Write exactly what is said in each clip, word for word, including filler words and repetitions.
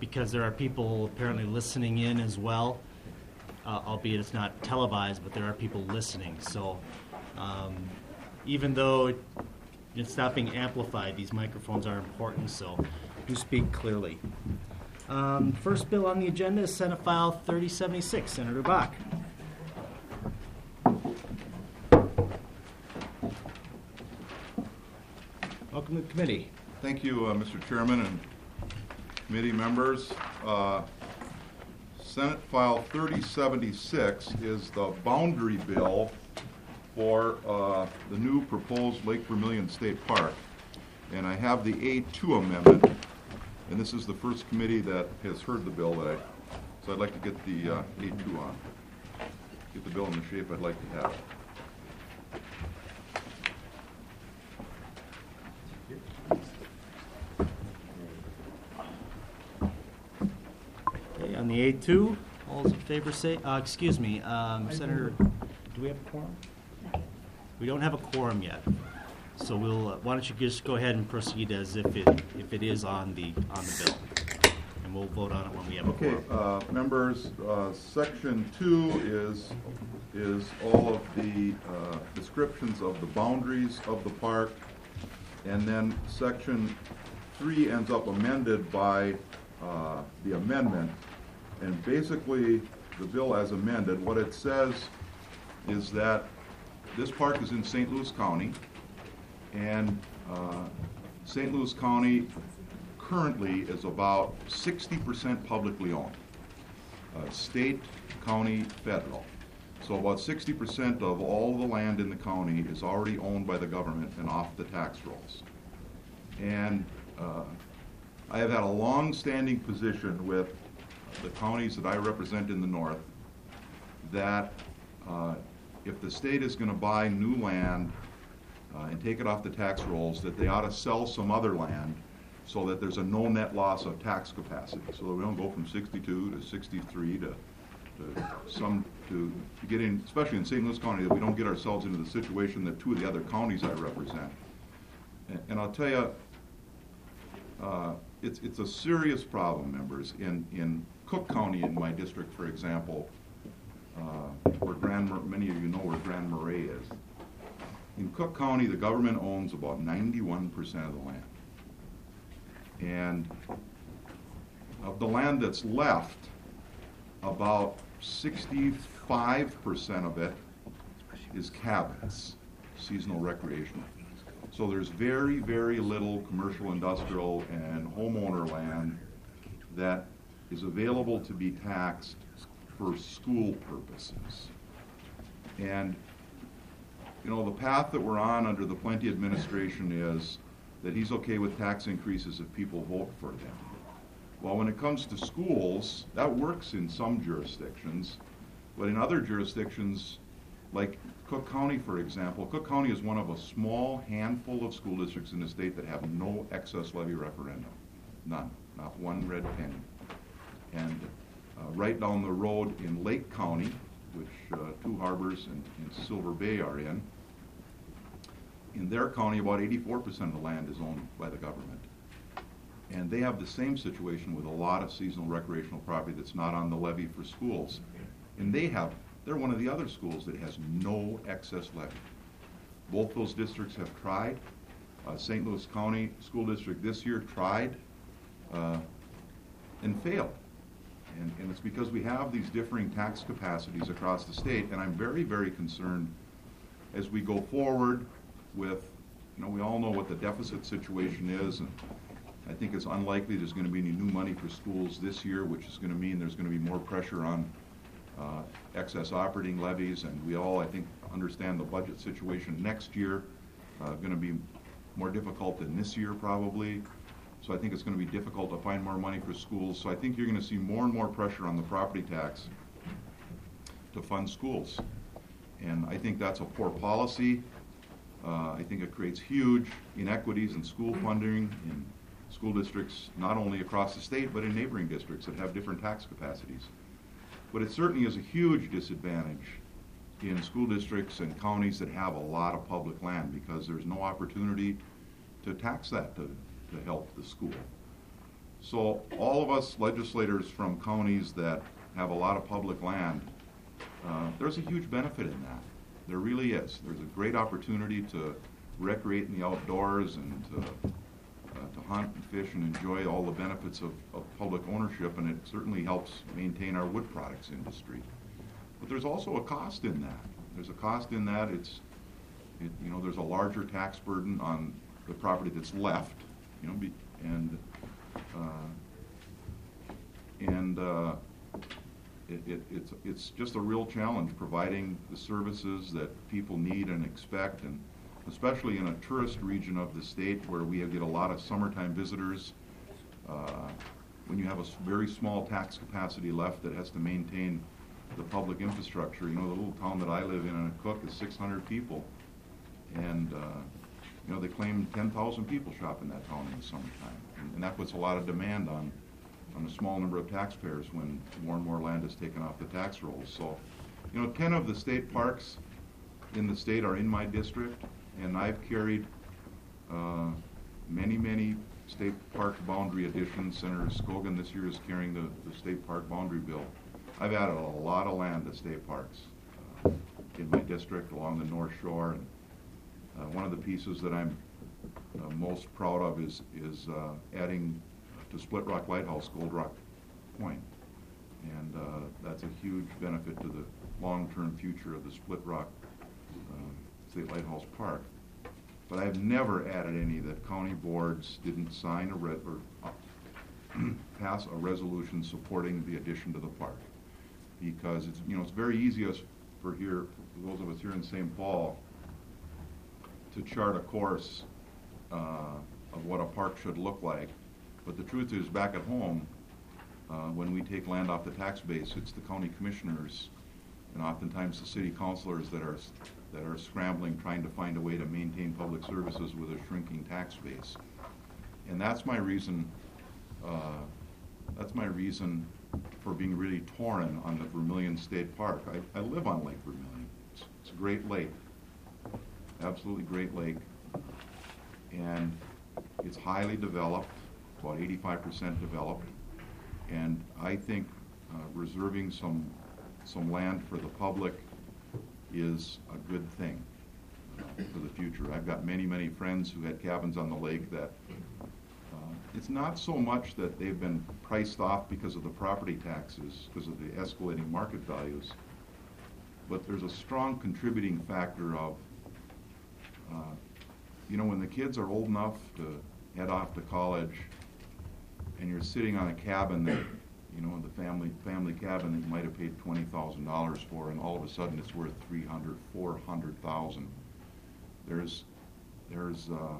because there are people apparently listening in as well, uh, albeit it's not televised, but there are people listening. So um, even though it, it's not being amplified, these microphones are important, so do speak clearly. Um, first bill on the agenda is Senate File thirty seventy-six. Senator Bach. Welcome to the committee. Thank you, uh, Mister Chairman and committee members. Uh, Senate File thirty seventy-six is the boundary bill for uh, the new proposed Lake Vermilion State Park. And I have the A two amendment, and this is the first committee that has heard the bill that I, so I'd like to get the uh, A two on. Get the bill in the shape I'd like to have it. Okay, on the A two, all those in favor say, uh, excuse me, um, Senator, do we have a quorum? We don't have a quorum yet. So we'll, uh, why don't you just go ahead and proceed as if it if it is on the on the bill, and we'll vote on it when we have a Okay, quorum. uh, members, uh, section two is is all of the uh, descriptions of the boundaries of the park, and then section three ends up amended by uh, the amendment, and basically the bill as amended, what it says is that this park is in Saint Louis County, and uh, Saint Louis County currently is about sixty percent publicly owned, uh, state, county, federal. So about sixty percent of all the land in the county is already owned by the government and off the tax rolls. And uh, I have had a long-standing position with the counties that I represent in the north that uh, if the state is going to buy new land uh, and take it off the tax rolls, that they ought to sell some other land so that there's a no net loss of tax capacity, so that we don't go from sixty-two to sixty-three to, to some to, to get in, especially in Saint Louis County, that we don't get ourselves into the situation that two of the other counties I represent. And, and I'll tell you, uh, it's it's a serious problem, members. In in Cook County, in my district, for example, uh, where Grand, many of you know where Grand Marais is. In Cook County, the government owns about ninety-one percent of the land. And of the land that's left, about sixty-five percent of it is cabins, seasonal recreational. So there's very, very little commercial, industrial, and homeowner land that is available to be taxed for school purposes. And, you know, the path that we're on under the Plenty administration is that he's okay with tax increases if people vote for them. Well, when it comes to schools, that works in some jurisdictions, but in other jurisdictions, like Cook County, for example, Cook County is one of a small handful of school districts in the state that have no excess levy referendum. None, not one red penny. And uh, right down the road in Lake County, which uh, Two Harbors and, and Silver Bay are in, in their county, about eighty-four percent of the land is owned by the government. And they have the same situation with a lot of seasonal recreational property that's not on the levy for schools. And they have, they're one of the other schools that has no excess levy. Both those districts have tried. Uh, Saint Louis County School District this year tried uh, and failed. And, and it's because we have these differing tax capacities across the state, and I'm very, very concerned as we go forward with, you know, we all know what the deficit situation is, and I think it's unlikely there's going to be any new money for schools this year, which is going to mean there's going to be more pressure on uh, excess operating levies, and we all, I think, understand the budget situation next year uh, going to be more difficult than this year probably. So I think it's going to be difficult to find more money for schools. So I think you're going to see more and more pressure on the property tax to fund schools. And I think that's a poor policy. Uh, I think it creates huge inequities in school funding in school districts, not only across the state, but in neighboring districts that have different tax capacities. But it certainly is a huge disadvantage in school districts and counties that have a lot of public land, because there's no opportunity to tax that to, to help the school. So all of us legislators from counties that have a lot of public land, uh, there's a huge benefit in that. There really is. There's a great opportunity to recreate in the outdoors and to, uh, to hunt and fish and enjoy all the benefits of, of public ownership, and it certainly helps maintain our wood products industry. But there's also a cost in that. There's a cost in that. It's, it, you know, there's a larger tax burden on the property that's left, you know, be, and uh, and uh, it, it, it's it's just a real challenge providing the services that people need and expect, and especially in a tourist region of the state where we get a lot of summertime visitors. Uh, when you have a very small tax capacity left that has to maintain the public infrastructure, you know, the little town that I live in, in Cook, is six hundred people, and uh, you know, they claim ten thousand people shop in that town in the summertime, and, and that puts a lot of demand on on a small number of taxpayers when more and more land is taken off the tax rolls. So, you know, ten of the state parks in the state are in my district, and I've carried uh, many, many state park boundary additions. Senator Scogan this year is carrying the, the state park boundary bill. I've added a lot of land to state parks uh, in my district along the North Shore, and uh, one of the pieces that I'm uh, most proud of is, is uh, adding to Split Rock Lighthouse Gold Rock Point. And uh, that's a huge benefit to the long-term future of the Split Rock uh, State Lighthouse Park. But I've never added any that county boards didn't sign a re or uh, pass a resolution supporting the addition to the park. Because it's, you know, it's very easy us for here, for those of us here in Saint Paul, to chart a course uh, of what a park should look like. But the truth is, back at home, uh, when we take land off the tax base, it's the county commissioners and oftentimes the city councilors that are that are scrambling, trying to find a way to maintain public services with a shrinking tax base. And that's my reason. Uh, that's my reason for being really torn on the Vermilion State Park. I, I live on Lake Vermilion. It's, it's a great lake, absolutely great lake, and it's highly developed, about eighty-five percent developed, and I think uh, reserving some some land for the public is a good thing uh, for the future. I've got many, many friends who had cabins on the lake that uh, it's not so much that they've been priced off because of the property taxes, because of the escalating market values, but there's a strong contributing factor of, uh, you know, when the kids are old enough to head off to college and you're sitting on a cabin that, you know, the family family cabin that you might have paid twenty thousand dollars for, and all of a sudden it's worth three hundred, four hundred thousand. There's, there's, uh,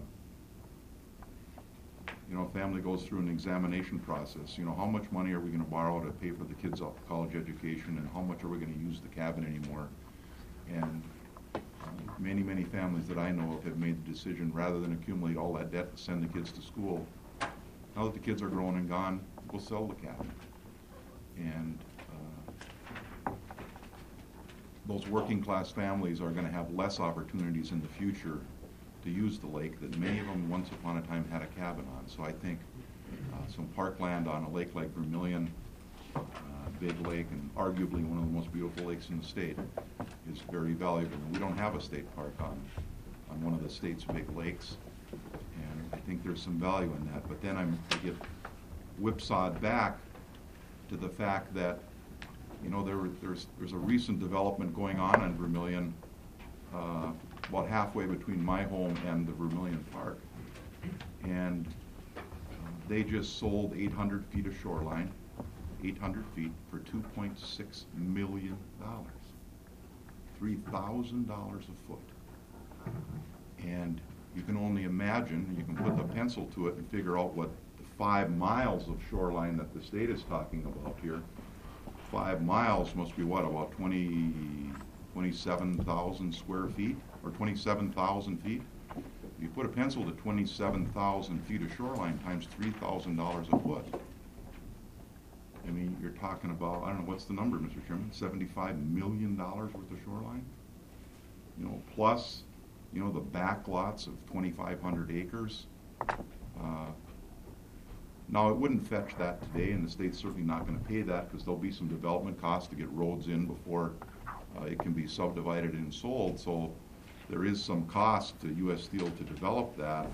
you know, a family goes through an examination process. You know, how much money are we going to borrow to pay for the kids' college education, and how much are we going to use the cabin anymore? And uh, many, many families that I know of have made the decision, rather than accumulate all that debt to send the kids to school, now that the kids are grown and gone, we'll sell the cabin. And uh, those working class families are going to have less opportunities in the future to use the lake that many of them once upon a time had a cabin on. So I think uh, some parkland on a lake like Vermilion, uh, big lake, and arguably one of the most beautiful lakes in the state, is very valuable. And we don't have a state park on, on one of the state's big lakes, and I think there's some value in that. But then I'm, I get whipsawed back to the fact that, you know, there, there's, there's a recent development going on in Vermilion, uh, about halfway between my home and the Vermilion Park. And uh, they just sold eight hundred feet of shoreline, eight hundred feet, for two point six million dollars. three thousand dollars a foot. And you can only imagine, you can put the pencil to it and figure out what the five miles of shoreline that the state is talking about here. Five miles must be what, about twenty, twenty-seven thousand square feet, or twenty-seven thousand feet? You put a pencil to twenty-seven thousand feet of shoreline times three thousand dollars a foot. I mean, you're talking about, I don't know, what's the number, Mister Chairman? seventy-five million dollars worth of shoreline? You know, plus, you know, the back lots of twenty-five hundred acres. Uh, Now, it wouldn't fetch that today, and the state's certainly not going to pay that because there'll be some development costs to get roads in before uh, it can be subdivided and sold. So there is some cost to U S Steel to develop that.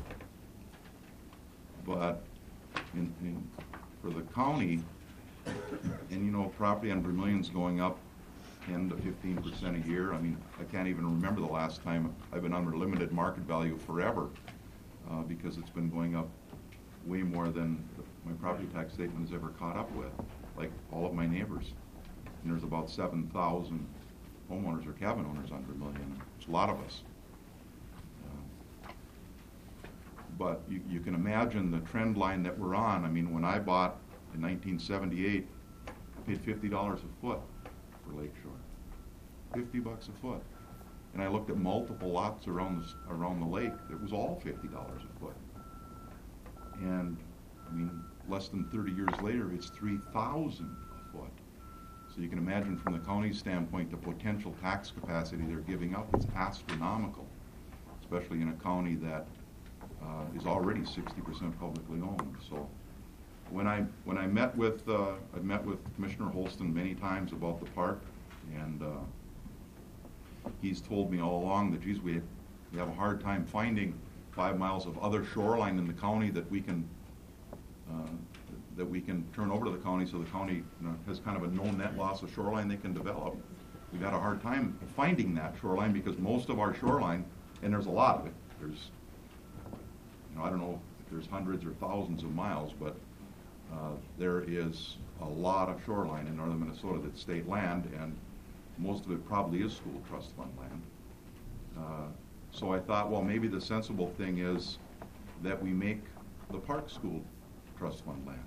But in, in, for the county, and you know, property on Vermilion's going up ten to fifteen percent a year. I mean, I can't even remember the last time I've been under limited market value forever uh, because it's been going up way more than my property tax statement has ever caught up with, like all of my neighbors. And there's about seven thousand homeowners or cabin owners on Vermilion. There's a lot of us. Uh, but you, you can imagine the trend line that we're on. I mean, when I bought in nineteen seventy-eight, I paid fifty dollars a foot for Lakeshore. fifty bucks a foot. And I looked at multiple lots around the, around the lake. It was all fifty dollars a foot. And, I mean, less than thirty years later, it's three thousand a foot. So you can imagine from the county's standpoint, the potential tax capacity they're giving up is astronomical, especially in a county that uh, is already sixty percent publicly owned. So when I when I met with uh, I met with Commissioner Holston many times about the park, and uh, he's told me all along that, geez, we we have a hard time finding five miles of other shoreline in the county that we can uh, that we can turn over to the county, so the county, you know, has kind of a no net loss of shoreline they can develop. We've had a hard time finding that shoreline because most of our shoreline, and there's a lot of it, there's, you know, I don't know if there's hundreds or thousands of miles, but uh, there is a lot of shoreline in northern Minnesota that's state land, and most of it probably is school trust fund land. Uh, so I thought, well, maybe the sensible thing is that we make the park school trust fund land.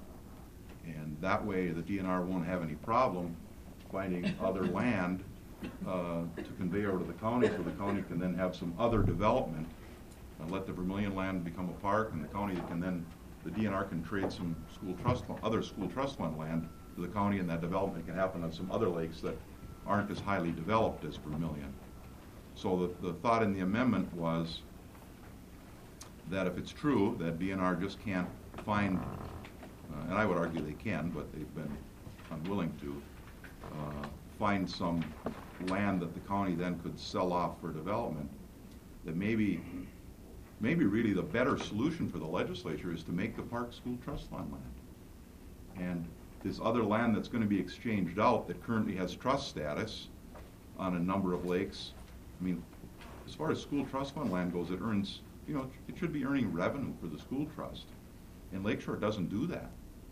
And that way the D N R won't have any problem finding other land uh, to convey over to the county, so the county can then have some other development and let the Vermilion land become a park, and the county can then, the D N R can trade some school trust fund, other school trust fund land to the county, and that development can happen on some other lakes that aren't as highly developed as Vermilion. So the, the thought in the amendment was that if it's true that D N R just can't find, uh, and I would argue they can, but they've been unwilling to, uh, find some land that the county then could sell off for development, that maybe, maybe really the better solution for the legislature is to make the park school trust fund land. And this other land that's going to be exchanged out that currently has trust status on a number of lakes, I mean, as far as school trust fund land goes, it earns, you know, it should be earning revenue for the school trust. And Lakeshore doesn't do that.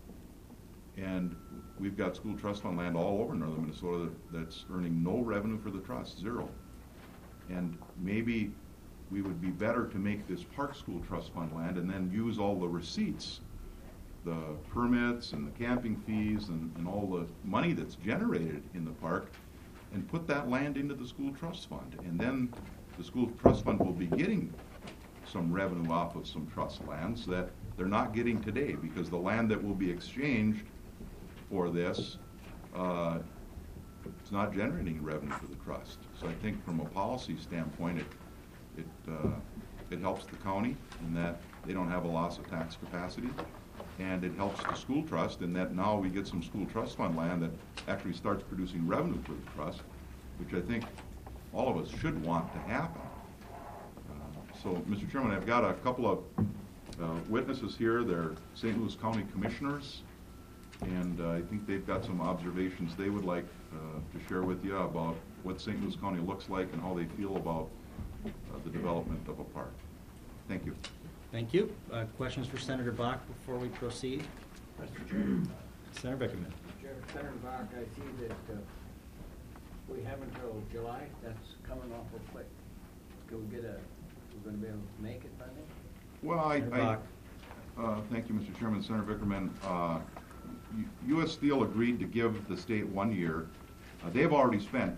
And we've got school trust fund land all over northern Minnesota that, that's earning no revenue for the trust, zero. And maybe we would be better to make this park school trust fund land and then use all the receipts, the permits and the camping fees and, and all the money that's generated in the park, and put that land into the school trust fund. And then the school trust fund will be getting some revenue off of some trust lands that they're not getting today, because the land that will be exchanged for this uh, it's not generating revenue for the trust. So I think from a policy standpoint, it it uh, it helps the county in that they don't have a loss of tax capacity, and it helps the school trust in that now we get some school trust fund land that actually starts producing revenue for the trust, which I think all of us should want to happen. Uh, so, Mister Chairman, I've got a couple of uh, witnesses here. They're Saint Louis County Commissioners, and uh, I think they've got some observations they would like uh, to share with you about what Saint Louis County looks like and how they feel about uh, the development of a park. Thank you. Thank you. Uh, questions for Senator Bach before we proceed? Mister Chairman. Senator Beckerman. Chair, Senator Bach, I see that uh, we have until July. That's coming awful quick. Can we get a, we're going to be able to make it by then? Well, I, Senator I Bach. uh, thank you, Mister Chairman. Senator Vickerman, uh, U S Steel agreed to give the state one year. Uh, they've already spent,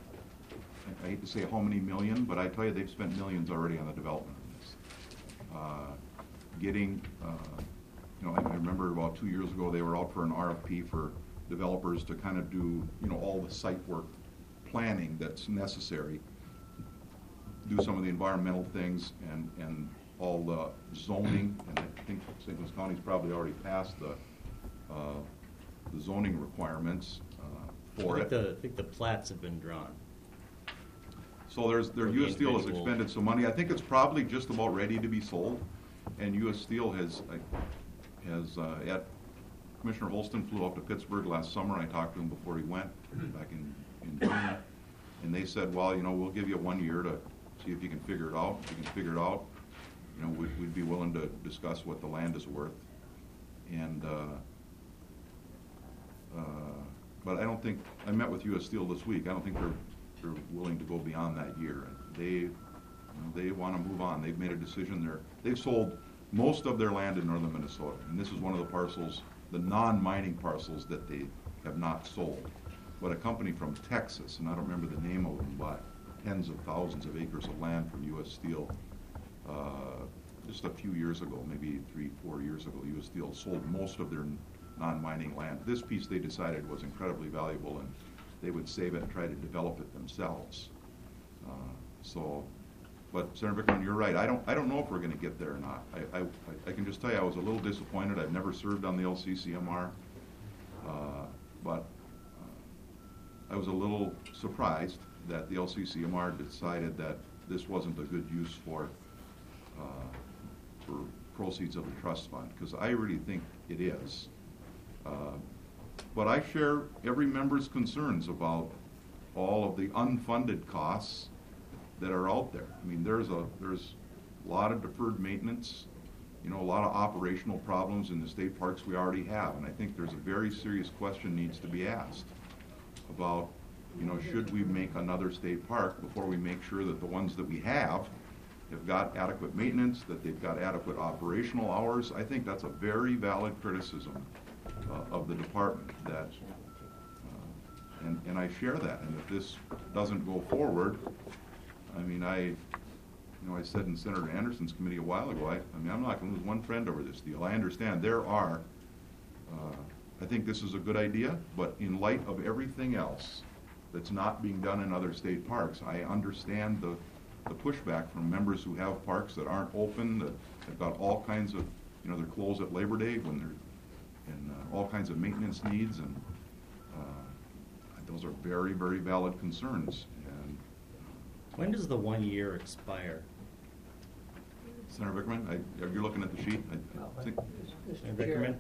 I hate to say how many million, but I tell you they've spent millions already on the development of this. Uh, getting, uh, you know, I, I remember about two years ago they were out for an R F P for developers to kind of do, you know, all the site work planning that's necessary, do some of the environmental things, and, and all the zoning, and I think Saint Louis County's probably already passed the, uh, the zoning requirements uh, for I it. think the, I think the plats have been drawn. So there's, there, For the U S Steel has individual. expended some money. I think it's probably just about ready to be sold. And U S Steel has, uh, has, uh, at, Commissioner Holston flew up to Pittsburgh last summer. I talked to him before he went, back in, in June. And they said, well, you know, we'll give you one year to see if you can figure it out. If you can figure it out, you know, we'd, we'd be willing to discuss what the land is worth. And, uh, uh, but I don't think, I met with U S Steel this week. I don't think they're, they're willing to go beyond that year. They, you know, they want to move on. They've made a decision. They're, they've sold most of their land in northern Minnesota. And this is one of the parcels, the non-mining parcels that they have not sold. But a company from Texas, and I don't remember the name of them, bought tens of thousands of acres of land from U S Steel uh, just a few years ago, maybe three, four years ago. U S Steel sold most of their non-mining land. This piece they decided was incredibly valuable, and they would save it and try to develop it themselves. Uh, so, but Senator Bickman, you're right. I don't, I don't know if we're going to get there or not. I, I, I can just tell you I was a little disappointed. I've never served on the L C C M R, uh, but uh, I was a little surprised that the L C C M R decided that this wasn't a good use for uh, for proceeds of the trust fund, because I really think it is. Uh, but I share every member's concerns about all of the unfunded costs that are out there. I mean, there's a there's a lot of deferred maintenance, you know, a lot of operational problems in the state parks we already have, and I think there's a very serious question needs to be asked about, you know, should we make another state park before we make sure that the ones that we have have got adequate maintenance, that they've got adequate operational hours. I think that's a very valid criticism uh, of the department, that uh, and, and I share that. And if this doesn't go forward, I mean, I, you know, I said in Senator Anderson's committee a while ago, I, I mean, I'm not going to lose one friend over this deal. I understand there are, uh, I think this is a good idea, but in light of everything else that's not being done in other state parks, I understand the, the pushback from members who have parks that aren't open, that have got all kinds of, you know, they're closed at Labor Day when they're, and uh, all kinds of maintenance needs, and uh, those are very, very valid concerns. And When does the one year expire? Senator Bickman, I, you're looking at the sheet. I think Senator Mister Chair, Bickerman?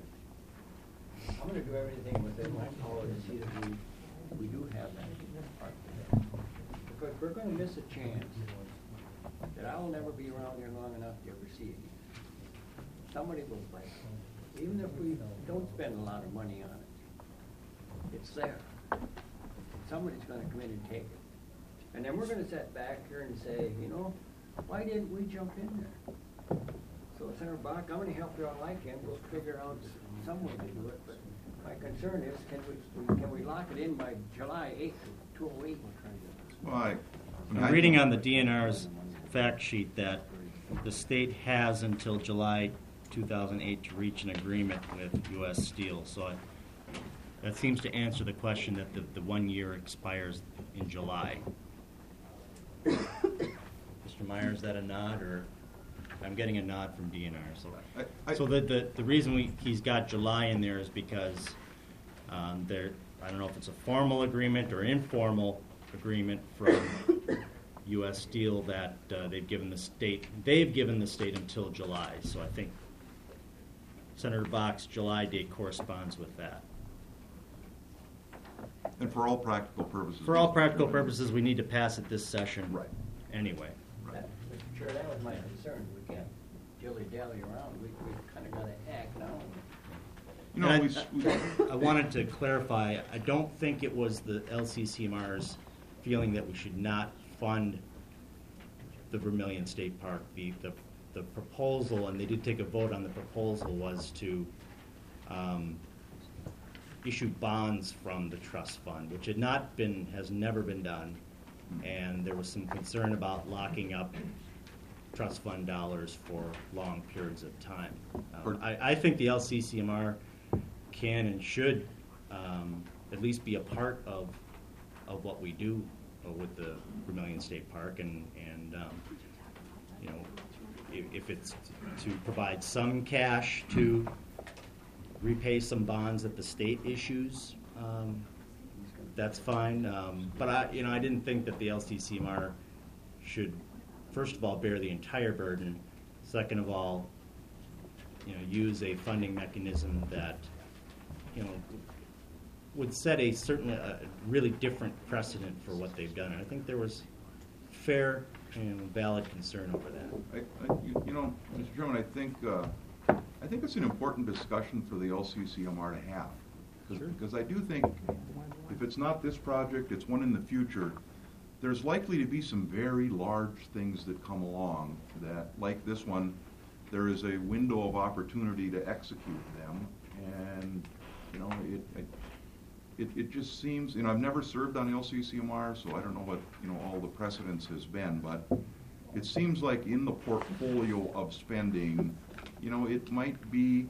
I'm gonna do everything within my power to see that we, we do have that park there. Because we're gonna miss a chance that I will never be around here long enough to ever see it. Somebody will play it. Even if we don't spend a lot of money on it, it's there. Somebody's gonna come in and take it. And then we're gonna sit back here and say, you know, why didn't we jump in there? So Senator Bach, I'm gonna help you all I can. We'll figure out some way to do it, but my concern is, can we, can we lock it in by July eighth, two oh eight? well, I, I'm reading on the D N R's fact sheet that the state has until July two thousand eight to reach an agreement with U S Steel. So I, that seems to answer the question that the, the one year expires in July. Mister Meyer, is that a nod, or I'm getting a nod from D N R? So, I, I, so the, the the reason we he's got July in there is because um, there I don't know if it's a formal agreement or informal agreement from U S Steel that uh, they've given the state they've given the state until July. So I think Senator Bach's July date corresponds with that. and for all practical purposes. For all practical purposes, we need to pass it this session. Right. Anyway. Mister Chair, that was my concern. We can't dilly-dally around. We, we kinda gotta act now. You know, And we, I, s- we, I wanted to clarify, I don't think it was the L C C M R's feeling that we should not fund the Vermillion State Park. The, the, the proposal, and they did take a vote on the proposal, was to um, issue bonds from the trust fund, which had not been, has never been done. And there was some concern about locking up trust fund dollars for long periods of time. Um, I, I think the L C C M R can and should um, at least be a part of of what we do uh, with the Vermillion State Park, and and um, you know, if, if it's to provide some cash to repay some bonds that the state issues, um, that's fine. Um, but I, you know, I didn't think that the L C C M R should, first of all, bear the entire burden. Second of all, you know, use a funding mechanism that, you know, would set a certain, a really different precedent for what they've done. And I think there was fair and valid concern over that. I, I, you, you know, Mister Chairman, I think uh, I think it's an important discussion for the L C C M R to have. Sure. Because I do think if it's not this project, it's one in the future. There's likely to be some very large things that come along that, like this one, there is a window of opportunity to execute them. And, you know, it, it, it, it just seems, you know, I've never served on L C C M R, so I don't know what, you know, all the precedence has been, but it seems like in the portfolio of spending, you know, it might be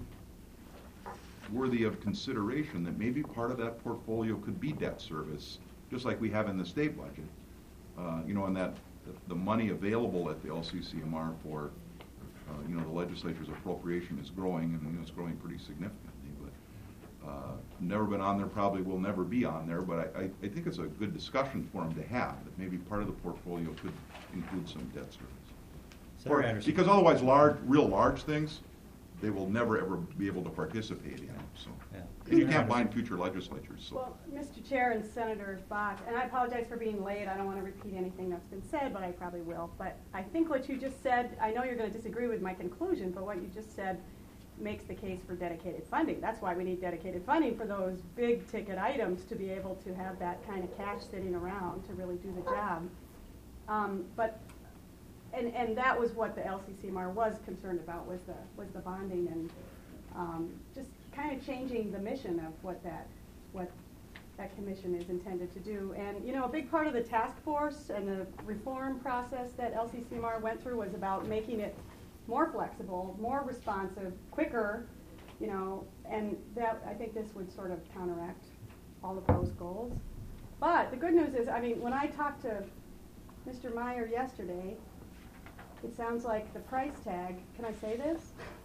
worthy of consideration that maybe part of that portfolio could be debt service, just like we have in the state budget. Uh, you know, and that the, the money available at the L C C M R for, uh, you know, the legislature's appropriation is growing, and you know, it's growing pretty significantly. But uh, never been on there, probably will never be on there. But I, I, I think it's a good discussion for them to have, that maybe part of the portfolio could include some debt service. Senator Or- Anderson. because otherwise, large, real large things, they will never ever be able to participate in. So, Yeah. and you can't bind future legislatures. So. Well, Mister Chair and Senator Bach, and I apologize for being late. I don't want to repeat anything that's been said, but I probably will. But I think what you just said, I know you're going to disagree with my conclusion, but what you just said makes the case for dedicated funding. That's why we need dedicated funding for those big ticket items, to be able to have that kind of cash sitting around to really do the job. Um, but and and that was what the L C C M R was concerned about, was the was the bonding and um, just kind of changing the mission of what that what that commission is intended to do. And you know, a big part of the task force and the reform process that L C C M R went through was about making it more flexible, more responsive, quicker, you know, and that, I think this would sort of counteract all of those goals. But the good news is, I mean, when I talked to Mister Meyer yesterday, it sounds like the price tag, can I say this?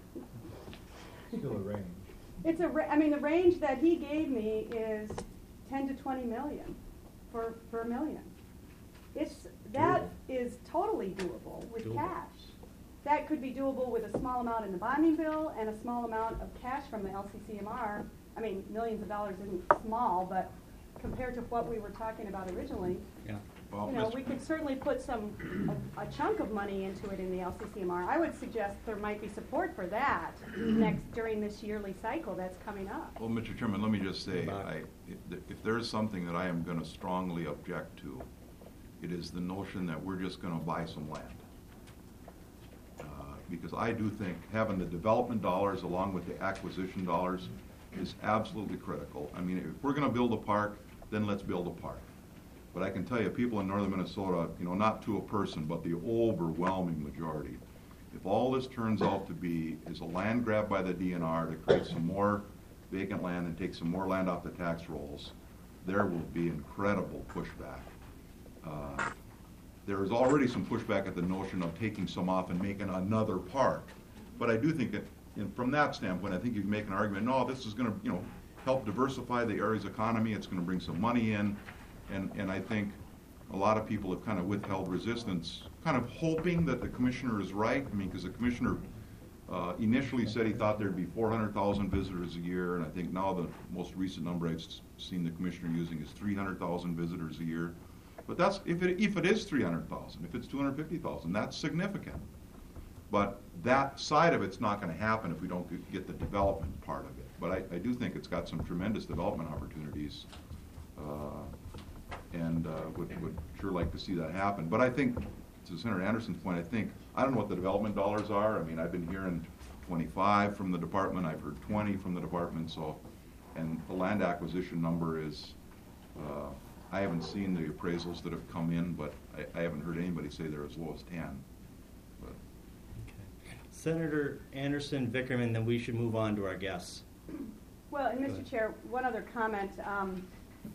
Still a range. It's a, ra- I mean, the range that he gave me is ten to twenty million for, for a million. It's, that Doable. is totally doable with Doable. cash. That could be doable with a small amount in the bonding bill and a small amount of cash from the L C C M R. I mean, millions of dollars isn't small, but compared to what we were talking about originally, Yeah. Well, you know, Mister we could certainly put some, a, a chunk of money into it in the L C C M R. I would suggest there might be support for that next, during this yearly cycle that's coming up. Well, Mister Chairman, let me just say, Back. I, if, if there's something that I am going to strongly object to, it is the notion that we're just going to buy some land. Uh, because I do think having the development dollars along with the acquisition dollars is absolutely critical. I mean, if we're going to build a park, then let's build a park. But I can tell you, people in northern Minnesota, you know, not to a person, but the overwhelming majority, if all this turns out to be is a land grab by the D N R to create some more vacant land and take some more land off the tax rolls, there will be incredible pushback. Uh, there is already some pushback at the notion of taking some off and making another park. But I do think that, and from that standpoint, I think you can make an argument, no, this is going to, you know, help diversify the area's economy, it's going to bring some money in. And, and I think a lot of people have kind of withheld resistance, kind of hoping that the commissioner is right. I mean, because the commissioner uh, initially said he thought there'd be four hundred thousand visitors a year, and I think now the most recent number I've s- seen the commissioner using is three hundred thousand visitors a year. But that's, if it, if it is three hundred thousand, if it's two hundred fifty thousand, that's significant. But that side of it's not going to happen if we don't get- get the development part of it. But I, I do think it's got some tremendous development opportunities. Uh, and uh, would, would sure like to see that happen. But I think, to Senator Anderson's point, I think, I don't know what the development dollars are. I mean, I've been hearing twenty-five from the department, I've heard twenty from the department, so, and the land acquisition number is, uh, I haven't seen the appraisals that have come in, but I, I haven't heard anybody say they're as low as ten. But Okay. Senator Anderson, Vickerman, then we should move on to our guests. Well, and Go Mister ahead. Chair, one other comment. Um,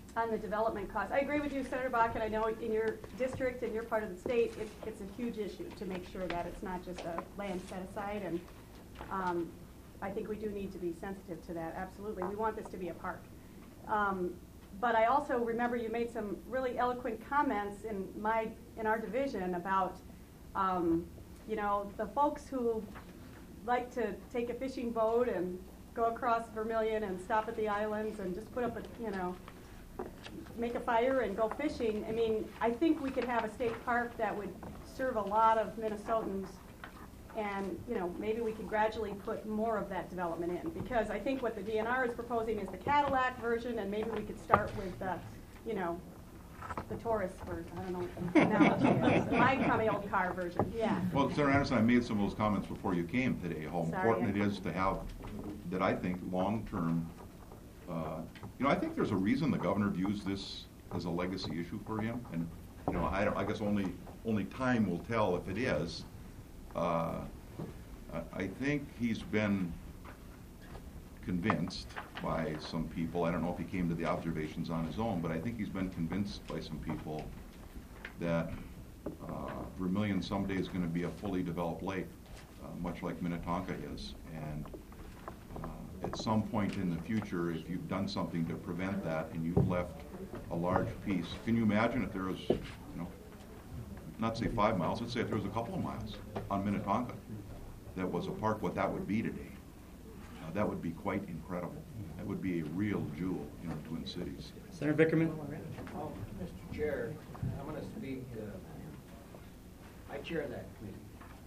on the development costs. I agree with you, Senator Bach, and I know in your district and your part of the state, it, it's a huge issue to make sure that it's not just a land set aside, and um, I think we do need to be sensitive to that, absolutely. We want this to be a park. Um, but I also remember you made some really eloquent comments in my in our division about, um, you know, the folks who like to take a fishing boat and go across Vermilion and stop at the islands and just put up a, you know, make a fire and go fishing. I mean, I think we could have a state park that would serve a lot of Minnesotans, and, you know, maybe we could gradually put more of that development in, because I think what the D N R is proposing is the Cadillac version, and maybe we could start with the, you know, the Taurus version. I don't know what the analogy is. My crummy old car version, yeah. Well, Senator Anderson, I made some of those comments before you came today, how Sorry. important it is to have, that I think, long-term, uh, you know, I think there's a reason the governor views this as a legacy issue for him, and, you know, I, don't, I guess only, only time will tell if it is. Uh, I think he's been convinced by some people, I don't know if he came to the observations on his own, but I think he's been convinced by some people that uh, Vermilion someday is going to be a fully developed lake, uh, much like Minnetonka is. And uh, at some point in the future, if you've done something to prevent that and you've left a large piece, can you imagine if there was, you know, not say five miles, let's say if there was a couple of miles on Minnetonka that was a park, what that would be today. Uh, that would be quite incredible. That would be a real jewel in our Twin Cities. Senator Vickerman? Oh, Mister Chair, I'm going to speak, uh, I chair that committee.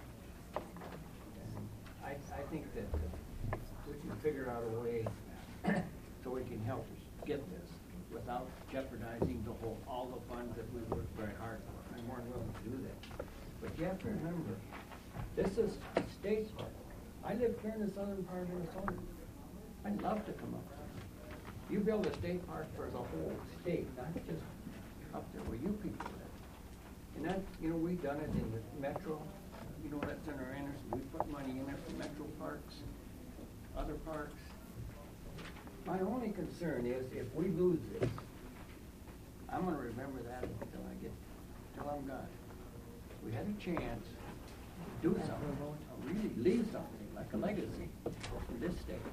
I, I think that uh, we can figure out a way so we can help us get this without jeopardizing the whole, all the funds that we worked very hard for. I'm more than willing to do that. But you have to remember, this is a state park. I live here in the southern part of Minnesota. I'd love to come up there. You build a state park for the whole state, not just up there where you people live. And that, you know, we've done it in the metro. You know, that's Senator Anderson. We put money in it for metro parks, other parks. My only concern is if we lose this, I'm going to remember that until I get, until I'm gone. We had a chance to do something, to really leave something like a legacy for this state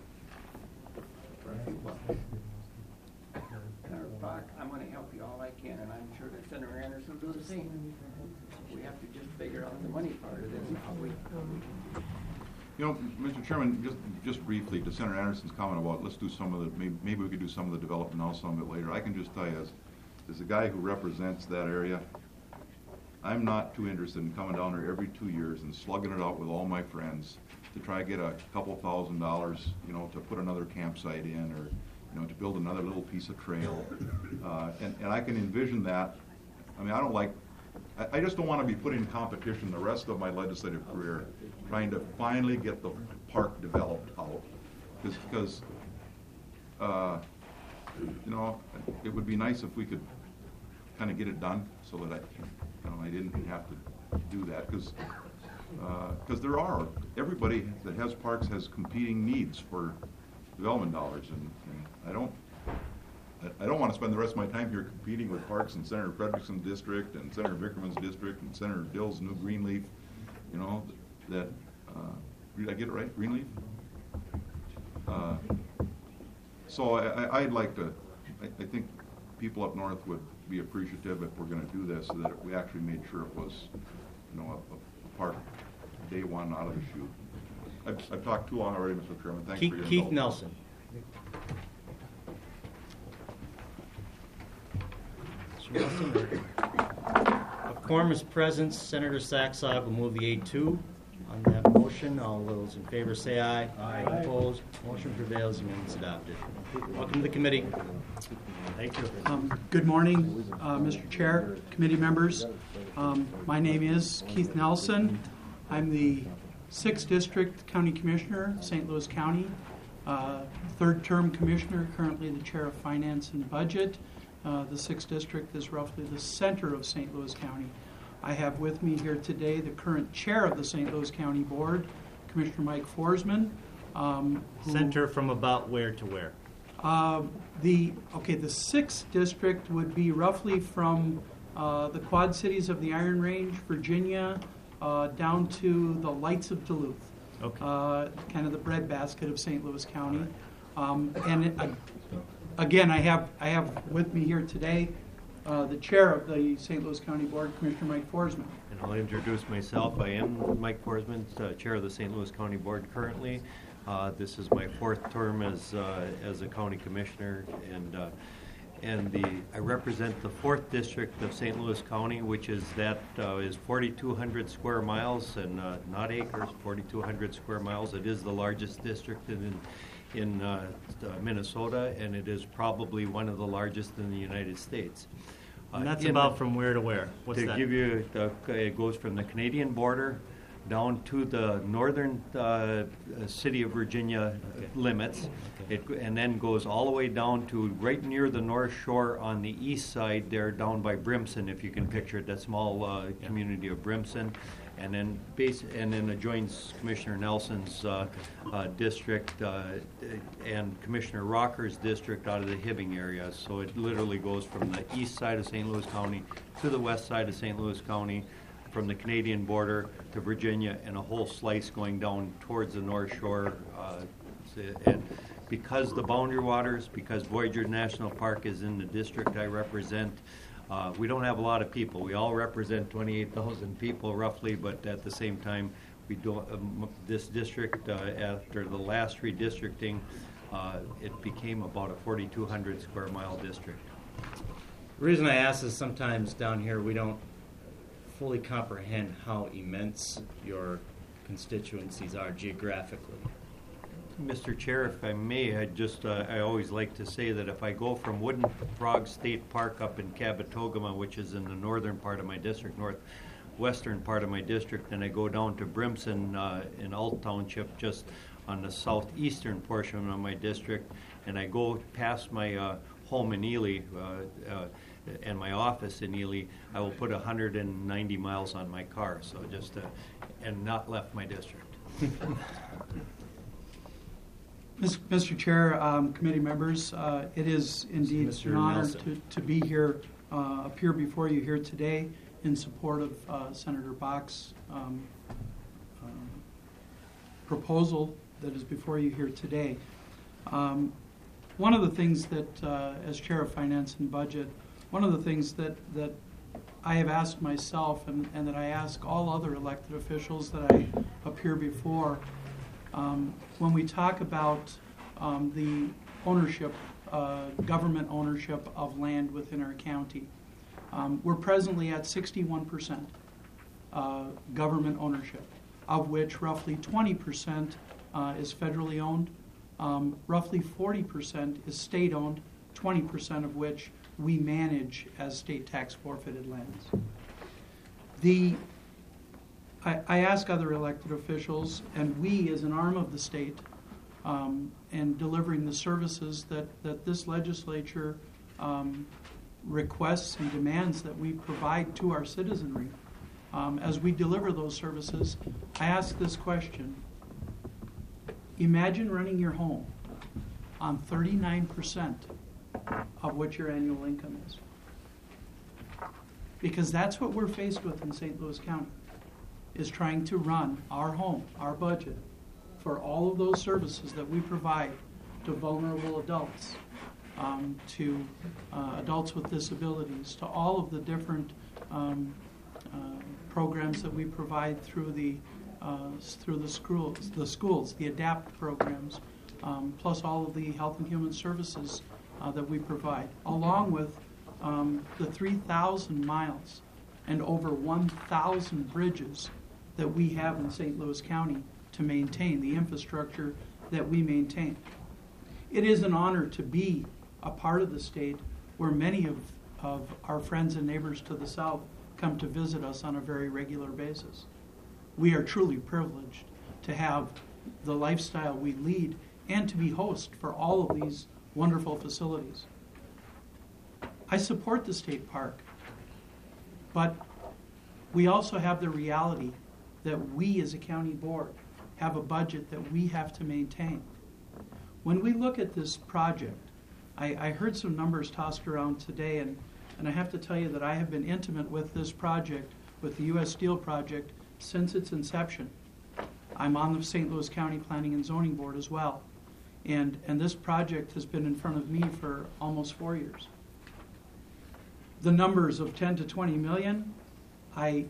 for a few bucks. Senator Bach, I'm going to help you all I can, and I'm sure that Senator Anderson will do the same. We have to just figure out the money part of this and how we, how we can. You know, Mister Chairman, just just briefly to Senator Anderson's comment about let's do some of the, maybe, maybe we could do some of the development now, some of it later. I can just tell you, as, as a guy who represents that area, I'm not too interested in coming down there every two years and slugging it out with all my friends to try to get a couple thousand dollars, you know, to put another campsite in, or, you know, to build another little piece of trail. Uh, and, and I can envision that. I mean, I don't like, I, I just don't want to be put in competition the rest of my legislative career trying to finally get the park developed out. Because, uh, you know, it would be nice if we could kind of get it done so that I, you know, I didn't have to do that. Because because uh, there are, everybody that has parks has competing needs for development dollars, and, and I don't I don't want to spend the rest of my time here competing with parks in Senator Frederickson's district and Senator Vickerman's district and Senator Dill's new Greenleaf, you know, that, uh, did I get it right, Greenleaf? Uh, so I, I, I'd like to, I, I think people up north would be appreciative if we're going to do this, so that we actually made sure it was, you know, a, a park day one out of the chute. I've, I've talked too long already, Mister Chairman. Thanks Keith, for your Keith indulgence. Nelson. Mister Nelson. A quorum is present. Senator Saxog will move the A two on that motion. All those in favor say aye. Aye. Opposed? Motion prevails. Amendment's adopted. Welcome to the committee. Thank you. Um, good morning, uh, Mister Chair, committee members. Um, my name is Keith Nelson. I'm the sixth District County Commissioner, Saint Louis County. Uh, third term commissioner, currently the chair of Finance and Budget. Uh, the sixth District is roughly the center of Saint Louis County. I have with me here today the current chair of the Saint Louis County Board, Commissioner Mike Forsman. Um, who, Center from about where to where? Uh, the okay, the sixth district would be roughly from uh, the Quad Cities of the Iron Range, Virginia, uh, down to the Lights of Duluth. Okay. Uh, kind of the breadbasket of Saint Louis County. Um, and it, uh, again, I have I have with me here today uh, the chair of the Saint Louis County Board, Commissioner Mike Forsman. And I'll introduce myself. I am Mike Forsman, uh, Chair of the Saint Louis County Board currently. Uh, this is my fourth term as uh, as a county commissioner, and uh, and the I represent the fourth district of Saint Louis County, which is that uh, is forty-two hundred square miles and uh, not acres, forty-two hundred square miles. It is the largest district in in uh, Minnesota, and it is probably one of the largest in the United States. And that's in about the- from where to where? What's to that? give you, the, it goes from the Canadian border down to the northern uh, city of Virginia Okay. limits, Okay. it, and then goes all the way down to right near the North Shore on the east side there, down by Brimson, if you can picture it, that small uh, Yeah. community of Brimson, and then base, and then adjoins Commissioner Nelson's uh, uh, district uh, and Commissioner Rocker's district out of the Hibbing area. So it literally goes from the east side of Saint Louis County to the west side of Saint Louis County, from the Canadian border to Virginia, and a whole slice going down towards the North Shore. Uh, and because the boundary waters, because Voyager National Park is in the district I represent, uh, we don't have a lot of people. We all represent twenty-eight thousand people roughly, but at the same time, we don't. Um, this district, uh, after the last redistricting, uh, it became about a forty-two hundred square mile district. The reason I ask is sometimes down here we don't fully comprehend how immense your constituencies are geographically. Mister Chair, if I may, I just, uh, I always like to say that if I go from Wooden Frog State Park up in Cabotogama, which is in the northern part of my district, northwestern part of my district, and I go down to Brimson uh, in Alt Township, just on the southeastern portion of my district, and I go past my uh, home in Ely, uh, uh, and my office in Ely, I will put one hundred ninety miles on my car, so just, uh, and not left my district. Mister Chair, um, committee members, uh, it is indeed Mister an honor Nelson. to, to be here, uh, appear before you here today in support of uh, Senator Bach's um, um, proposal that is before you here today. Um, one of the things that, uh, as Chair of Finance and Budget, one of the things that, that I have asked myself and, and that I ask all other elected officials that I appear before, Um, when we talk about um, the ownership, uh, government ownership of land within our county, um, we're presently at sixty-one percent uh, government ownership, of which roughly twenty percent uh, is federally owned, um, roughly forty percent is state-owned, twenty percent of which we manage as state tax forfeited lands. The I, I ask other elected officials, and we as an arm of the state, um, and delivering the services that, that this legislature um, requests and demands that we provide to our citizenry. Um, as we deliver those services, I ask this question. Imagine running your home on thirty-nine percent of what your annual income is. Because that's what we're faced with in Saint Louis County, is trying to run our home, our budget, for all of those services that we provide to vulnerable adults, um, to uh, adults with disabilities, to all of the different um, uh, programs that we provide through the uh, through the schools, the schools, the ADAPT programs, um, plus all of the health and human services uh, that we provide, along with um, the three thousand miles and over one thousand bridges that we have in Saint Louis County to maintain, the infrastructure that we maintain. It is an honor to be a part of the state where many of, of our friends and neighbors to the south come to visit us on a very regular basis. We are truly privileged to have the lifestyle we lead and to be host for all of these wonderful facilities. I support the state park, but we also have the reality that we as a county board have a budget that we have to maintain. When we look at this project I, I heard some numbers tossed around today, and, and I have to tell you that I have been intimate with this project, with the U S Steel project, since its inception. I'm on the Saint Louis County Planning and Zoning Board as well. And, and this project has been in front of me for almost four years. The numbers of ten to twenty million, I,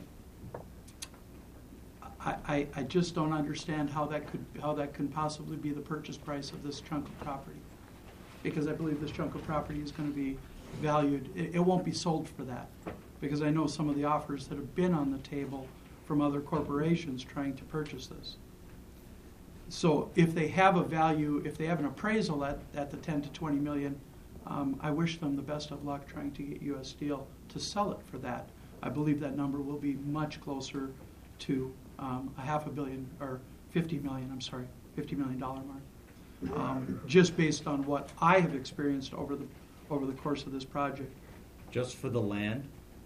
I, I just don't understand how that could, how that can possibly be the purchase price of this chunk of property. Because I believe this chunk of property is going to be valued, it, it won't be sold for that. Because I know some of the offers that have been on the table from other corporations trying to purchase this. So if they have a value, if they have an appraisal at, at the ten to twenty million, um, I wish them the best of luck trying to get U S Steel to sell it for that. I believe that number will be much closer to um, a half a billion, or fifty million, I'm sorry, fifty million dollar mark. Um, just based on what I have experienced over the, over the course of this project. Just for the land?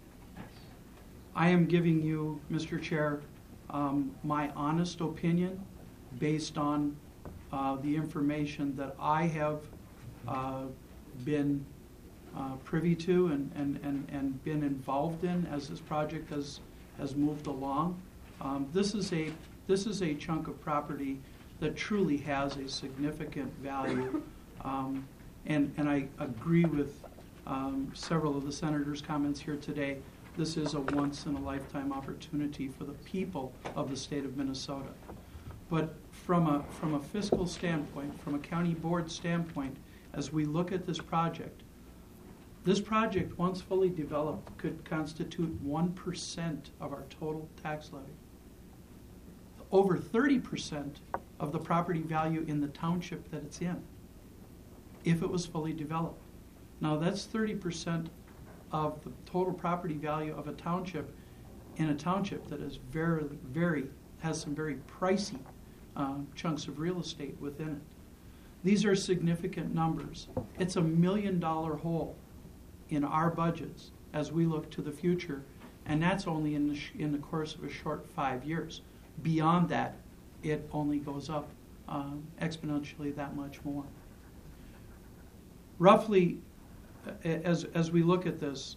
I am giving you, Mister Chair, um, my honest opinion based on uh, the information that I have uh, been uh, privy to and, and, and, and been involved in as this project has, has moved along. Um, this is a this is a chunk of property that truly has a significant value, um, and and I agree with um, several of the senators' comments here today. This is a once-in-a-lifetime opportunity for the people of the state of Minnesota. But from a from a fiscal standpoint, from a county board standpoint, as we look at this project, this project, once fully developed, could constitute one percent of our total tax levy. Over thirty percent of the property value in the township that it's in, if it was fully developed. Now that's thirty percent of the total property value of a township, in a township that is very, very, has some very pricey uh, chunks of real estate within it. These are significant numbers. It's a million dollar hole in our budgets as we look to the future, and that's only in the, sh- in the course of a short five years. Beyond that, it only goes up um, exponentially that much more. Roughly, as as we look at this,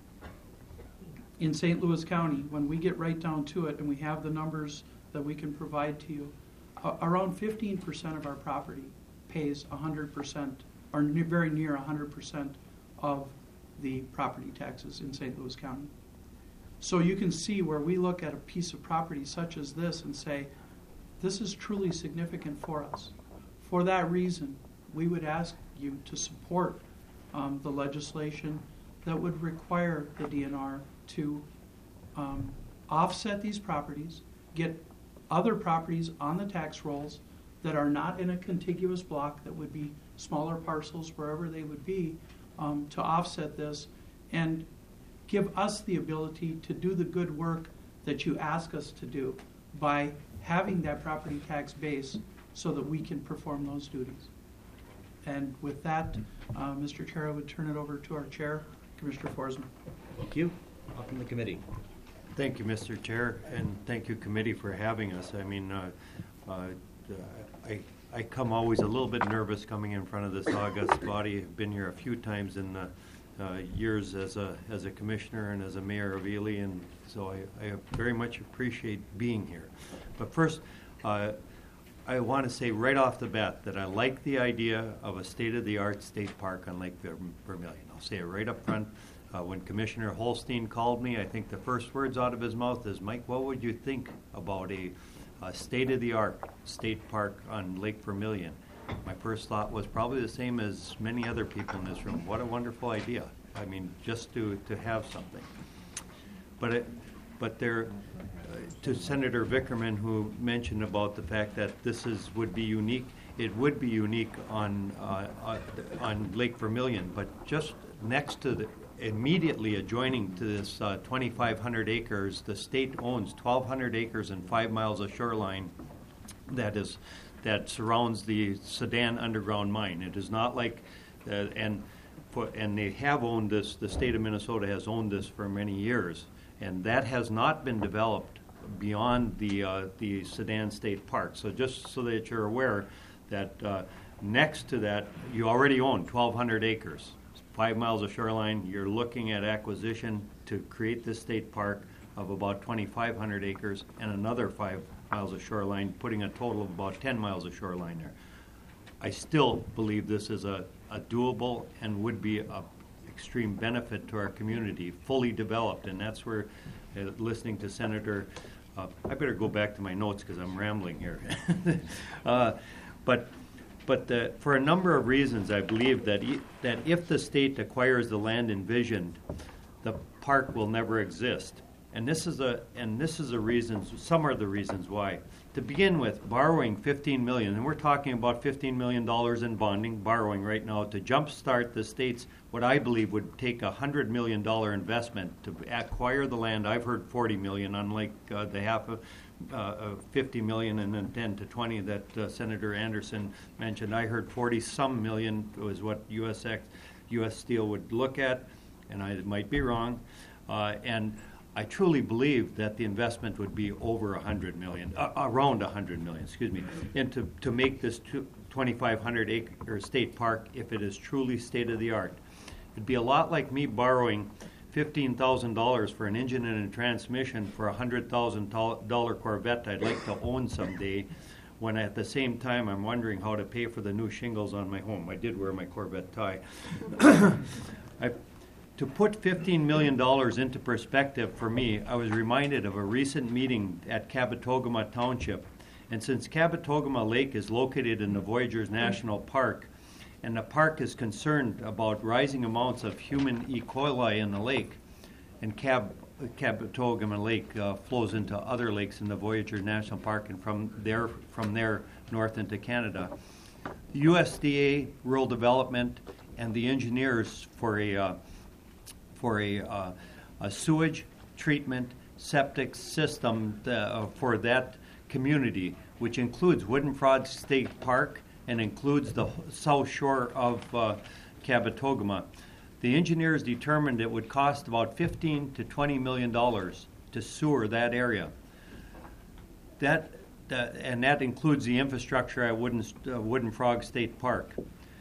in Saint Louis County, when we get right down to it and we have the numbers that we can provide to you, uh, around fifteen percent of our property pays one hundred percent, or ne- very near one hundred percent of the property taxes in Saint Louis County. So you can see where we look at a piece of property such as this and say, this is truly significant for us. For that reason, we would ask you to support um, the legislation that would require the D N R to um, offset these properties, get other properties on the tax rolls that are not in a contiguous block, that would be smaller parcels wherever they would be, um, to offset this and give us the ability to do the good work that you ask us to do by having that property tax base so that we can perform those duties. And with that, uh, Mister Chair, I would turn it over to our chair, Commissioner Forsman. Thank you. Welcome to the committee. Thank you, Mister Chair, and thank you, committee, for having us. I mean, uh, uh, I, I come always a little bit nervous coming in front of this august body. I've been here a few times in the uh, years as a as a commissioner and as a mayor of Ely, and so I, I very much appreciate being here. But first, uh, I want to say right off the bat that I like the idea of a state-of-the-art state park on Lake Vermilion. I'll say it right up front. Uh, when Commissioner Holstein called me, I think the first words out of his mouth is, Mike, what would you think about a, a state-of-the-art state park on Lake Vermilion? My first thought was probably the same as many other people in this room. What a wonderful idea. I mean, just to, to have something. But it, but there, uh, to Senator Vickerman, who mentioned about the fact that this is would be unique, it would be unique on uh, uh, on Lake Vermilion, but just next to the, immediately adjoining to this uh, twenty-five hundred acres, the state owns twelve hundred acres and five miles of shoreline that is that surrounds the Sedan underground mine. It is not like, uh, and for, and they have owned this. The state of Minnesota has owned this for many years, and that has not been developed beyond the uh, the Sedan State Park. So just so that you're aware that uh, Next to that, you already own twelve hundred acres, five miles of shoreline. You're looking at acquisition to create this state park of about twenty-five hundred acres and another five miles of shoreline, putting a total of about ten miles of shoreline there. I still believe this is a, a doable and would be a extreme benefit to our community, fully developed, and that's where, uh, listening to Senator, uh, I better go back to my notes because I'm rambling here. uh, but but the, for a number of reasons, I believe that e- that if the state acquires the land envisioned, the park will never exist. And this is a and this is the reasons. Some are the reasons why. To begin with, borrowing fifteen million, and we're talking about fifteen million dollars in bonding, borrowing right now to jumpstart the state's what I believe would take a hundred million dollar investment to acquire the land. I've heard forty million, unlike uh, the half of uh, uh, fifty million and then ten to twenty that uh, Senator Anderson mentioned. I heard forty some million was what U S X, U S Steel would look at, and I might be wrong, uh, and. I truly believe that the investment would be over one hundred million, uh, around one hundred million, excuse me, and to, to make this twenty-five hundred acre state park, if it is truly state-of-the-art. It'd be a lot like me borrowing fifteen thousand dollars for an engine and a transmission for a one hundred thousand dollars Corvette I'd like to own someday, when at the same time I'm wondering how to pay for the new shingles on my home. I did wear my Corvette tie. I, To put fifteen million dollars into perspective for me, I was reminded of a recent meeting at Kabetogama Township. And since Kabetogama Lake is located in the Voyageurs National Park, and the park is concerned about rising amounts of human E. coli in the lake, and Cab, Kabetogama Lake uh, flows into other lakes in the Voyageurs National Park, and from there, from there north into Canada. The U S D A, Rural Development, and the engineers for a uh, for a, uh, a sewage treatment septic system uh, for that community, which includes Wooden Frog State Park and includes the south shore of uh, Kabetogama. The engineers determined it would cost about fifteen to twenty million dollars to sewer that area. That, that and that includes the infrastructure at Wooden, uh, Wooden Frog State Park.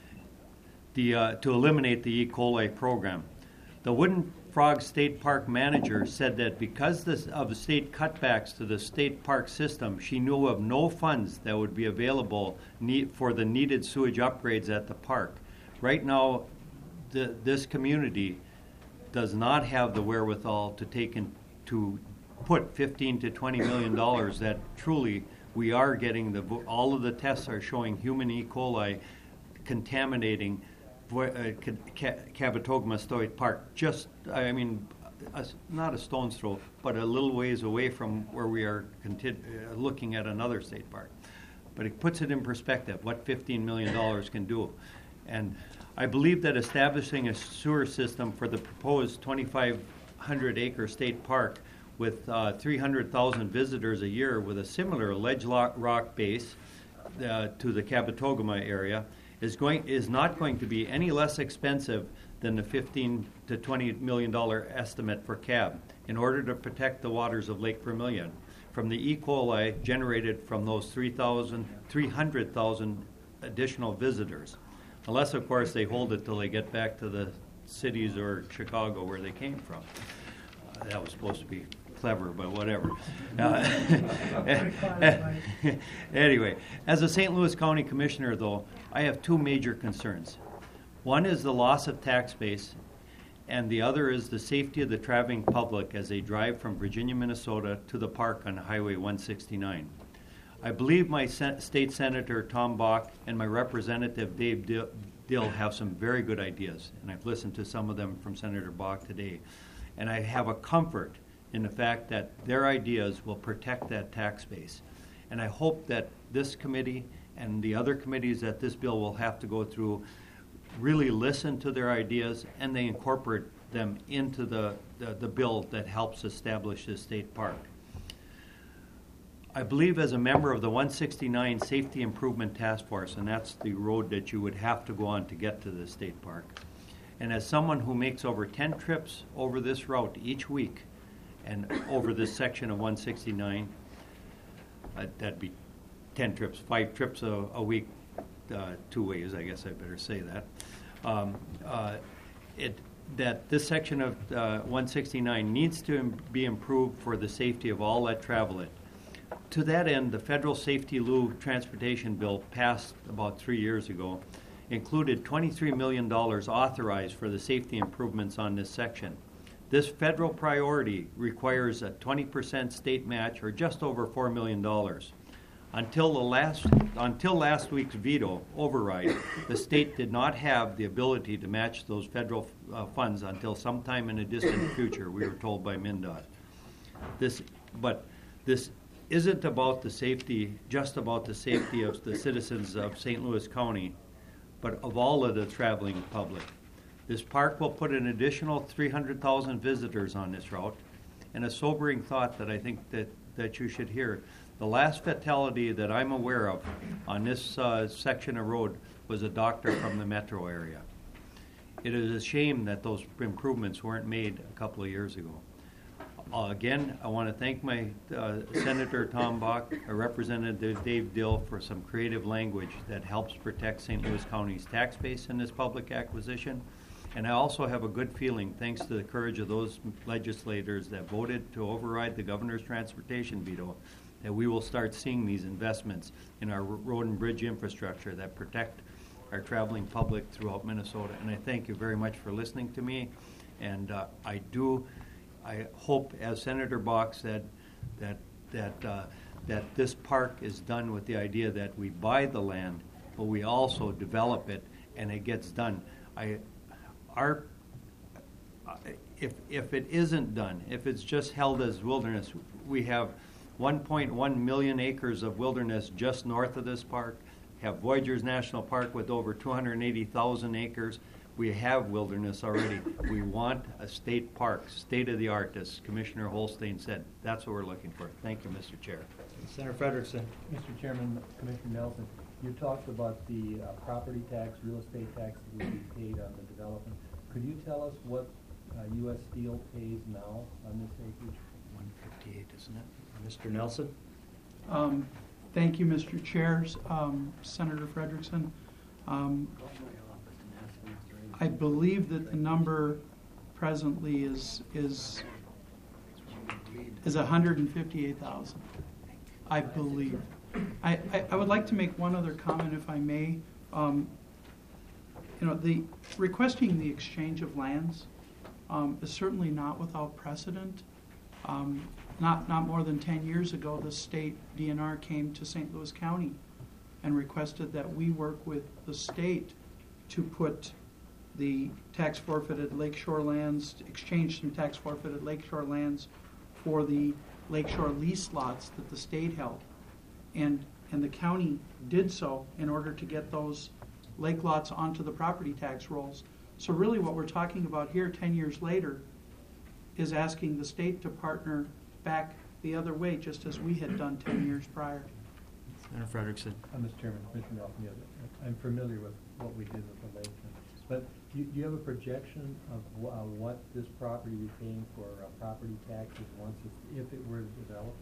The uh, to eliminate the E. coli program. The Wooden Frog State Park manager said that because this, of the state cutbacks to the state park system, she knew of no funds that would be available need, for the needed sewage upgrades at the park. Right now, the, this community does not have the wherewithal to take in, to put fifteen to twenty million dollars that truly we are getting. The, all of the tests are showing human E. coli contaminating Uh, Kabetogama State Park, just, I mean, a, not a stone's throw, but a little ways away from where we are conti- uh, looking at another state park. But it puts it in perspective, what fifteen million dollars can do. And I believe that establishing a sewer system for the proposed twenty-five hundred acre state park with uh, three hundred thousand visitors a year with a similar ledge rock base uh, to the Kabetogama area is going is not going to be any less expensive than the fifteen to twenty million dollar estimate for C A B in order to protect the waters of Lake Vermilion from the E. coli generated from those three hundred thousand additional visitors. Unless, of course, they hold it till they get back to the cities or Chicago where they came from. Uh, that was supposed to be clever, but whatever. Uh, anyway, as a Saint Louis County Commissioner, though, I have two major concerns. One is the loss of tax base, and the other is the safety of the traveling public as they drive from Virginia, Minnesota to the park on Highway one sixty-nine. I believe my sen- state senator, Tom Bach, and my representative, Dave Dill, Dill, have some very good ideas, and I've listened to some of them from Senator Bach today. And I have a comfort in the fact that their ideas will protect that tax base. And I hope that this committee and the other committees that this bill will have to go through really listen to their ideas and they incorporate them into the, the, the bill that helps establish this state park. I believe as a member of the one sixty-nine Safety Improvement Task Force, and that's the road that you would have to go on to get to the state park, and as someone who makes over ten trips over this route each week and over this section of one sixty-nine, uh, that'd be ten trips, five trips a, a week uh, two ways, I guess I better say that. Um, uh, it, that this section of uh, one sixty-nine needs to im- be improved for the safety of all that travel it. To that end, the Federal Safety Lou Transportation Bill passed about three years ago included twenty-three million dollars authorized for the safety improvements on this section. This federal priority requires a twenty percent state match, or just over four million dollars. Until the last, until last week's veto override, the state did not have the ability to match those federal uh, funds until sometime in a distant future, we were told by MnDOT. This, but this isn't about the safety, just about the safety of the citizens of Saint Louis County, but of all of the traveling public. This park will put an additional three hundred thousand visitors on this route, and a sobering thought that I think that, that you should hear. The last fatality that I'm aware of on this uh, section of road was a doctor from the metro area. It is a shame that those improvements weren't made a couple of years ago. Uh, again, I want to thank my uh, Senator Tom Bach, uh, Representative Dave Dill, for some creative language that helps protect Saint Louis County's tax base in this public acquisition. And I also have a good feeling, thanks to the courage of those legislators that voted to override the governor's transportation veto, that we will start seeing these investments in our road and bridge infrastructure that protect our traveling public throughout Minnesota. And I thank you very much for listening to me. And uh, I do, I hope, as Senator Bach said, that that uh, that this park is done with the idea that we buy the land, but we also develop it, and it gets done. I, our, if if it isn't done, if it's just held as wilderness, we have one point one million acres of wilderness just north of this park. Have Voyageurs National Park with over two hundred eighty thousand acres. We have wilderness already. We want a state park, state-of-the-art, as Commissioner Holstein said. That's what we're looking for. Thank you, Mister Chair. Senator Frederickson. Mister Chairman, Commissioner Nelson, you talked about the uh, property tax, real estate tax that would be paid on the development. Could you tell us what uh, U S Steel pays now on this acreage? one fifty-eight, isn't it? Mister Nelson? Um, Thank you, Mister Chairs, um, Senator Frederickson. Um, I believe that the number presently is is is one hundred fifty-eight thousand. I believe. I, I, I would like to make one other comment, if I may. Um, you know, the requesting the exchange of lands um, is certainly not without precedent. Um, Not not more than ten years ago, the state D N R came to Saint Louis County and requested that we work with the state to put the tax forfeited lakeshore lands, exchange some tax forfeited lakeshore lands for the lakeshore lease lots that the state held. And and the county did so in order to get those lake lots onto the property tax rolls. So really what we're talking about here ten years later is asking the state to partner back the other way, just as we had done ten years prior. Senator Frederickson. Uh, Mister Chairman, Commissioner Nelson, yeah, I'm familiar with what we did with the lake. But do do you have a projection of wh- uh, what this property would be paying for uh, property taxes once, it's, if it were developed?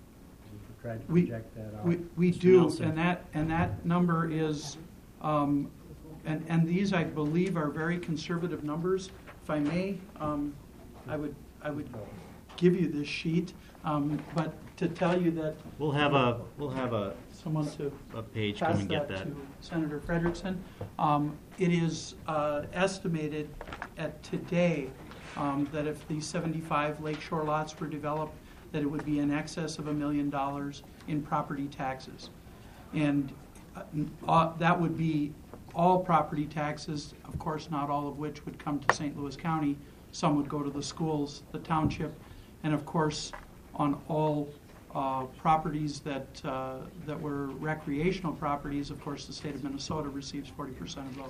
We could try to We, project that out. we, we Mister do, Nelson. and that, and that number is, um, and, and these, I believe, are very conservative numbers. If I may, um, I would, I would give you this sheet, um, but to tell you that We'll have a, we'll have a, someone to a page pass come and get that that. to Senator Frederickson. Um, it is uh, estimated at today um, that if the seventy-five lakeshore lots were developed, that it would be in excess of a million dollars in property taxes. And uh, uh, that would be all property taxes, of course, not all of which would come to Saint Louis County. Some would go to the schools, the township, and of course, on all uh, properties that uh, that were recreational properties, of course, the state of Minnesota receives forty percent of those.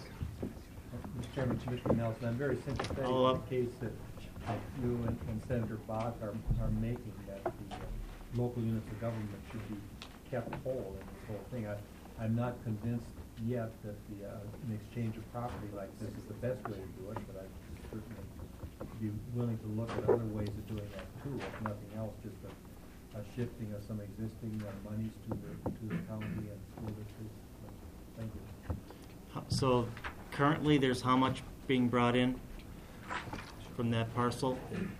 Mister Chairman, Commissioner Nelson, I'm very sympathetic Follow to up. the case that uh, you and, and Senator Bach are, are making, that the uh, local units of government should be kept whole in this whole thing. I, I'm not convinced yet that the uh, an exchange of property like this is the best way to do it, but I certainly be willing to look at other ways of doing that too, if nothing else, just a, a shifting of some existing uh, monies to the to the county and school districts. Thank you. Ho- So currently, there's how much being brought in from that parcel?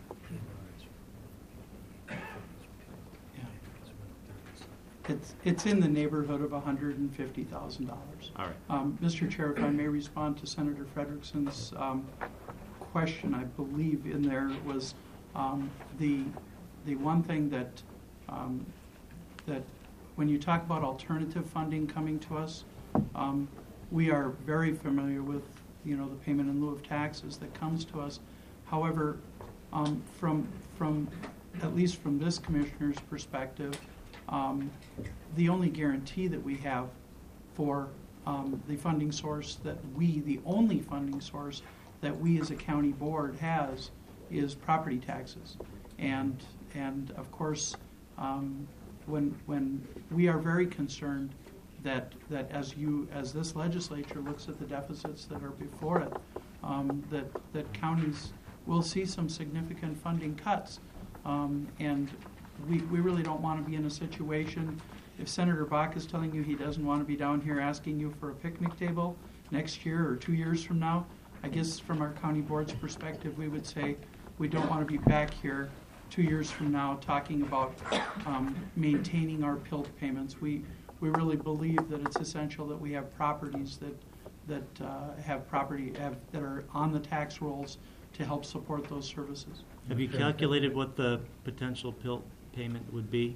It's, it's in the neighborhood of one hundred fifty thousand dollars. All right. Um, Mister Chair, if I may respond to Senator Frederickson's um, question, I believe in there was um, the, the one thing that, um, that when you talk about alternative funding coming to us, um, we are very familiar with, you know, the payment in lieu of taxes that comes to us. However, um, from, from, at least from this commissioner's perspective, um, the only guarantee that we have for um, the funding source that we, the only funding source that we as a county board has is property taxes. And, and of course, um, when, when we are very concerned that, that as you, as this legislature looks at the deficits that are before it, um, that, that counties will see some significant funding cuts. Um, and we, we really don't want to be in a situation, if Senator Bach is telling you he doesn't want to be down here asking you for a picnic table next year or two years from now, I guess from our county board's perspective, we would say we don't want to be back here two years from now talking about um, maintaining our P I L T payments. We, we really believe that it's essential that we have properties that, that uh, have property, have, that are on the tax rolls to help support those services. Have you calculated what the potential P I L T payment would be?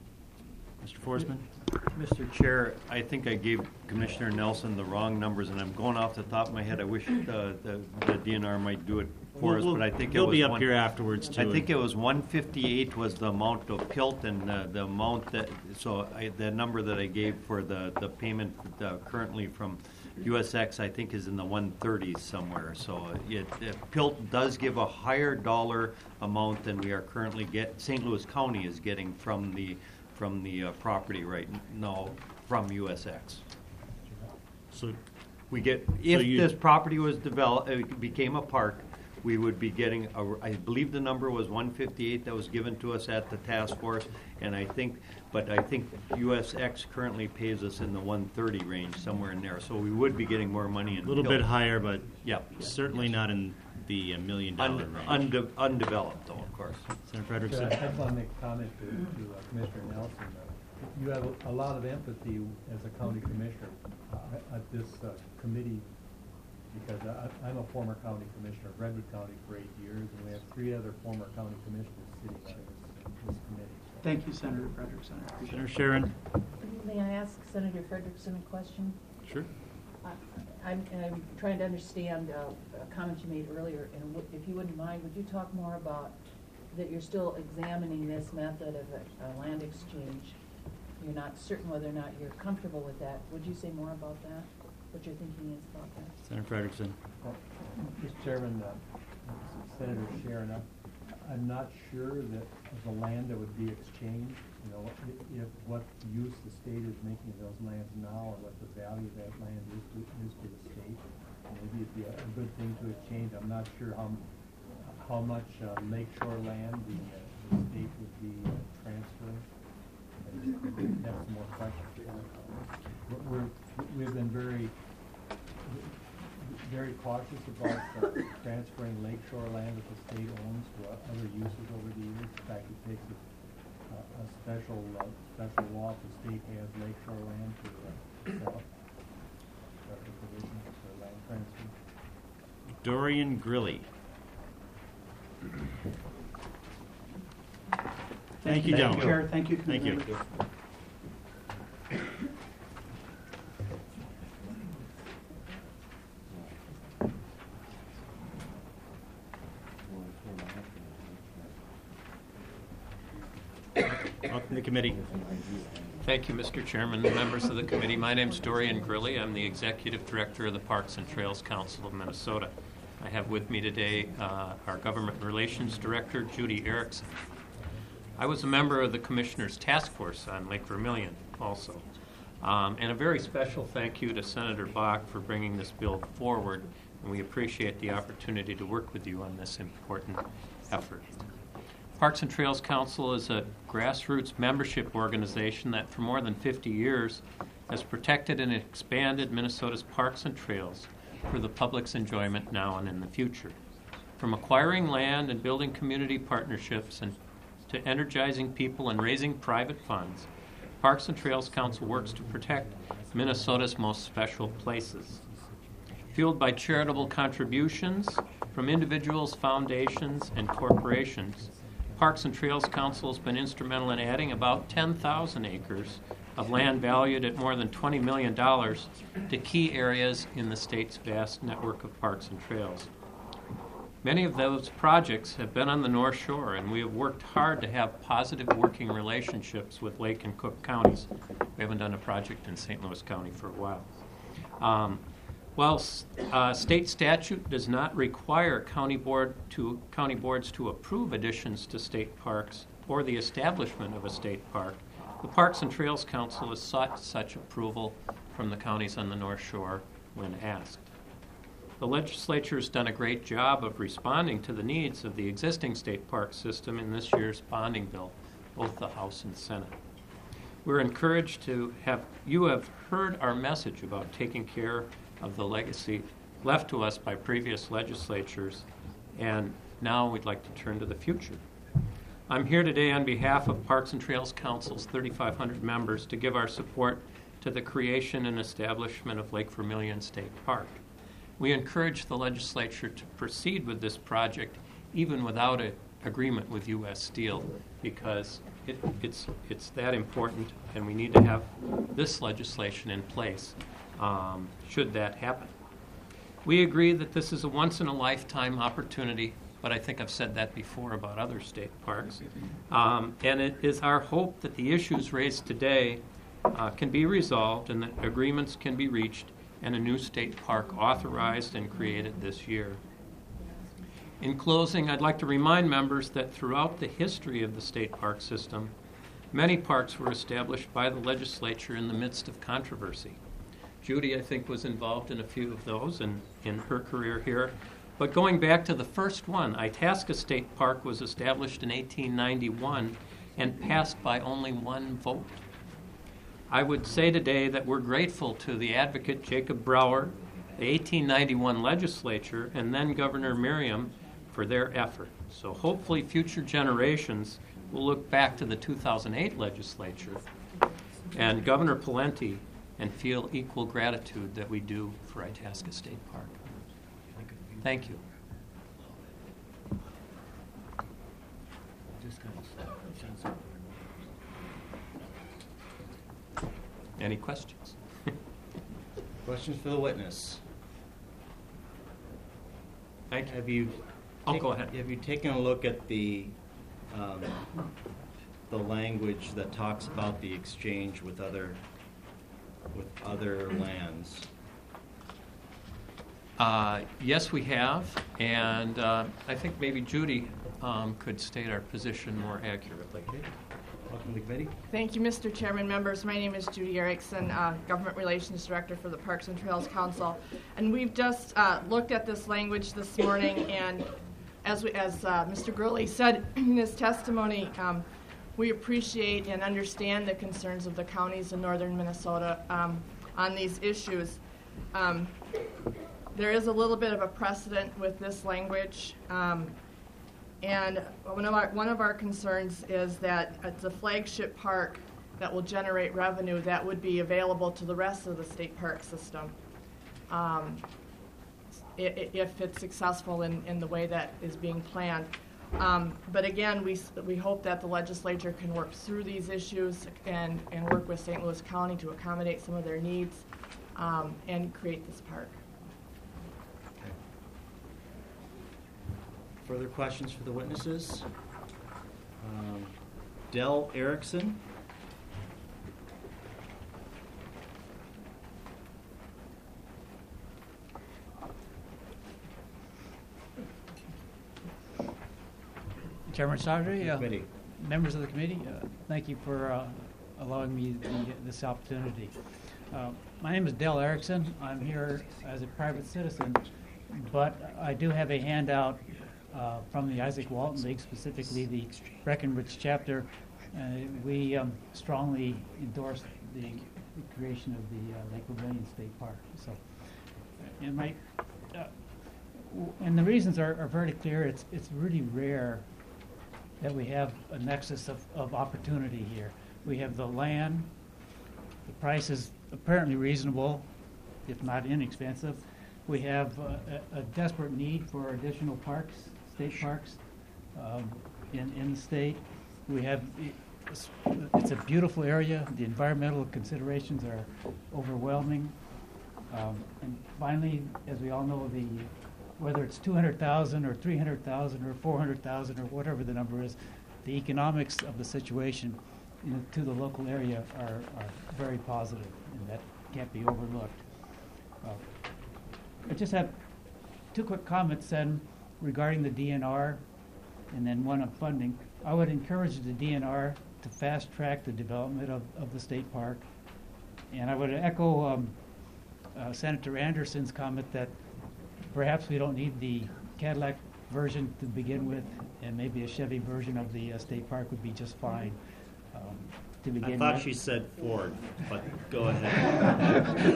Mister Forsman? Mister Chair, I think I gave Commissioner Nelson the wrong numbers, and I'm going off the top of my head. I wish uh, the, the D N R might do it for us, We'll- but I think it He'll was be up one- here afterwards, too. I think it was one fifty-eight was the amount of P I L T, and uh, the amount that, so I, the number that I gave for the, the payment uh, currently from U S X, I think, is in the one thirties somewhere. So it, it, P I L T does give a higher dollar amount than we are currently get, Saint Louis County is getting from the, from the uh, property right now from U S X. So We get, if you- this property was developed, it became a park, we would be getting, a, I believe the number was one fifty-eight that was given to us at the task force, and I think, but I think U S X currently pays us in the one thirty range, somewhere in there, so we would be getting more money in. a little P I L bit T. higher, but Yep. certainly not in the uh, million dollar Unde- range. unde- Undeveloped, though, of course. Senator Chair, Frederickson? I just want to make a comment to, to uh, Commissioner Nelson. Uh, You have a- a lot of empathy as a county commissioner uh, at this uh, committee, because I, I'm a former county commissioner of Redwood County for eight years, and we have three other former county commissioners sitting on this, this committee. So Thank you, Senator Frederickson. I appreciate Senator it. Sharon? May I ask Senator Frederickson a question? Sure. I- I'm, I'm trying to understand uh, a comment you made earlier, and would- if you wouldn't mind, would you talk more about that you're still examining this method of a a land exchange? You're not certain whether or not you're comfortable with that. Would you say more about that? What your thinking is about that? Senator Frederickson? Well, Mister Chairman, uh, Senator Sharon, I- I'm not sure that the land that would be exchanged, you know, i- if what use the state is making of those lands now, or what the value of that land is to, is to the state. Maybe it'd be a a good thing to exchange. I'm not sure how, m- how much uh, lakeshore land the, uh, the state would be uh, transferring. And That's more questions. We're- We're, we've been very, very cautious about uh, transferring lakeshore land that the state owns to uh, other uses over the years. In fact, it takes a, a special, uh, special law if the state has lakeshore land to uh, sell. That's the provision for land transfer. Dorian Grilly. Thank you, Thank gentlemen. Chair. Thank you, Thank you. Commissioner. Welcome to the committee. Thank you, Mister Chairman, members of the committee. My name is Dorian Grilly. I'm the Executive Director of the Parks and Trails Council of Minnesota. I have with me today uh, our Government Relations Director, Judy Erickson. I was a member of the Commissioner's Task Force on Lake Vermilion also. Um, and a very special thank you to Senator Bach for bringing this bill forward, and we appreciate the opportunity to work with you on this important effort. Parks and Trails Council is a grassroots membership organization that for more than fifty years has protected and expanded Minnesota's parks and trails for the public's enjoyment now and in the future. From acquiring land and building community partnerships and to energizing people and raising private funds, Parks and Trails Council works to protect Minnesota's most special places. Fueled by charitable contributions from individuals, foundations, and corporations, Parks and Trails Council has been instrumental in adding about ten thousand acres of land valued at more than twenty million dollars to key areas in the state's vast network of parks and trails. Many of those projects have been on the North Shore, and we have worked hard to have positive working relationships with Lake and Cook counties. We haven't done a project in Saint Louis County for a while. Um, while uh, state statute does not require county board to county boards to approve additions to state parks or the establishment of a state park, the Parks and Trails Council has sought such approval from the counties on the North Shore when asked. The legislature has done a great job of responding to the needs of the existing state park system in this year's bonding bill, both the House and Senate. We're encouraged to have, you have heard our message about taking care of the legacy left to us by previous legislatures, and now we'd like to turn to the future. I'm here today on behalf of Parks and Trails Council's thirty-five hundred members to give our support to the creation and establishment of Lake Vermilion State Park. We encourage the legislature to proceed with this project even without an agreement with U S Steel, because it, it's, it's that important, and we need to have this legislation in place um, should that happen. We agree that this is a once-in-a-lifetime opportunity, but I think I've said that before about other state parks. Um, and it is our hope that the issues raised today uh, can be resolved and that agreements can be reached and a new state park authorized and created this year. In closing, I'd like to remind members that throughout the history of the state park system, many parks were established by the legislature in the midst of controversy. Judy, I think, was involved in a few of those in, in her career here. But going back to the first one, Itasca State Park was established in eighteen ninety-one and passed by only one vote. I would say today that we're grateful to the advocate Jacob Brower, the eighteen ninety-one legislature, and then Governor Merriam for their effort. So hopefully future generations will look back to the two thousand eight legislature and Governor Pawlenty and feel equal gratitude that we do for Itasca State Park. Thank you. Any questions? Questions for the witness? Thank you. Have you? Oh, take- go ahead. Have you taken a look at the, um, the language that talks about the exchange with other, with other lands? Uh, yes, we have, and uh, I think maybe Judy um, could state our position more accurately. Welcome to the committee. Thank you, Mister Chairman, members. My name is Judy Erickson, uh, Government Relations Director for the Parks and Trails Council. And we've just uh, looked at this language this morning, and as, we, as uh, Mister Gurley said in his testimony, um, we appreciate and understand the concerns of the counties in northern Minnesota um, on these issues. Um, there is a little bit of a precedent with this language. Um, And one of our one of our concerns is that it's a flagship park that will generate revenue that would be available to the rest of the state park system, um, i- if it's successful in, in the way that is being planned. Um, but again, we we hope that the legislature can work through these issues and, and work with Saint Louis County to accommodate some of their needs um, and create this park. Further questions for the witnesses? Um, Dell Erickson. Chairman Sargent, uh, Committee. members of the committee, uh, thank you for uh, allowing me the, this opportunity. Uh, my name is Dell Erickson. I'm here as a private citizen, but I do have a handout uh, from the Isaac Walton League, specifically the Breckenridge chapter. Uh, we um, strongly endorse the the creation of the uh, Lake Vermilion State Park. So, uh, and my, uh, w- and the reasons are, are very clear. It's it's really rare that we have a nexus of, of opportunity here. We have the land, the price is apparently reasonable, if not inexpensive. We have uh, a, a desperate need for additional parks, state parks, um, in, in the state. We have, it's, it's a beautiful area. The environmental considerations are overwhelming. Um, and finally, as we all know, the whether it's two hundred thousand or three hundred thousand or four hundred thousand or whatever the number is, the economics of the situation, you know, to the local area are, are very positive, and that can't be overlooked. Uh, I just have two quick comments then regarding the D N R, and then one on funding. I would encourage the D N R to fast track the development of, of the state park, and I would echo um, uh, Senator Anderson's comment that perhaps we don't need the Cadillac version to begin with, and maybe a Chevy version of the uh, state park would be just fine um, to begin I with. thought she said Ford, but go ahead.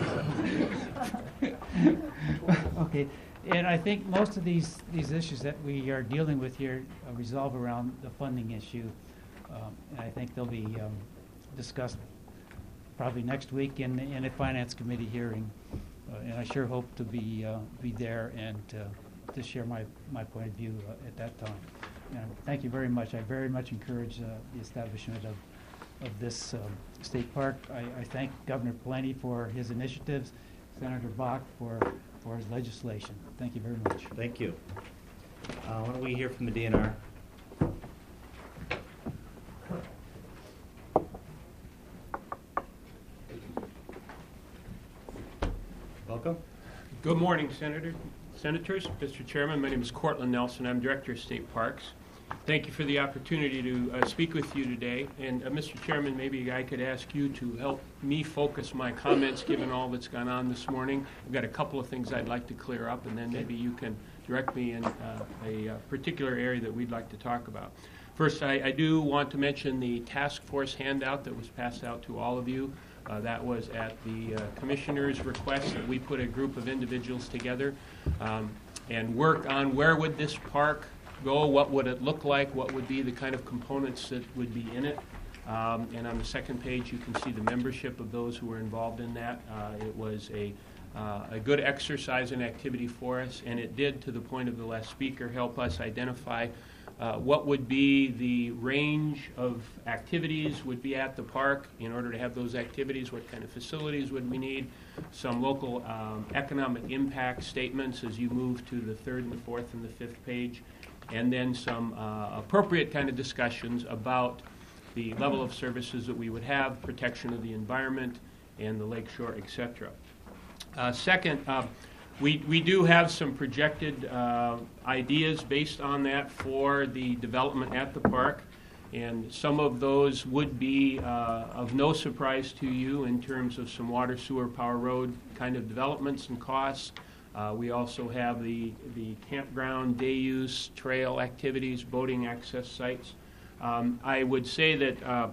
Okay, and I think most of these, these issues that we are dealing with here uh, resolve around the funding issue. Um, and I think they'll be um, discussed probably next week in, in a finance committee hearing. Uh, and I sure hope to be uh, be there and uh, to share my, my point of view uh, at that time. And thank you very much. I very much encourage uh, the establishment of, of this um, state park. I, I thank Governor Plenty for his initiatives, Senator Bach for, for his legislation. Thank you very much. Thank you. Uh, why don't we hear from the D N R? Welcome. Good morning, Senator, Senators, Mister Chairman. My name is Cortland Nelson. I'm Director of State Parks. Thank you for the opportunity to uh, speak with you today. And uh, Mister Chairman, maybe I could ask you to help me focus my comments given all that's gone on this morning. I've got a couple of things I'd like to clear up, and then maybe you can direct me in uh, a, a particular area that we'd like to talk about. First, I, I do want to mention the task force handout that was passed out to all of you. Uh, that was at the uh, commissioner's request that we put a group of individuals together um, and work on where would this park go, what would it look like, what would be the kind of components that would be in it. Um, and on the second page, you can see the membership of those who were involved in that. Uh, it was a, uh, a good exercise and activity for us, and it did, to the point of the last speaker, help us identify Uh, what would be the range of activities would be at the park in order to have those activities, what kind of facilities would we need, some local um, economic impact statements as you move to the third and the fourth and the fifth page, and then some uh, appropriate kind of discussions about the level of services that we would have, protection of the environment and the lakeshore, et cetera. Uh, second, uh, We, we do have some projected uh, ideas based on that for the development at the park, and some of those would be uh, of no surprise to you in terms of some water, sewer, power, road kind of developments and costs. Uh, we also have the, the campground, day use, trail activities, boating access sites. Um, I would say that uh,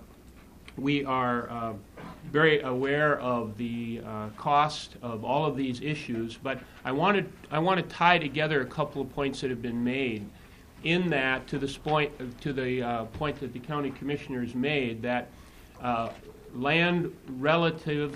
we are uh, very aware of the uh, cost of all of these issues, but I wanted I want to tie together a couple of points that have been made. In that, to this point, to the uh, point that the county commissioners made, that uh, land relative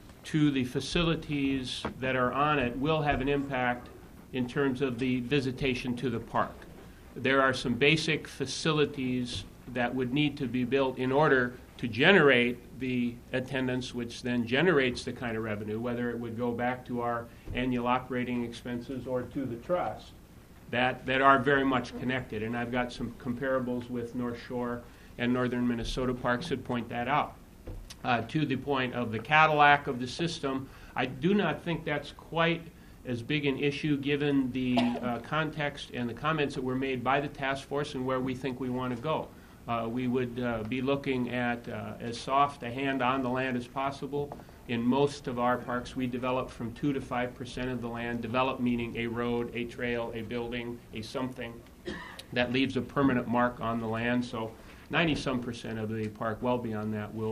to the facilities that are on it will have an impact in terms of the visitation to the park. There are some basic facilities that would need to be built in order to generate the attendance, which then generates the kind of revenue, whether it would go back to our annual operating expenses or to the trust, that, that are very much connected. And I've got some comparables with North Shore and Northern Minnesota parks that point that out. Uh, to the point of the Cadillac of the system, I do not think that's quite as big an issue given the uh, context and the comments that were made by the task force and where we think we want to go. Uh, we would uh, be looking at uh, as soft a hand on the land as possible. In most of our parks, we develop from two to five percent of the land. Develop meaning a road, a trail, a building, a something that leaves a permanent mark on the land. So ninety some percent of the park, well beyond that, will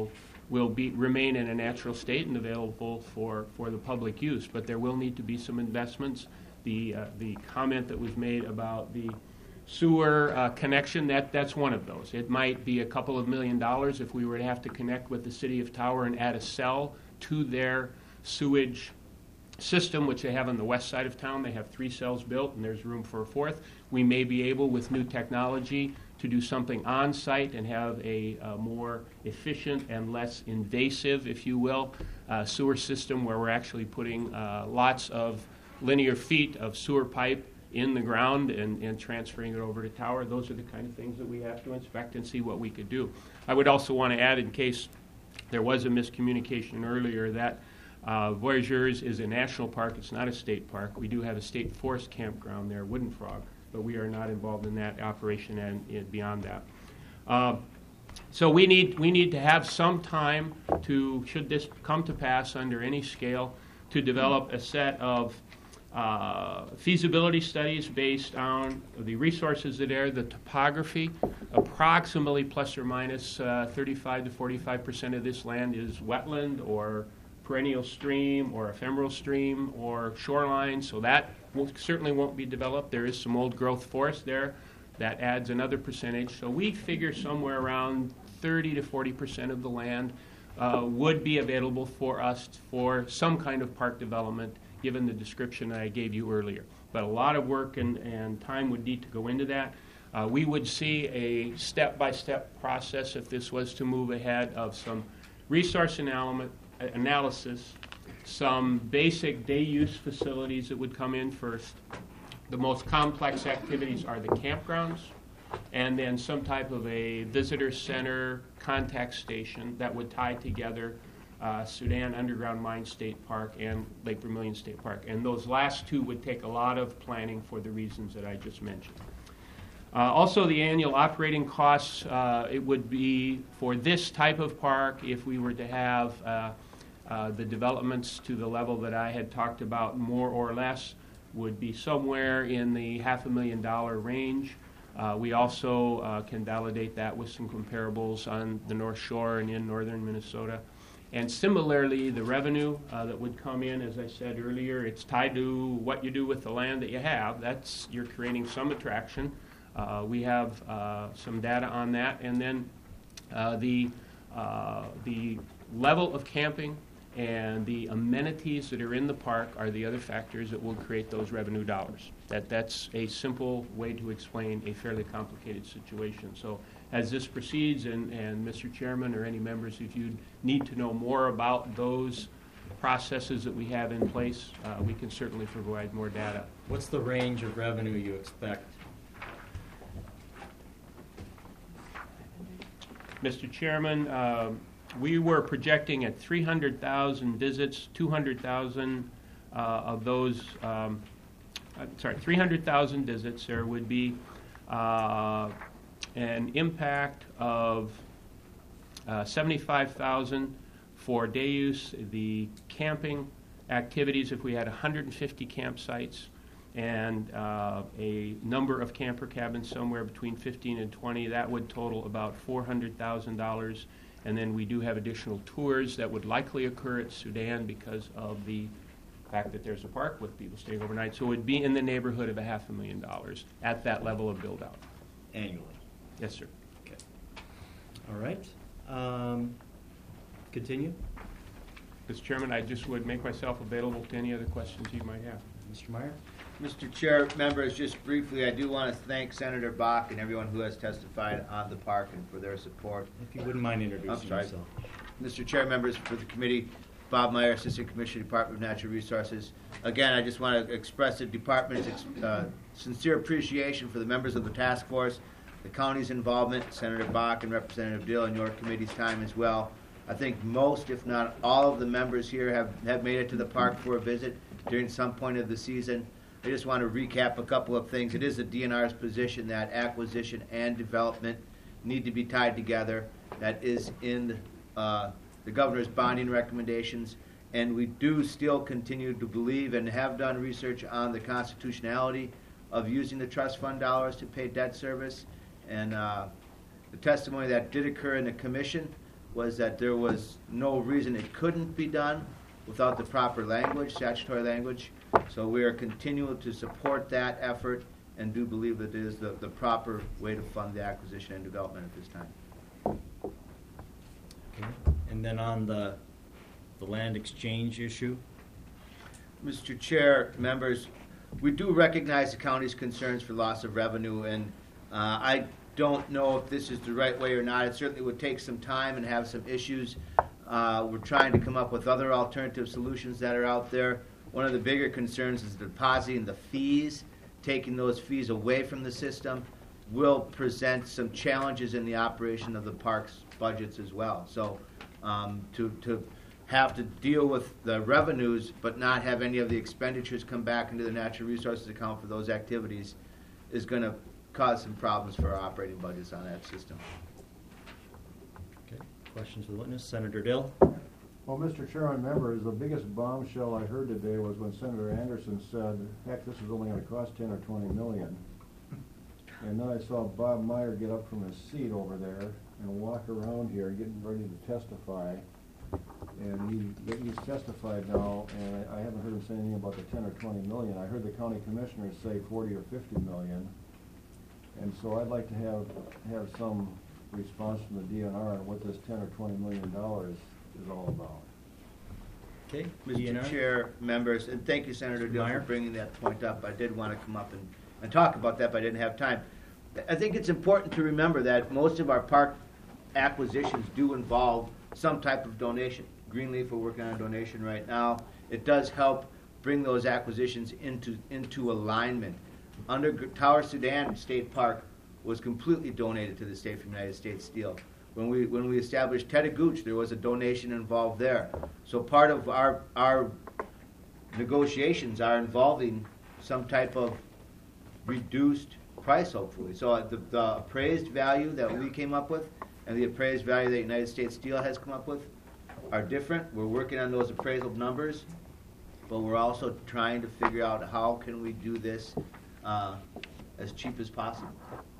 will be, remain in a natural state and available for, for the public use. But there will need to be some investments. The, uh, the comment that was made about the sewer uh, connection, that, that's one of those. It might be a couple of million dollars if we were to have to connect with the city of Tower and add a cell to their sewage system, which they have on the west side of town. They have three cells built, and there's room for a fourth. We may be able, with new technology, to do something on site and have a, a more efficient and less invasive, if you will, uh, sewer system where we're actually putting uh, lots of linear feet of sewer pipe in the ground and, and transferring it over to Tower. Those are the kind of things that we have to inspect and see what we could do. I would also want to add, in case there was a miscommunication earlier, that uh, Voyageurs is a national park. It's not a state park. We do have a state forest campground there, Wooden Frog, but we are not involved in that operation and, and beyond that. Uh, so we need we need to have some time to, should this come to pass under any scale, to develop a set of uh, feasibility studies based on the resources that are, the topography. Approximately plus or minus uh, thirty-five to forty-five percent of this land is wetland or perennial stream or ephemeral stream or shoreline, so that will, certainly won't be developed. There is some old growth forest there that adds another percentage. So we figure somewhere around thirty to forty percent of the land uh, would be available for us for some kind of park development, given the description that I gave you earlier. But a lot of work and, and time would need to go into that. Uh, we would see a step-by-step process if this was to move ahead of some resource analysis, analysis, some basic day-use facilities that would come in first. The most complex activities are the campgrounds, and then some type of a visitor center contact station that would tie together uh, Sudan Underground Mine State Park and Lake Vermilion State Park. And those last two would take a lot of planning for the reasons that I just mentioned. Uh, also, the annual operating costs, uh, it would be for this type of park, if we were to have uh, uh, the developments to the level that I had talked about, more or less, would be somewhere in the half a million dollar range. Uh, we also uh, can validate that with some comparables on the North Shore and in northern Minnesota. And similarly, the revenue uh, that would come in, as I said earlier, it's tied to what you do with the land that you have. That's, you're creating some attraction. Uh, we have uh, some data on that, and then uh, the uh, the level of camping and the amenities that are in the park are the other factors that will create those revenue dollars. That that's a simple way to explain a fairly complicated situation. So as this proceeds, and, and Mister Chairman or any members, if you need to know more about those processes that we have in place, uh, we can certainly provide more data. What's the range of revenue you expect? Mister Chairman, uh, we were projecting at three hundred thousand visits, two hundred thousand uh, of those, um, uh, sorry, three hundred thousand visits. There would be uh, an impact of uh, seventy-five thousand for day use. The camping activities, if we had one hundred fifty campsites, and uh, a number of camper cabins somewhere between fifteen and twenty, that would total about four hundred thousand dollars. And then we do have additional tours that would likely occur at Sudan because of the fact that there's a park with people staying overnight. So it would be in the neighborhood of a half a million dollars at that level of build-out. Annually? Yes, sir. Okay. All right. Um, continue. Mister Chairman, I just would make myself available to any other questions you might have. Mister Meyer? Mister Chair, members, just briefly, I do want to thank Senator Bach and everyone who has testified on the park and for their support. If you wouldn't mind I'm introducing sorry. yourself. Mister Chair, members for the committee, Bob Meyer, Assistant Commissioner, Department of Natural Resources. Again, I just want to express the department's uh, sincere appreciation for the members of the task force, the county's involvement, Senator Bach and Representative Dill, and your committee's time as well. I think most, if not all, of the members here have, have made it to the park for a visit during some point of the season. I just want to recap a couple of things. It is the D N R's position that acquisition and development need to be tied together. That is in uh, the governor's bonding recommendations. And we do still continue to believe and have done research on the constitutionality of using the trust fund dollars to pay debt service. And uh, the testimony that did occur in the commission was that there was no reason it couldn't be done without the proper language, statutory language. So we are continuing to support that effort and do believe that it is the, the proper way to fund the acquisition and development at this time. Okay. And then on the, the land exchange issue? Mister Chair, members, we do recognize the county's concerns for loss of revenue, and uh, I don't know if this is the right way or not. It certainly would take some time and have some issues. Uh, we're trying to come up with other alternative solutions that are out there. One of the bigger concerns is depositing the fees. Taking those fees away from the system will present some challenges in the operation of the park's budgets as well. So um, to, to have to deal with the revenues but not have any of the expenditures come back into the natural resources account for those activities is going to cause some problems for our operating budgets on that system. Okay. Questions for the witness? Senator Dill? Well, Mister Chairman, members, the biggest bombshell I heard today was when Senator Anderson said, heck, this is only going to cost ten or twenty million. And then I saw Bob Meyer get up from his seat over there and walk around here getting ready to testify. And he, he's testified now, and I, I haven't heard him say anything about the ten or twenty million. I heard the county commissioners say forty or fifty million. And so I'd like to have, have some response from the D N R on what this ten or twenty million dollars is all about. Okay. Mister Chair, members, and thank you, Senator Dill, for bringing that point up. I did want to come up and, and talk about that, but I didn't have time. I think it's important to remember that most of our park acquisitions do involve some type of donation. Greenleaf, we're working on a donation right now. It does help bring those acquisitions into, into alignment. Under Tower Sudan State Park was completely donated to the state from United States Steel. When we when we established Tetegooch, there was a donation involved there. So part of our our negotiations are involving some type of reduced price, hopefully. So the, the appraised value that we came up with and the appraised value that United States Steel has come up with are different. We're working on those appraisal numbers, but we're also trying to figure out how can we do this uh, as cheap as possible.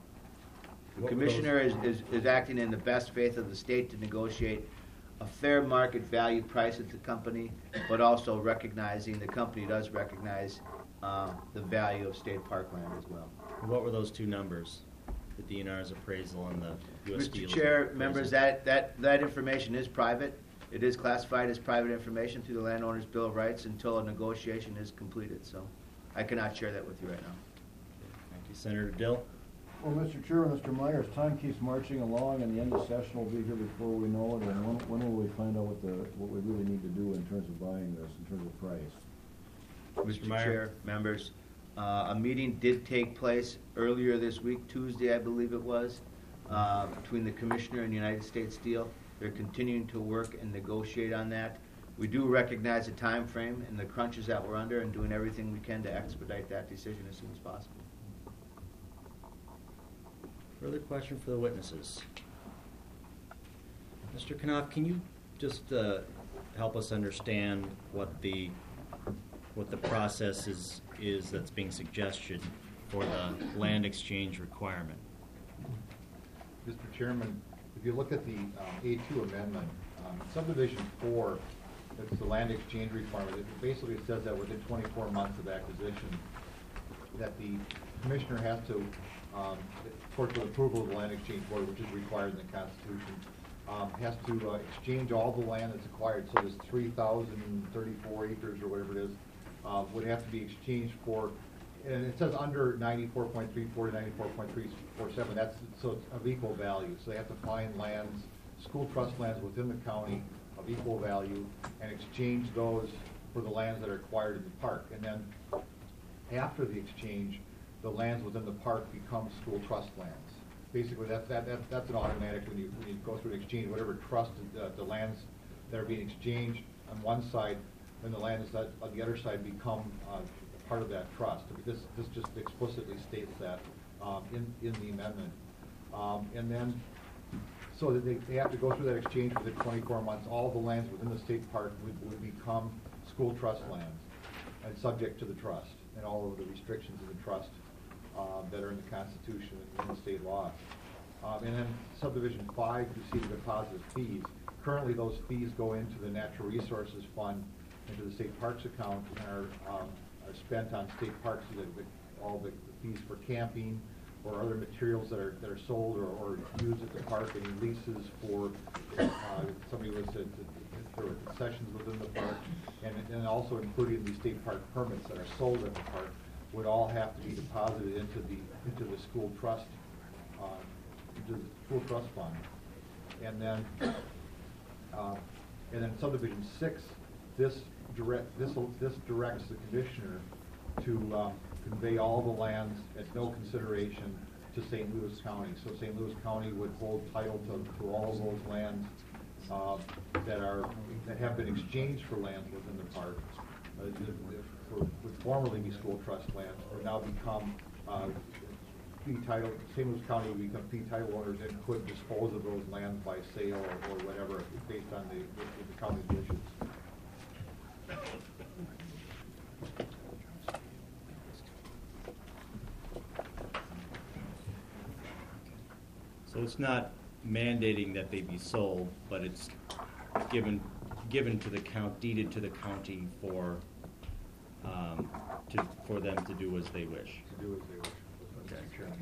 The commissioner is, is, is acting in the best faith of the state to negotiate a fair market value price at the company, but also recognizing, the company does recognize uh, the value of state parkland as well. What were those two numbers? The D N R's appraisal and the U S Steel's Mister Chair, appraisal? members, that, that, that information is private. It is classified as private information through the Landowner's Bill of Rights until a negotiation is completed. So I cannot share that with you right now. Thank you. Senator Dill? Well, Mister Chairman, Mister Myers, time keeps marching along, and the end of session will be here before we know it. And when, when will we find out what the what we really need to do in terms of buying this, in terms of price? Mister Chair, members, uh, a meeting did take place earlier this week, Tuesday, I believe it was, uh, between the Commissioner and United States Steel. They're continuing to work and negotiate on that. We do recognize the time frame and the crunches that we're under, and doing everything we can to expedite that decision as soon as possible. Further question for the witnesses? Mister Knopf, can you just uh, help us understand what the what the process is is that's being suggested for the land exchange requirement? Mister Chairman, if you look at the um, A two amendment, um, subdivision four, it's the land exchange requirement. It basically says that within twenty-four months of acquisition, that the commissioner has to, um, for the approval of the land exchange board, which is required in the Constitution, um, has to uh, exchange all the land that's acquired. So this three thousand thirty-four acres or whatever it is uh, would have to be exchanged for, and it says under ninety-four point three four to ninety-four point three four seven. That's so it's of equal value. So they have to find lands, school trust lands within the county of equal value, and exchange those for the lands that are acquired in the park. And then after the exchange, the lands within the park become school trust lands. Basically, that's that, that that's an automatic when you when you go through an exchange. Whatever trust uh, the lands that are being exchanged on one side, then the lands that on the other side become uh, part of that trust. I mean, this this just explicitly states that um, in in the amendment. Um, and then, so that they, they have to go through that exchange within twenty-four months. All the lands within the state park would, would become school trust lands and subject to the trust and all of the restrictions of the trust uh, that are in the Constitution and in the state law. Um, and then subdivision five, you see the deposit of fees. currently those fees go into the Natural Resources Fund, into the State Parks account, and are, um, are spent on state parks, the, the, all the fees for camping or other materials that are, that are sold or, or used at the park, any leases for, uh, somebody was to, to, for concessions within the park, and, and also including the state park permits that are sold at the park, would all have to be deposited into the, into the school trust, uh, into the school trust fund. And then, uh, and then subdivision six, this direct, this, this directs the commissioner to, um, convey all the lands at no consideration to Saint Louis County. So Saint Louis County would hold title to, to all of those lands uh, that are that have been exchanged for lands within the park. Uh, for, would formerly be school trust lands, would now become uh, fee title. Saint Louis County would become fee title owners and could dispose of those lands by sale or, or whatever based on the, the, the county's wishes. So it's not mandating that they be sold, but it's given given to the count, deeded to the county for um, to for them to do as they wish. To do as they wish. Okay. Chairman,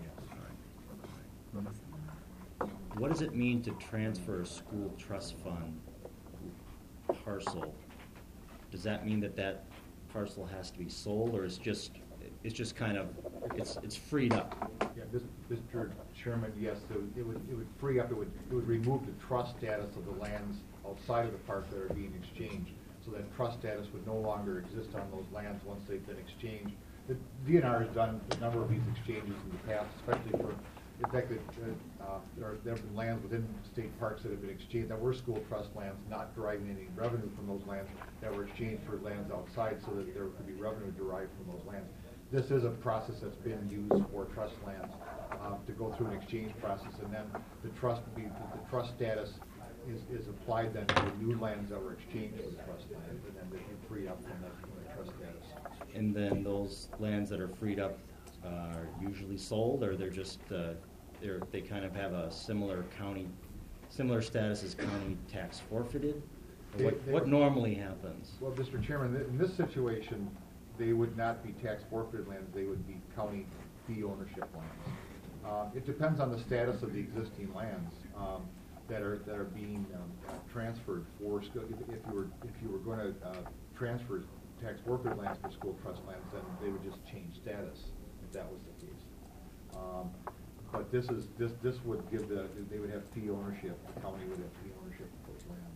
yes. What does it mean to transfer a school trust fund parcel? Does that mean that that parcel has to be sold, or it's just it's just kind of it's it's freed up? Yeah, this, Mister Chairman, yes, it would, it would it would free up. It would it would remove the trust status of the lands outside of the park that are being exchanged, so that trust status would no longer exist on those lands once they've been exchanged. The D N R has done a number of these exchanges in the past, especially for, in fact, that, uh, there, are, there have been lands within state parks that have been exchanged that were school trust lands, not deriving any revenue from those lands, that were exchanged for lands outside so that there could be revenue derived from those lands. This is a process that's been used for trust lands uh, to go through an exchange process, and then the trust be, the, the trust status is, is applied then to the new lands that were exchanged for the trust lands, and then they're freed up from that, from the trust status. And then those lands that are freed up uh, are usually sold, or they're just uh, they're they kind of have a similar county similar status as county tax forfeited. Or They- what they what were- normally happens? Well, Mister Chairman, th- in this situation, they would not be tax forfeited lands, they would be county fee ownership lands. Uh, it depends on the status of the existing lands um, that are that are being um, uh, transferred for school. If, if you were if you were going to uh, transfer tax forfeited lands for school trust lands, then they would just change status if that was the case. Um, but this is this this would give the they would have fee ownership. The county would have fee ownership of those lands.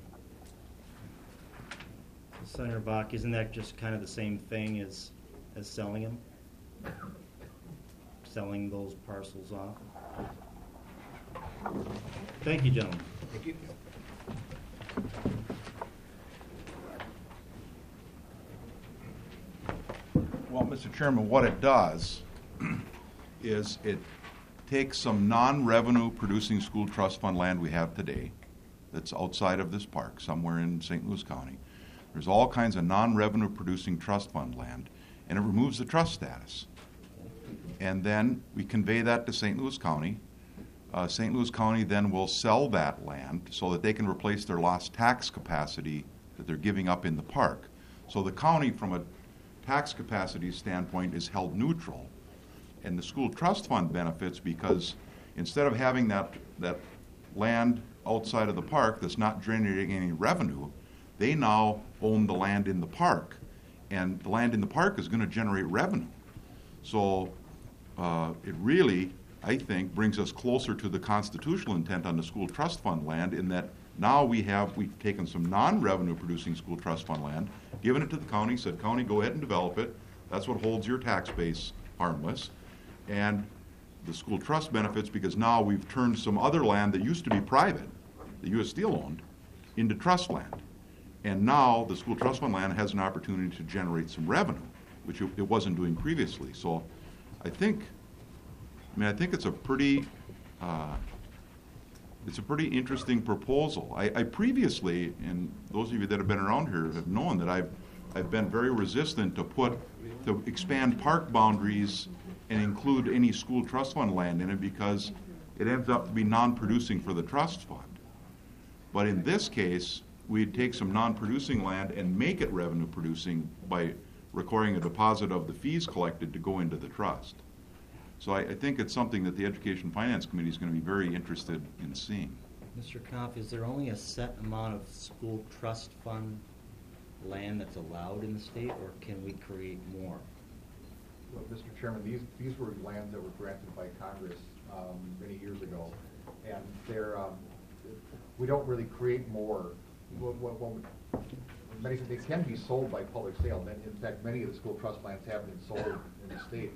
Senator Bach, isn't that just kind of the same thing as as selling them? Selling those parcels off? Thank you, gentlemen. Thank you. Well, Mister Chairman, what it does is it takes some non-revenue producing school trust fund land we have today that's outside of this park, somewhere in Saint Louis County. There's all kinds of non-revenue producing trust fund land, and it removes the trust status. And then we convey that to Saint Louis County. Uh, Saint Louis County then will sell that land so that they can replace their lost tax capacity that they're giving up in the park. So the county, from a tax capacity standpoint, is held neutral. And the school trust fund benefits because instead of having that, that land outside of the park that's not generating any revenue, they now own the land in the park. And the land in the park is going to generate revenue. So uh, it really, I think, brings us closer to the constitutional intent on the school trust fund land in that now we have, we've taken some non-revenue producing school trust fund land, given it to the county, said, county, go ahead and develop it. That's what holds your tax base harmless. And the school trust benefits because now we've turned some other land that used to be private, that U S Steel owned, into trust land. And now the school trust fund land has an opportunity to generate some revenue, which it, it wasn't doing previously. So I think, I mean, I think it's a pretty, uh, it's a pretty interesting proposal. I, I previously, and those of you that have been around here have known that I've, I've been very resistant to put, to expand park boundaries and include any school trust fund land in it because it ends up to be non-producing for the trust fund. But in this case, we'd take some non-producing land and make it revenue producing by recording a deposit of the fees collected to go into the trust. So I, I think it's something that the Education Finance Committee is going to be very interested in seeing. Mister Knopf, is there only a set amount of school trust fund land that's allowed in the state, or can we create more? Well, Mister Chairman, these, these were lands that were granted by Congress um, many years ago, and they're, um, we don't really create more. Well, well, well, many, they can be sold by public sale. In fact, many of the school trust lands have been sold in the state.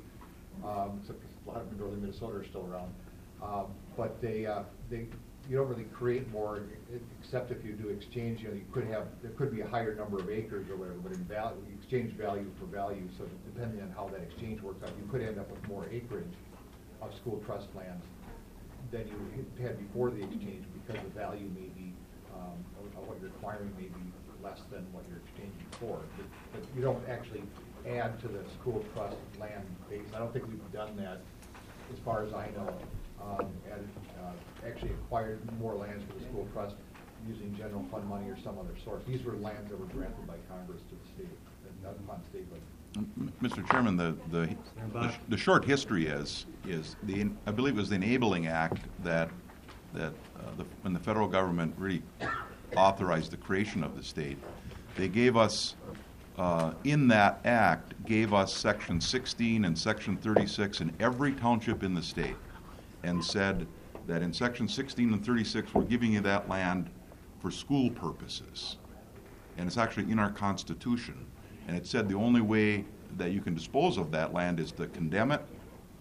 Um, except a lot of northern Minnesota are still around. Um, but they, uh, they, you don't really create more, except if you do exchange. You know, you could have, there could be a higher number of acres or whatever, but in value, you exchange value for value. So depending on how that exchange works out, you could end up with more acreage of school trust lands than you had before the exchange, because the value may be, um, of what you're acquiring may be less than what you're exchanging for. But, but you don't actually add to the school trust land base. I don't think we've done that, as far as I know, um, and uh, actually acquired more lands for the school trust using general fund money or some other source. These were lands that were granted by Congress to the state, not upon state level. Mister Chairman, the, the, the, the short history is, is the, I believe it was the Enabling Act that, that uh, the, when the federal government really authorized the creation of the state, they gave us, uh, in that act, gave us Section sixteen and Section thirty-six in every township in the state, and said that in Section sixteen and thirty-six, we're giving you that land for school purposes. And it's actually in our Constitution. And it said the only way that you can dispose of that land is to condemn it.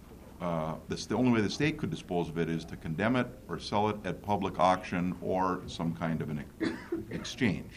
Uh, this, the only way the state could dispose of it is to condemn it or sell it at public auction or some kind of an ex- exchange.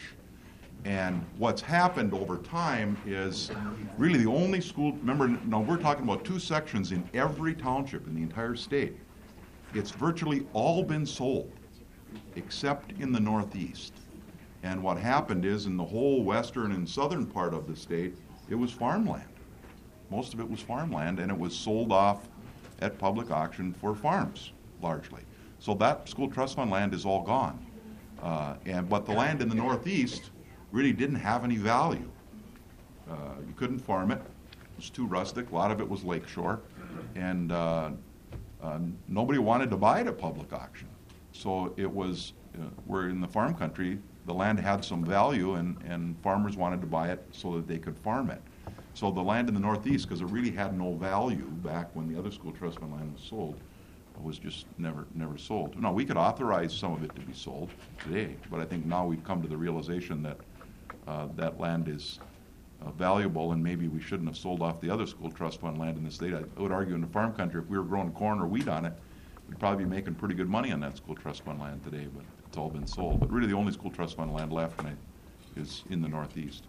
And what's happened over time is really the only school, remember, now we're talking about two sections in every township in the entire state. It's virtually all been sold, except in the Northeast. And what happened is in the whole western and southern part of the state, it was farmland. Most of it was farmland, and it was sold off at public auction for farms, largely. So that school trust fund land is all gone. Uh, and but the land in the Northeast really didn't have any value. Uh, you couldn't farm it. It was too rustic. A lot of it was lakeshore. And uh, uh, nobody wanted to buy it at public auction. So it was, uh, we're in the farm country, the land had some value, and, and farmers wanted to buy it so that they could farm it. So the land in the Northeast, because it really had no value back when the other school trust fund land was sold, was just never never sold. Now, we could authorize some of it to be sold today, but I think now we've come to the realization that uh, that land is uh, valuable, and maybe we shouldn't have sold off the other school trust fund land in the state. I would argue in the farm country, if we were growing corn or wheat on it, we'd probably be making pretty good money on that school trust fund land today, but it's all been sold. But really the only school trust fund land left is in the Northeast.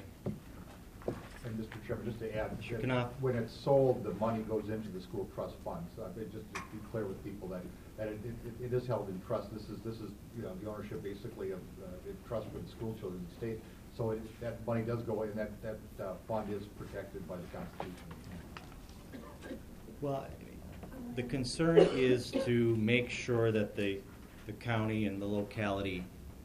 And Mister Chairman, just to add, Sure. that when it's sold, the money goes into the school trust funds. Uh, they just to be clear with people that, that it, it, it is held in trust. This is, this is, you know, the ownership basically of uh, the trust for the school children in the state. So it, that money does go in, that, that uh, fund is protected by the Constitution. Well, the concern is to make sure that the, the county and the locality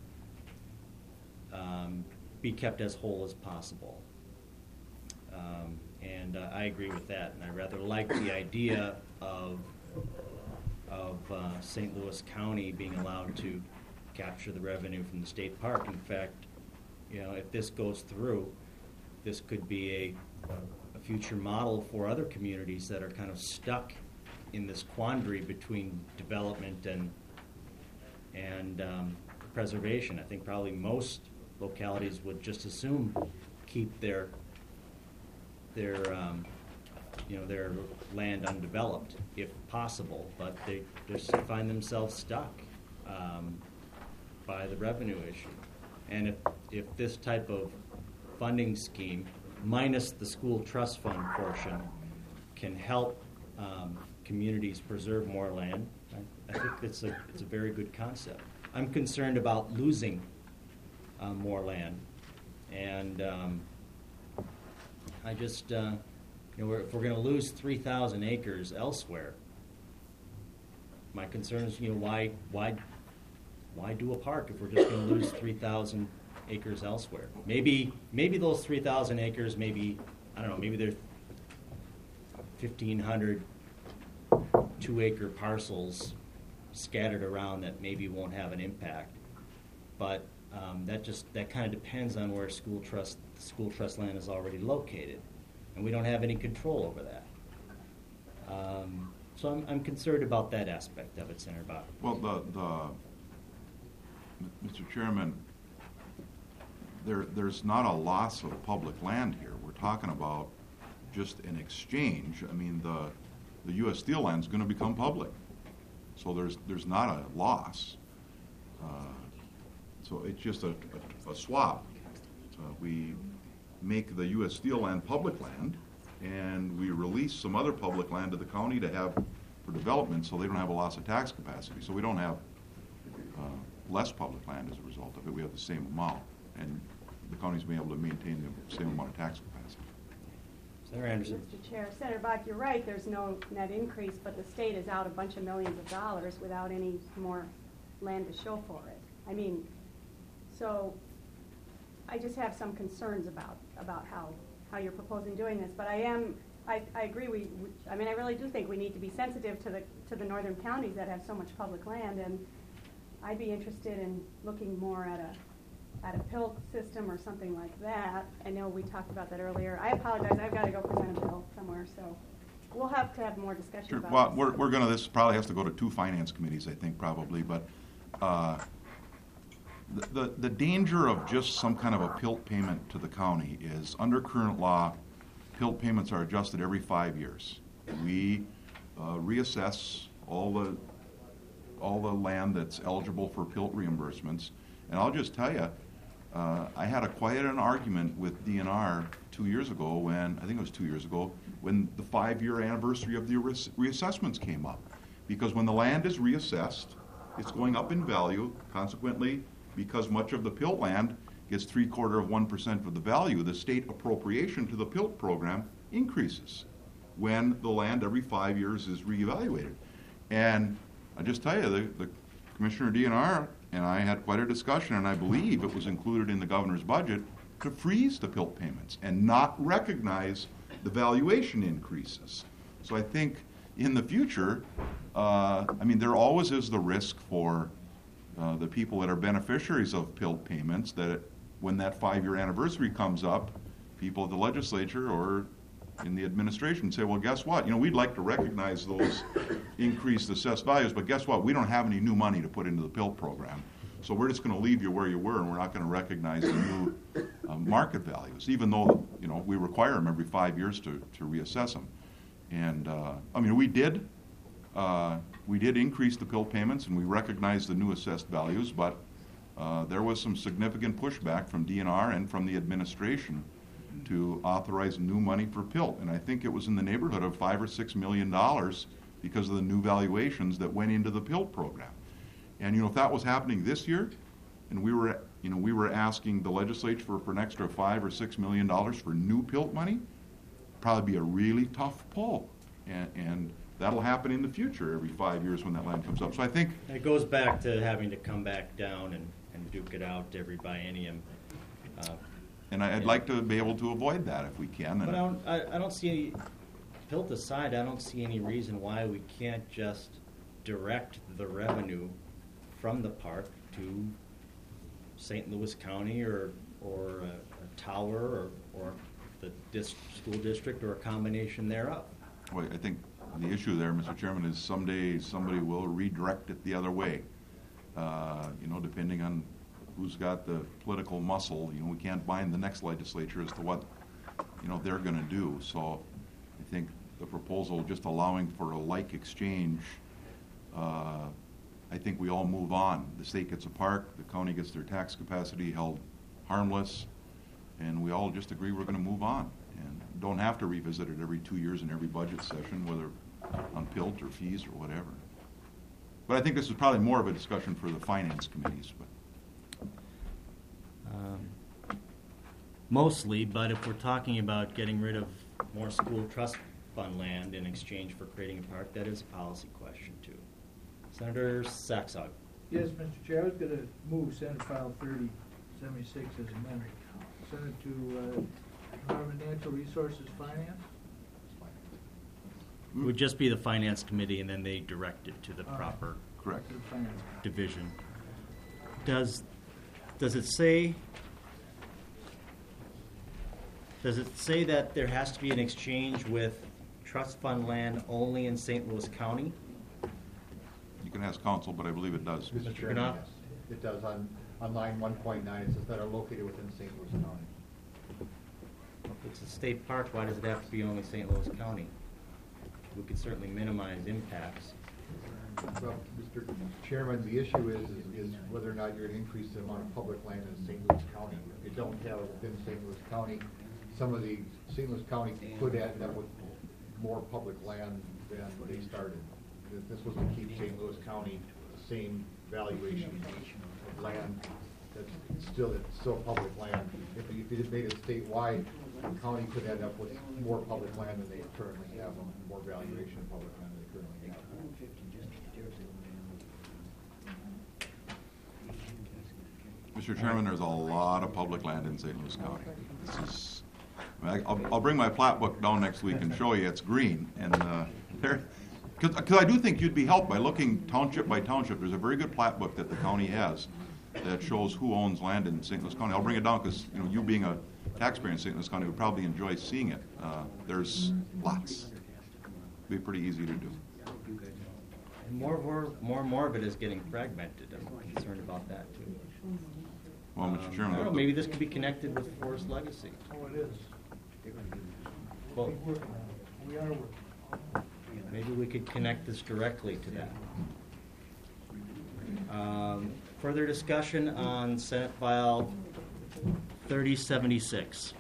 um, be kept as whole as possible. Um, and uh, I agree with that, and I rather like the idea of of uh, Saint Louis County being allowed to capture the revenue from the state park. In fact, you know, if this goes through, this could be a, a future model for other communities that are kind of stuck in this quandary between development and and um, preservation. I think probably most localities would just assume keep their their um, you know their land undeveloped if possible, but they just find themselves stuck um, by the revenue issue. And if if this type of funding scheme, minus the school trust fund portion, can help um, communities preserve more land, I, I think it's a it's a very good concept. I'm concerned about losing uh, more land, and um, I just, uh, you know, we're, if we're going to lose three thousand acres elsewhere, my concern is, you know, why, why, why do a park if we're just going to lose three thousand acres elsewhere? Maybe maybe those three thousand acres, maybe, I don't know, maybe they're fifteen hundred two-acre parcels scattered around that maybe won't have an impact. But um, that just that kind of depends on where school trust school trust land is already located, and we don't have any control over that. Um, so I'm, I'm concerned about that aspect of it, Senator Bach. Well, the, the, Mister Chairman, there, there's not a loss of public land here. We're talking about just an exchange. I mean, the, the U S Steel land is going to become public. So there's, there's not a loss. Uh, so it's just a, a, a swap. Uh, we make the U S Steel land public land, and we release some other public land to the county to have for development, so they don't have a loss of tax capacity. So we don't have uh, less public land as a result of it. We have the same amount, and the county's been able to maintain the same amount of tax capacity. Senator Anderson. Mister Chair, Senator Bach, you're right, there's no net increase, but the state is out a bunch of millions of dollars without any more land to show for it. I mean, so I just have some concerns about, about how, how you're proposing doing this, but I am, I, I agree, we, we, I mean, I really do think we need to be sensitive to the, to the northern counties that have so much public land, and I'd be interested in looking more at a, at a P I L T system or something like that. I know we talked about that earlier. I apologize, I've got to go present a bill somewhere, so we'll have to have more discussion Sure. about Well, this. we're, we're going to, this probably has to go to two finance committees, I think, probably, but uh, the, the, the danger of just some kind of a P I L T payment to the county is, under current law, P I L T payments are adjusted every five years. We uh, reassess all the, all the land that's eligible for P I L T reimbursements, and I'll just tell you, Uh, I had a quite an argument with D N R two years ago when, I think it was two years ago, when the five-year anniversary of the reass- reassessments came up. Because when the land is reassessed, it's going up in value. Consequently, because much of the P I L T land gets three-quarter of one percent of the value, the state appropriation to the P I L T program increases when the land every five years is reevaluated. And I just tell you, the, the Commissioner D N R and I had quite a discussion, and I believe it was included in the governor's budget, to freeze the P I L T payments and not recognize the valuation increases. So I think in the future, uh, I mean, there always is the risk for uh, the people that are beneficiaries of P I L T payments that it, when that five-year anniversary comes up, people at the legislature or in the administration say, well, guess what? You know, we'd like to recognize those increased assessed values, but guess what? We don't have any new money to put into the P I L T program. So we're just going to leave you where you were, and we're not going to recognize the new uh, market values, even though, you know, we require them every five years to, to reassess them. And, uh, I mean, we did, uh, we did increase the P I L T payments, and we recognized the new assessed values, but uh, there was some significant pushback from D N R and from the administration to authorize new money for P I L T. And I think it was in the neighborhood of five or six million dollars because of the new valuations that went into the P I L T program. And, you know, if that was happening this year, and we were, you know, we were asking the legislature for, for an extra five or six million dollars for new P I L T money, probably be a really tough pull. And, and that'll happen in the future every five years when that land comes up. So I think it goes back to having to come back down and, and duke it out every biennium. Uh, And I'd like to be able to avoid that if we can. But I don't, I, I don't see any, P I L T aside, I don't see any reason why we can't just direct the revenue from the park to Saint Louis County or, or a, a tower or, or the dis- school district or a combination thereof. Well, I think the issue there, Mister Chairman, is someday somebody will redirect it the other way. Uh, you know, depending on who's got the political muscle. You know, we can't bind the next legislature as to what, you know, they're going to do. So I think the proposal just allowing for a like exchange, uh, I think we all move on. The state gets a park, the county gets their tax capacity held harmless, and we all just agree we're going to move on and don't have to revisit it every two years in every budget session, whether on P I L T or fees or whatever. But I think this is probably more of a discussion for the finance committees. But Um, mostly, but if we're talking about getting rid of more school trust fund land in exchange for creating a park, that is a policy question too. Senator Saxog. Yes, Mister Chair, I was gonna move Senate File thirty seventy-six as amended. Send it to, uh, Department of Natural Resources Finance. It would just be the finance committee, and then they direct it to the All right. proper Correct. To the Finance. division. Does, does it say, does it say that there has to be an exchange with trust fund land only in Saint Louis County? You can ask counsel, but I believe it does. Mister Chairman, Knopf? yes. It does. On, on line one point nine, it says that are located within Saint Louis County. If it's a state park, why does it have to be only Saint Louis County? We could certainly minimize impacts. Well, Mister Chairman, the issue is, is, is whether or not you're going to increase the amount of public land in Saint Louis County. If you don't have it within Saint Louis County, some of the, Saint Louis County could add that with more public land than they started. If this was to keep Saint Louis County the same valuation of land, that's still, it's still public land. If you, if you just made it statewide, the county could end up with more public land than they currently have, and more valuation of public land than they currently have. Mister Chairman, there's a lot of public land in Saint Louis County. This is, I mean, I'll, I'll bring my plat book down next week and show you it's green. And uh, there, because I do think you'd be helped by looking township by township. There's a very good plat book that the county has that shows who owns land in Saint Louis County. I'll bring it down because, you know, you being a taxpayer in Saint Louis County would probably enjoy seeing it. Uh, there's lots. It'd be pretty easy to do. And more, more, more and more of it is getting fragmented. I'm concerned about that too. Well, Mister Um, Chairman, I don't know, the- maybe this could be connected with Forest Legacy. Oh, it is. Well, We're working on it. We are working. maybe we could connect this directly to that. Um, further discussion on Senate File thirty seventy-six.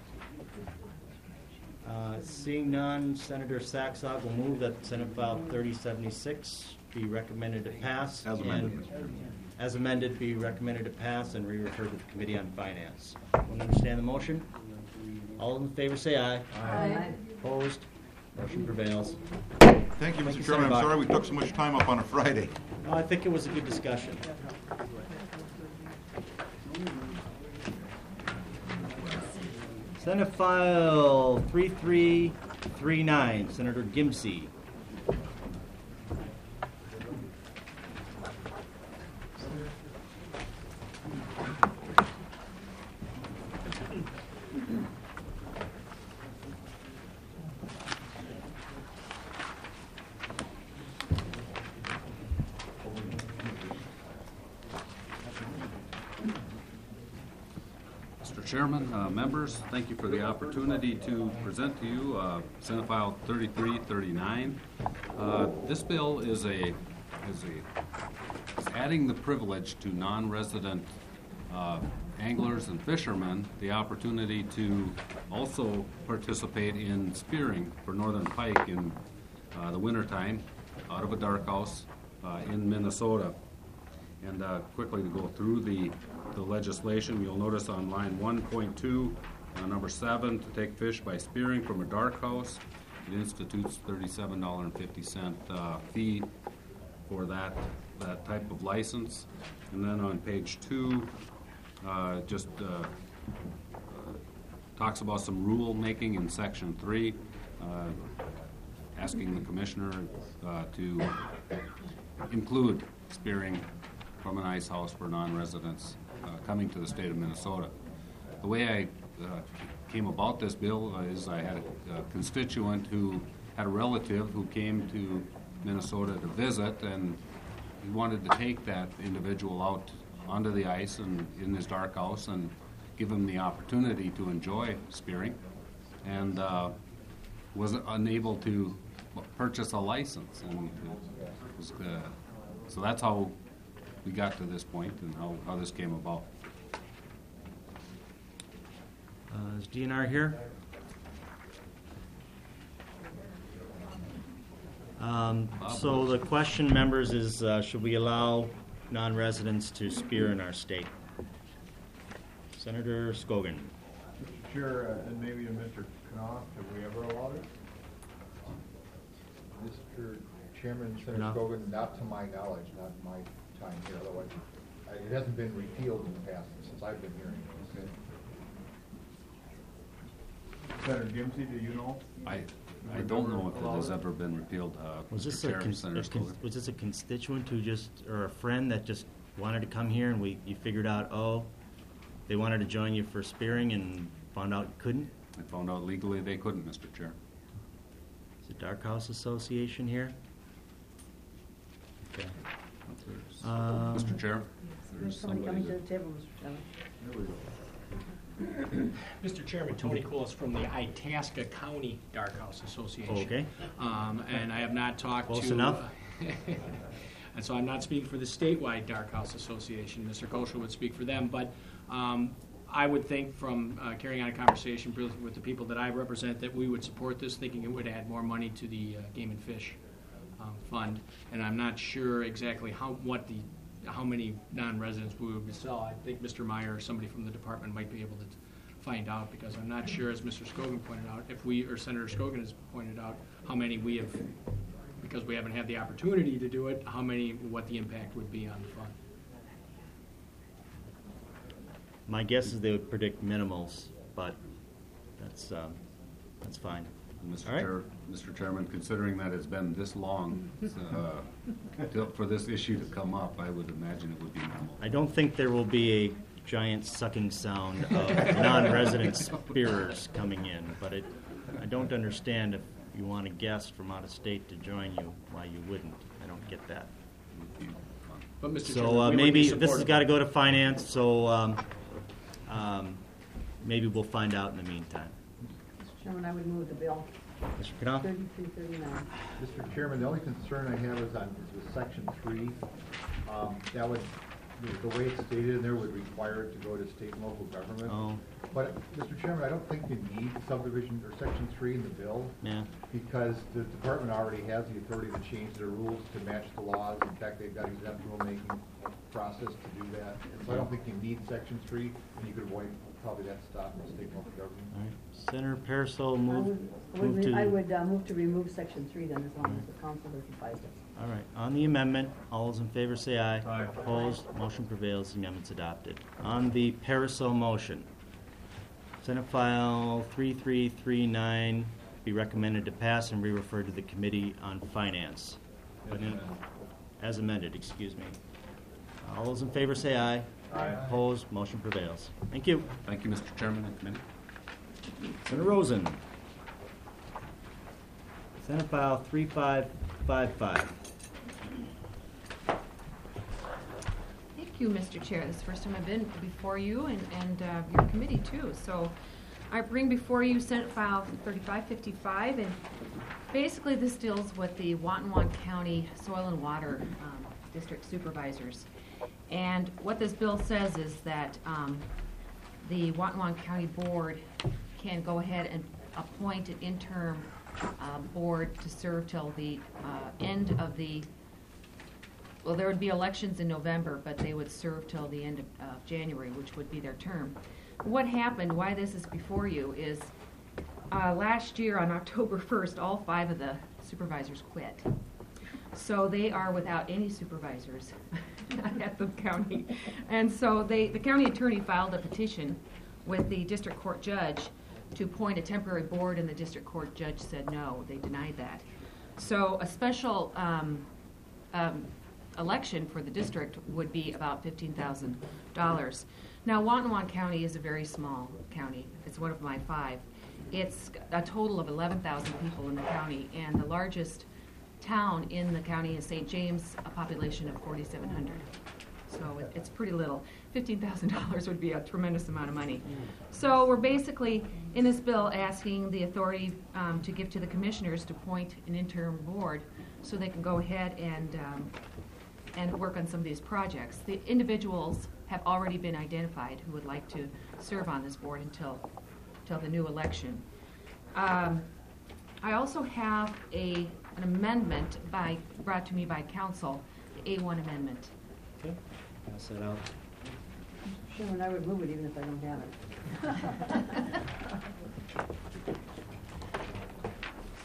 Uh, seeing none, Senator Saxog will move that Senate File thirty seventy-six be recommended to pass. As amended, and- Mister Chairman. As amended, be recommended to pass and re-referred to the Committee on Finance. Everyone understand the motion? All in favor say aye. Aye. Opposed? Motion prevails. Thank you, Mister you, Chairman. I'm Senator sorry Bach. we took so much time up on a Friday. No, I think it was a good discussion. Senate File three three three nine, Senator Gimsey. Mister Chairman, uh, members, thank you for the opportunity to present to you uh, Senate File thirty-three thirty-nine. Uh, This bill is a, is a, is adding the privilege to non-resident uh, anglers and fishermen the opportunity to also participate in spearing for northern pike in uh, the wintertime out of a dark house uh, in Minnesota. And uh, quickly to go through the, the legislation, you'll notice on line one point two, uh, number seven, to take fish by spearing from a dark house, it institutes thirty-seven dollars and fifty cents uh, fee for that, that type of license. And then on page two, uh, just uh, uh, talks about some rule making in section three, uh, asking the commissioner uh, to include spearing from an ice house for non-residents uh, coming to the state of Minnesota. The way I uh, came about this bill is I had a, a constituent who had a relative who came to Minnesota to visit, and he wanted to take that individual out onto the ice and in his dark house and give him the opportunity to enjoy spearing, and uh, was unable to purchase a license. And it was, uh, so that's how we got to this point and how, how this came about. Uh, is D N R here? Um, so the question, members, is uh, should we allow non-residents to spear in our state? Senator Scogan. Sure, uh, and maybe to Mister Knopf, have we ever allowed it? Mister Chairman, Knopf? Senator Scogan, not to my knowledge, not my time here, otherwise, uh, it hasn't been repealed in the past since I've been here. Senator Gimsey, do you know? I, I don't know if it has ever been repealed, uh, Was this Mister a, Chair, con- Senator a con- Scogan. was this a constituent who just, or a friend that just wanted to come here and we, you figured out, oh, they wanted to join you for spearing and found out you couldn't? I found out legally they couldn't, Mister Chair. Is it Dark House Association here? Okay. Um, Mister Chair, there's There's somebody somebody coming to that. the table, Mister Chairman. There we go. Mister Chairman, Tony Coolis from the Itasca County Dark House Association. Okay. Um, and I have not talked to. Close enough. And so I'm not speaking for the statewide Dark House Association. Mister Kosher would speak for them, but um, I would think from uh, carrying on a conversation with the people that I represent that we would support this, thinking it would add more money to the uh, Game and Fish um, Fund. And I'm not sure exactly how what the how many non-residents we would sell. I think Mister Meyer or somebody from the department might be able to find out, because I'm not sure, as Mister Scogan pointed out, if we, or Senator Scogan has pointed out, how many we have, because we haven't had the opportunity to do it, how many, what the impact would be on the fund. My guess is they would predict minimals, but that's, um, that's fine. Mister All right. Chair, Mister Chairman, considering that it's been this long uh, to- for this issue to come up, I would imagine it would be minimal. I don't think there will be a giant sucking sound of non-resident spearers coming in, but it, I don't understand if you want a guest from out of state to join you, why you wouldn't. I don't get that. But Mister So Chairman, uh, we would be maybe this has supportive. got to go to finance, so um, um, maybe we'll find out in the meantime. Mister Chairman, I would move the bill. Mister Knopf? Thirty-three thirty-nine. Mister Chairman, the only concern I have is on, is with section three. Um, that would, the the way it's stated in there would require it to go to state and local government. Oh. But, Mister Chairman, I don't think you need subdivision or section three in the bill. Yeah. Because the department already has the authority to change their rules to match the laws. In fact, they've got exempt rulemaking process to do that. And so I don't think you need section three, and you could avoid probably that stop in the state and local government. All right. Senator Parasol, I move, would, I move would, to... I would uh, move to remove section three then, as long as the council ratifies it. All right, on the amendment, all those in favor say aye. Aye. Opposed, motion prevails, the amendment's adopted. On the Parasol motion, Senate File three three three nine be recommended to pass and re-referred to the Committee on Finance. But in- As amended, excuse me. All those in favor say aye. Aye. Opposed, motion prevails. Thank you. Thank you, Mister Chairman and Committee. Senator Rosen. Senate File three five five five. Thank you, Mister Chair. This is the first time I've been before you and, and uh, your committee, too. So I bring before you Senate File thirty-five fifty-five, and basically this deals with the Watonwan County Soil and Water um, District Supervisors. And what this bill says is that um, the Watonwan County Board can go ahead and appoint an interim uh, board to serve till the uh, end of the Well, there would be elections in November, but they would serve till the end of uh, January, which would be their term. What happened, why this is before you, is uh, last year on October first, all five of the supervisors quit. So they are without any supervisors at the county. And so they, the county attorney filed a petition with the district court judge to appoint a temporary board, and the district court judge said no, they denied that. So a special um, um, election for the district would be about fifteen thousand dollars. Now, Watonwan County is a very small county. It's one of my five. It's a total of eleven thousand people in the county, and the largest town in the county is Saint James, a population of forty-seven hundred. So it, it's pretty little. fifteen thousand dollars would be a tremendous amount of money. So we're basically, in this bill, asking the authority um, to give to the commissioners to appoint an interim board so they can go ahead and um, and work on some of these projects. The individuals have already been identified who would like to serve on this board until, until the new election. Um, I also have a, an amendment by, brought to me by council, the A one amendment. Okay, pass that out. Mister Chairman, I would move it even if I don't have it.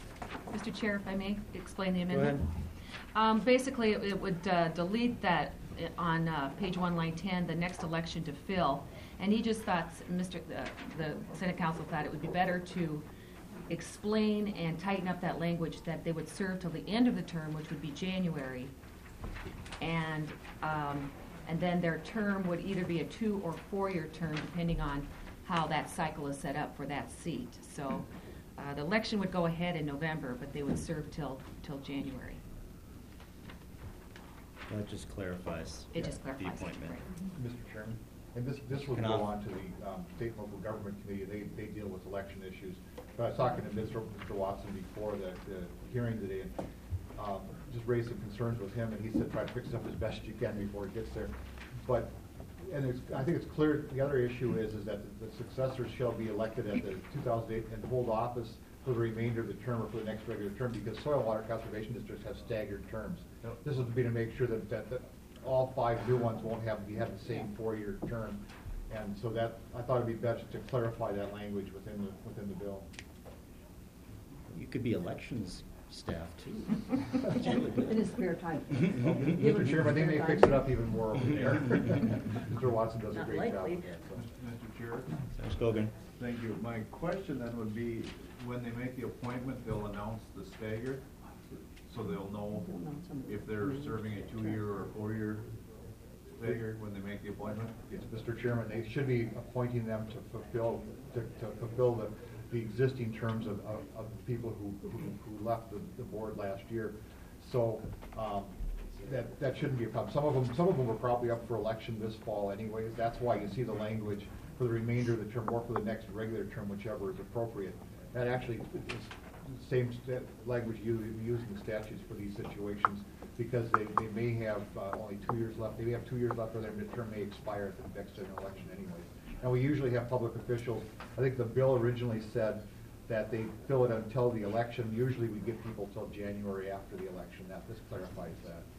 Mister Chair, if I may explain the Go amendment? ahead. Um, basically, it, it would uh, delete that uh, on uh, page one, line ten, the next election to fill. And he just thought, Mister The, the Senate Council thought it would be better to explain and tighten up that language that they would serve till the end of the term, which would be January. And, um, and then their term would either be a two or four-year term, depending on how that cycle is set up for that seat. So uh, the election would go ahead in November, but they would serve till, till January. That just clarifies It just the clarifies. appointment. Right. Mister Chairman, and this, this will Can go I- on to the um, State and Local Government Committee. They, they deal with election issues. But I was talking to Mister Mister Watson before the, the hearing today, and um, just raised some concerns with him, and he said try to fix it up as best you can before it gets there. But, and it's, I think it's clear, the other issue is, is that the successors shall be elected at the two thousand eight and hold office for the remainder of the term or for the next regular term, because soil and water conservation districts have staggered terms. This would be to make sure that, that, that all five new ones won't have, you have the same four-year term. And so that, I thought it'd be best to clarify that language within the, within the bill. You could be elections staff too. In his spare time. Well, Mister Chairman, they may fix it up even more over there. Mister Watson does a Not great job likely. with that. so. Mister Chair? Mister Gogan. Thank you. My question then would be, when they make the appointment, they'll announce the stagger, so they'll know if they're serving a two-year or four-year stagger when they make the appointment? Yes, Mister Chairman, they should be appointing them to fulfill, to, to fulfill the, the existing terms of, of, of the people who, who, who left the, the board last year. So, um, that, that shouldn't be a problem. Some of them, some of them were probably up for election this fall anyways. That's why you see the language for the remainder of the term, or for the next regular term, whichever is appropriate. That actually is the same sta- language you use in the statutes for these situations, because they, they may have uh, only two years left. They may have two years left, or their midterm may expire at the next general election anyways. And we usually have public officials, I think the bill originally said that they fill it until the election. Usually we give people till January after the election. That, this clarifies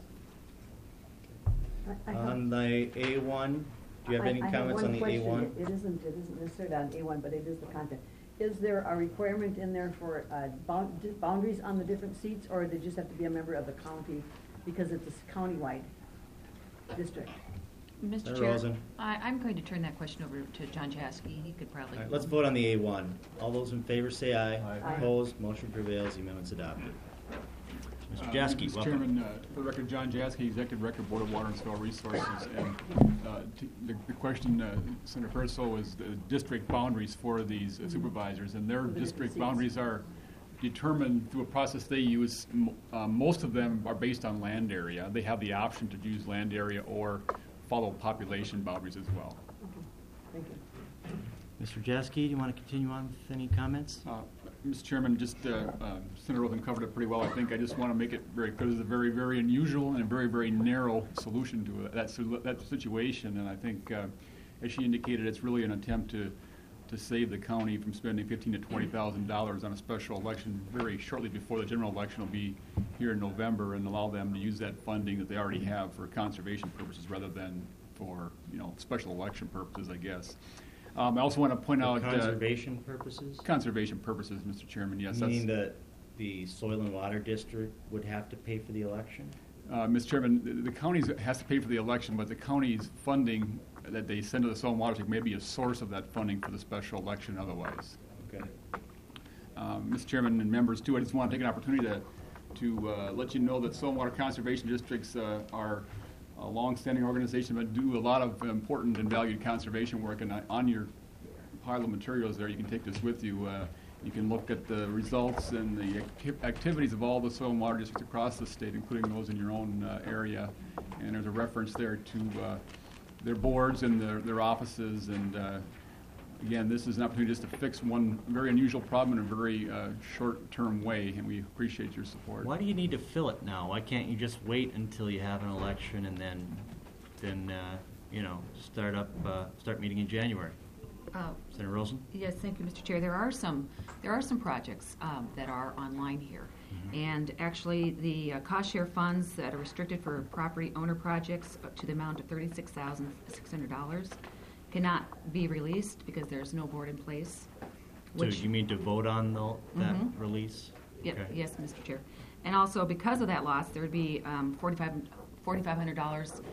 that. I- I have- On the A one, do you have I- any I comments on the A question. one? It it isn't, it isn't necessarily on A one, but it is the content. Is there a requirement in there for uh, bound- di- boundaries on the different seats, or they just have to be a member of the county because it's a countywide district? Mister Senator Chair, Rosen. I, I'm going to turn that question over to John Jaski. He could probably. All right, let's vote on the A one. All those in favor say aye. Aye. Opposed, motion prevails, the amendment's adopted. Mister Uh, Jaski, Mister welcome. Chairman, uh, for the record, John Jaski, Executive Director, Board of Water and Soil Resources. And uh, t- the, the question, uh, Senator Perso, was the district boundaries for these uh, supervisors, and their district boundaries are determined through a process they use. M- Uh, most of them are based on land area. They have the option to use land area or follow population boundaries as well. Thank you. Mister Jaski, do you want to continue on with any comments? Uh, Mister Chairman, just uh, uh, Senator Rosen covered it pretty well. I think I just want to make it very clear. It's a very, very unusual and a very, very narrow solution to that si- that situation. And I think, uh, as she indicated, it's really an attempt to to save the county from spending fifteen to twenty thousand dollars on a special election very shortly before the general election will be here in November, and allow them to use that funding that they already have for conservation purposes rather than for you know special election purposes, I guess. Um, I also want to point For out conservation uh, purposes? Conservation purposes, Mister Chairman. Yes, Meaning that's, that the Soil and Water District would have to pay for the election? uh, Mister Chairman, the, the county has to pay for the election, but the county's funding that they send to the Soil and Water District may be a source of that funding for the special election. Otherwise, okay. Um, Mister Chairman and members, too, I just want to take an opportunity to to uh, let you know that soil and water conservation districts uh, are a long-standing organization that do a lot of important and valued conservation work. And on your pile of materials there, you can take this with you. Uh, you can look at the results and the acti- activities of all the soil and water districts across the state, including those in your own uh, area. And there's a reference there to uh, their boards and their, their offices. And uh, again, this is an opportunity just to fix one very unusual problem in a very uh, short-term way, and we appreciate your support. Why do you need to fill it now? Why can't you just wait until you have an election and then, then uh, you know, start up, uh, start meeting in January? Uh, Senator Rosen? Yes, thank you, Mister Chair. There are some, there are some projects um, that are online here. Mm-hmm. And actually, the uh, cost share funds that are restricted for property owner projects up to the amount of thirty-six thousand six hundred dollars cannot be released because there's no board in place. So you mean to vote on the, that Mhm. release? Yep, Okay. yes, Mister Chair. And also, because of that loss, there would be um, forty-five forty-five hundred dollars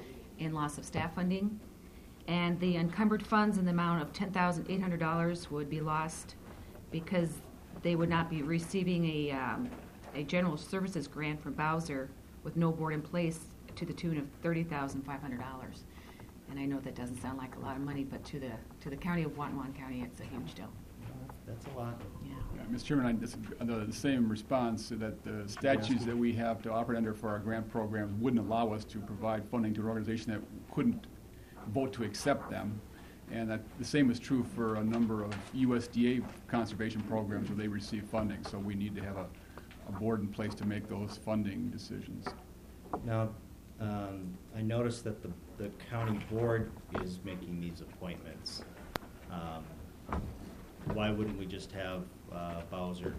in loss of staff funding. And the encumbered funds in the amount of ten thousand eight hundred dollars would be lost because they would not be receiving a, um, a general services grant from Bowser with no board in place to the tune of thirty thousand five hundred dollars. And I know that doesn't sound like a lot of money, but to the to the county of Watonwan County, it's a huge deal. That's a lot. Yeah. Yeah, Mister Chairman, I, dis- the, the same response, that the statutes that we have to operate under for our grant programs wouldn't allow us to provide funding to an organization that couldn't vote to accept them. And that the same is true for a number of U S D A conservation programs where they receive funding. So we need to have a, a board in place to make those funding decisions. Now, um, I noticed that the, the county board is making these appointments. Um, why wouldn't we just have uh, Bowser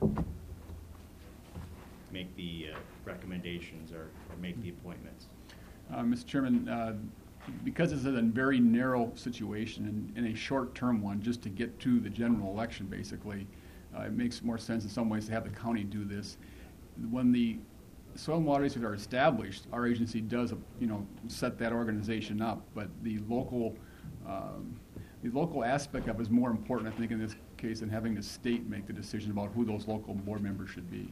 make the uh, recommendations or, or make the appointments? Uh, Mister Chairman, uh, because this is a very narrow situation and, and a short-term one, just to get to the general election, basically, uh, it makes more sense in some ways to have the county do this. When the soil and water agencies are established, our agency does, you know, set that organization up, but the local, um, the local aspect of it is more important, I think, in this case, than having the state make the decision about who those local board members should be.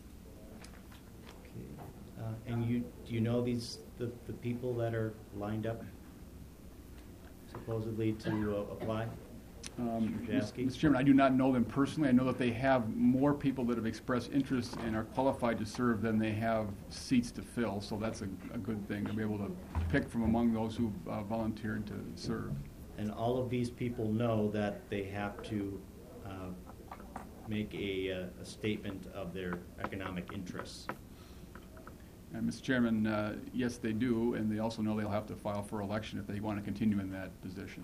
Uh, and you, do you know these, the, the people that are lined up supposedly to uh, apply? Um, Mister Jaski? Mister Chairman, I do not know them personally. I know that they have more people that have expressed interest and are qualified to serve than they have seats to fill, so that's a, a good thing, to be able to pick from among those who uh, volunteered to serve. And all of these people know that they have to uh, make a, uh, a statement of their economic interests. And Mister Chairman, uh, yes, they do, and they also know they'll have to file for election if they want to continue in that position.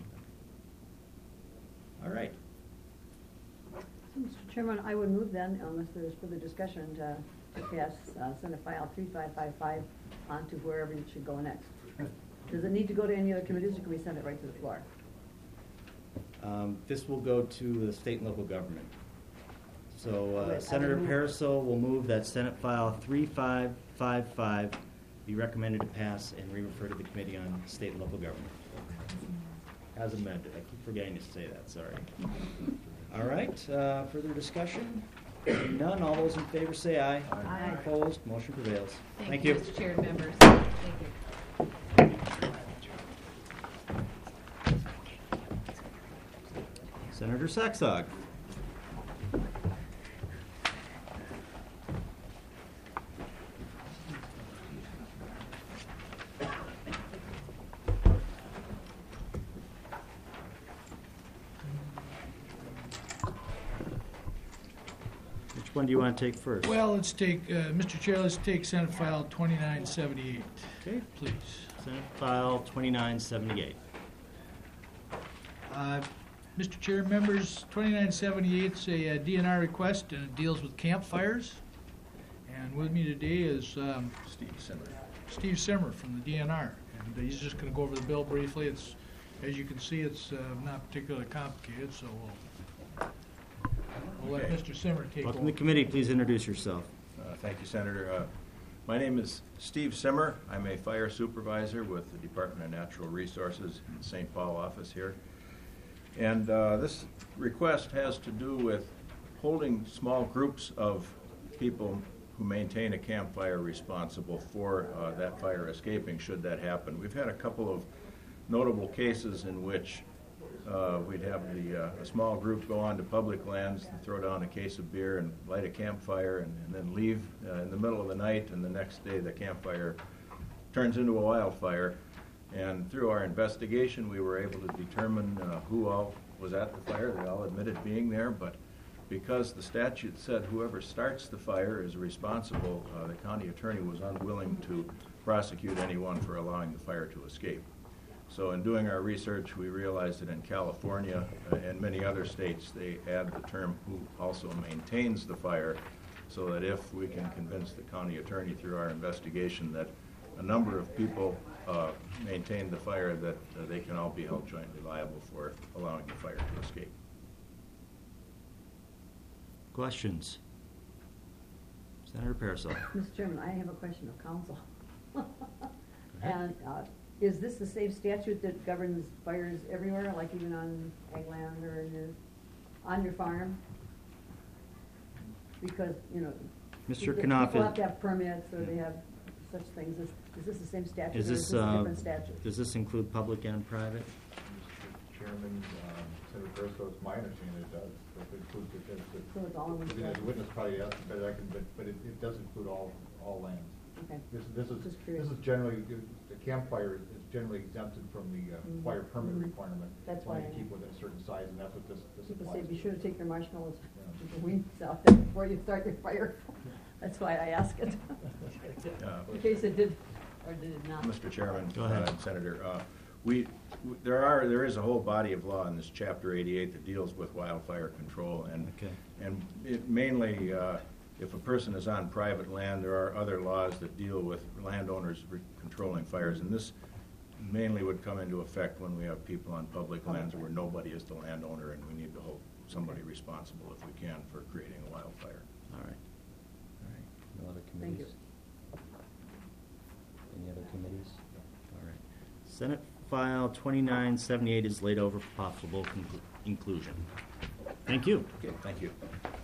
All right. So, Mister Chairman, I would move then, unless there's further discussion, to, to pass uh, Senate File three five five five on to wherever it should go next. Does it need to go to any other committees, or can we send it right to the floor? Um, this will go to the state and local government. So uh, Wait, I Senator would move- Paraso will move that Senate File three five five five be recommended to pass and re-refer to the Committee on State and Local Government. As amended. I keep forgetting to say that, sorry. All right, uh, further discussion? Hearing none, all those in favor say aye. Aye. Opposed, motion prevails. Thank, Thank you, you. Mister Chair and members. Thank you. Senator Saxog. Which one do you want to take first? Well, let's take, uh, Mister Chair, let's take Senate File twenty-nine seventy-eight. Okay. Please. Senate File twenty-nine seventy-eight. Uh, Mister Chair, members, twenty-nine seventy-eight is a uh, D N R request, and it deals with campfires. And with me today is um, Steve Simmer. Steve Simmer from the D N R. And he's just going to go over the bill briefly. It's, as you can see, it's uh, not particularly complicated, so we'll, we'll let Okay. Mister Simmer take Welcome over. to the committee. Please introduce yourself. Uh, Thank you, Senator. Uh, My name is Steve Simmer. I'm a fire supervisor with the Department of Natural Resources in the Saint Paul office here. And uh, this request has to do with holding small groups of people who maintain a campfire responsible for uh, that fire escaping, should that happen. We've had a couple of notable cases in which uh, we'd have the, uh, a small group go onto public lands and throw down a case of beer and light a campfire and, and then leave uh, in the middle of the night, and the next day the campfire turns into a wildfire. And through our investigation, we were able to determine uh, who all was at the fire. They all admitted being there, but because the statute said whoever starts the fire is responsible, uh, the county attorney was unwilling to prosecute anyone for allowing the fire to escape. So in doing our research, we realized that in California uh, and many other states, they add the term who also maintains the fire, so that if we can convince the county attorney through our investigation that a number of people uh, maintained the fire, that uh, they can all be held jointly liable for allowing the fire to escape. Questions? Senator Paraso. Mister Chairman, I have a question of counsel. And uh, is this the same statute that governs fires everywhere, like even on ag land or in your, on your farm? Because, you know, Mister people Knopf, people is- have to have permits, or they have such things. Is, is this the same statute, or Is is this, this a uh, different statute? does this include public and private? Mister Chairman, um, Senator Burso, it's my understanding it does. That it includes it, it's- it's- So it's all in one I mean, statute? The witness probably asked better, I can, but, but it, it does include all, all lands. Okay. This, this is, Just this curious. is generally, the campfire is generally exempted from the uh, Mhm. fire permit Mhm. requirement. That's Only why I- to keep within a certain size, and that's what this, this People applies say, to. be sure to take your marshmallows, Yeah. keep the weeds out there before you start your fire. That's why I ask it. Yeah. In case it did, or did it not? Mister Chairman, Go ahead. uh, Senator, uh, we, w- there are, there is a whole body of law in this Chapter eighty-eight that deals with wildfire control, and, Okay. and it mainly, uh, if a person is on private land, there are other laws that deal with landowners re- controlling fires, and this mainly would come into effect when we have people on public lands where nobody is the landowner, and we need to hold somebody responsible if we can for creating a wildfire. All right. All right. No other Thank you. committees? Any other committees? All right. Senate File twenty-nine seventy-eight is laid over for possible conclu- inclusion. Thank you. Okay, thank you.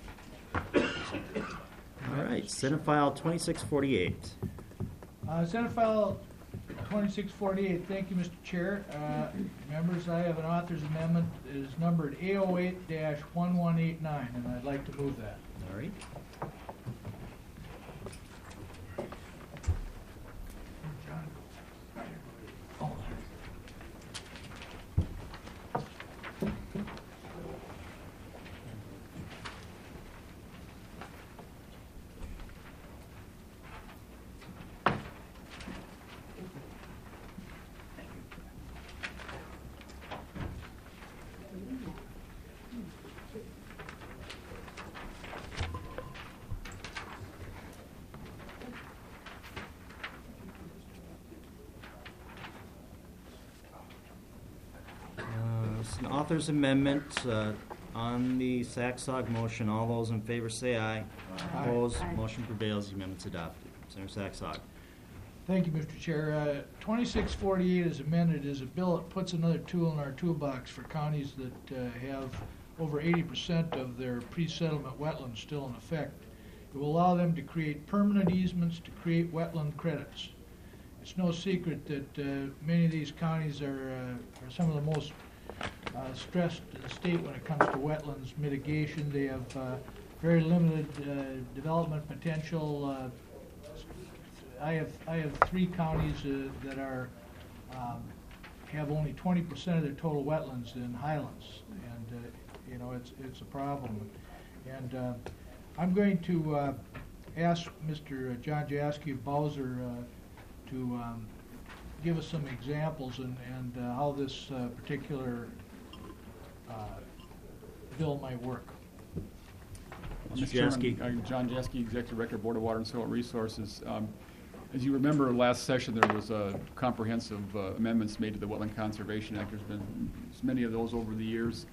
All right. Senate File twenty-six forty-eight. Uh, Senate File twenty-six forty-eight, thank you, Mister Chair. Uh, members, I have an author's amendment, it is numbered A oh eight dash one one eight nine, and I'd like to move that. All right. Uh, It's an author's amendment uh, on the Saxog motion. All those in favor say aye. Aye. Opposed? Aye. Motion prevails. The amendment's adopted. Senator Saxog. Thank you, Mister Chair. Uh, twenty-six forty-eight is amended is a bill that puts another tool in our toolbox for counties that uh, have over eighty percent of their pre-settlement wetlands still in effect. It will allow them to create permanent easements to create wetland credits. It's no secret that uh, many of these counties are, uh, are some of the most uh, stressed in the state when it comes to wetlands mitigation. They have uh, very limited uh, development potential. Uh, I have I have three counties uh, that are um, have only twenty percent of their total wetlands in highlands, and uh, you know it's it's a problem. And uh, I'm going to uh, ask Mister John Jaski Bowser uh, to um, give us some examples and and uh, how this uh, particular uh, bill might work. Mister Mister Jaski. Chairman, uh, John Jaski, Executive Director, Board of Water and Soil Resources. Um, As you remember, last session, there was uh, comprehensive uh, amendments made to the Wetland Conservation Act. There's been many of those over the years.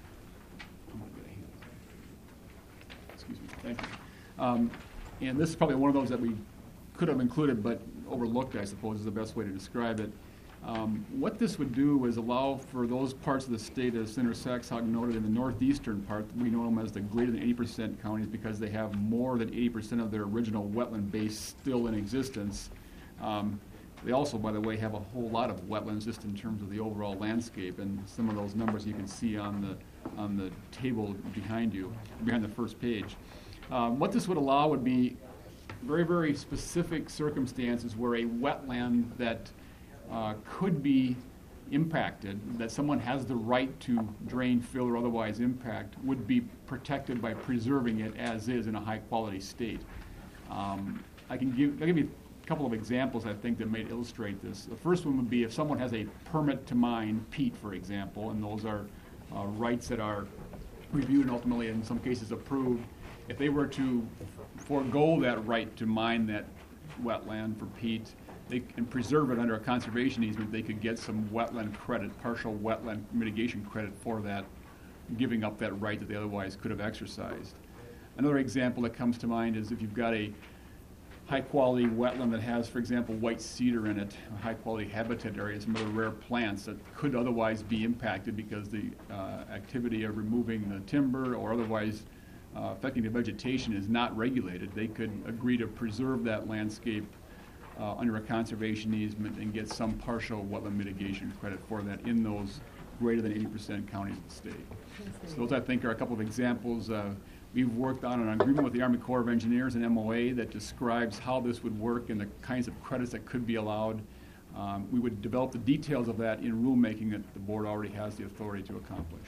Excuse me, thank you. Um, And this is probably one of those that we could have included but overlooked, I suppose, is the best way to describe it. Um, What this would do is allow for those parts of the state, as Senator Saxog noted, in the northeastern part, we know them as the greater than eighty percent counties because they have more than eighty percent of their original wetland base still in existence. Um, They also, by the way, have a whole lot of wetlands just in terms of the overall landscape, and some of those numbers you can see on the, on the table behind you, behind the first page. Um, What this would allow would be very, very specific circumstances where a wetland that uh, could be impacted, that someone has the right to drain, fill, or otherwise impact, would be protected by preserving it as is in a high-quality state. Um, I can give, I'll give you a couple of examples, I think, that may illustrate this. The first one would be if someone has a permit to mine peat, for example, and those are uh, rights that are reviewed and ultimately, in some cases, approved. If they were to forego that right to mine that wetland for peat, they can preserve it under a conservation easement, they could get some wetland credit, partial wetland mitigation credit for that, giving up that right that they otherwise could have exercised. Another example that comes to mind is if you've got a high-quality wetland that has, for example, white cedar in it, high-quality habitat areas, some other rare plants that could otherwise be impacted because the uh, activity of removing the timber or otherwise uh, affecting the vegetation is not regulated, they could agree to preserve that landscape uh, under a conservation easement and get some partial wetland mitigation credit for that in those greater than eighty percent counties of the state. So those, I think, are a couple of examples. Uh, we've worked on an agreement with the Army Corps of Engineers, an M O A, that describes how this would work and the kinds of credits that could be allowed. Um, we would develop the details of that in rulemaking that the board already has the authority to accomplish.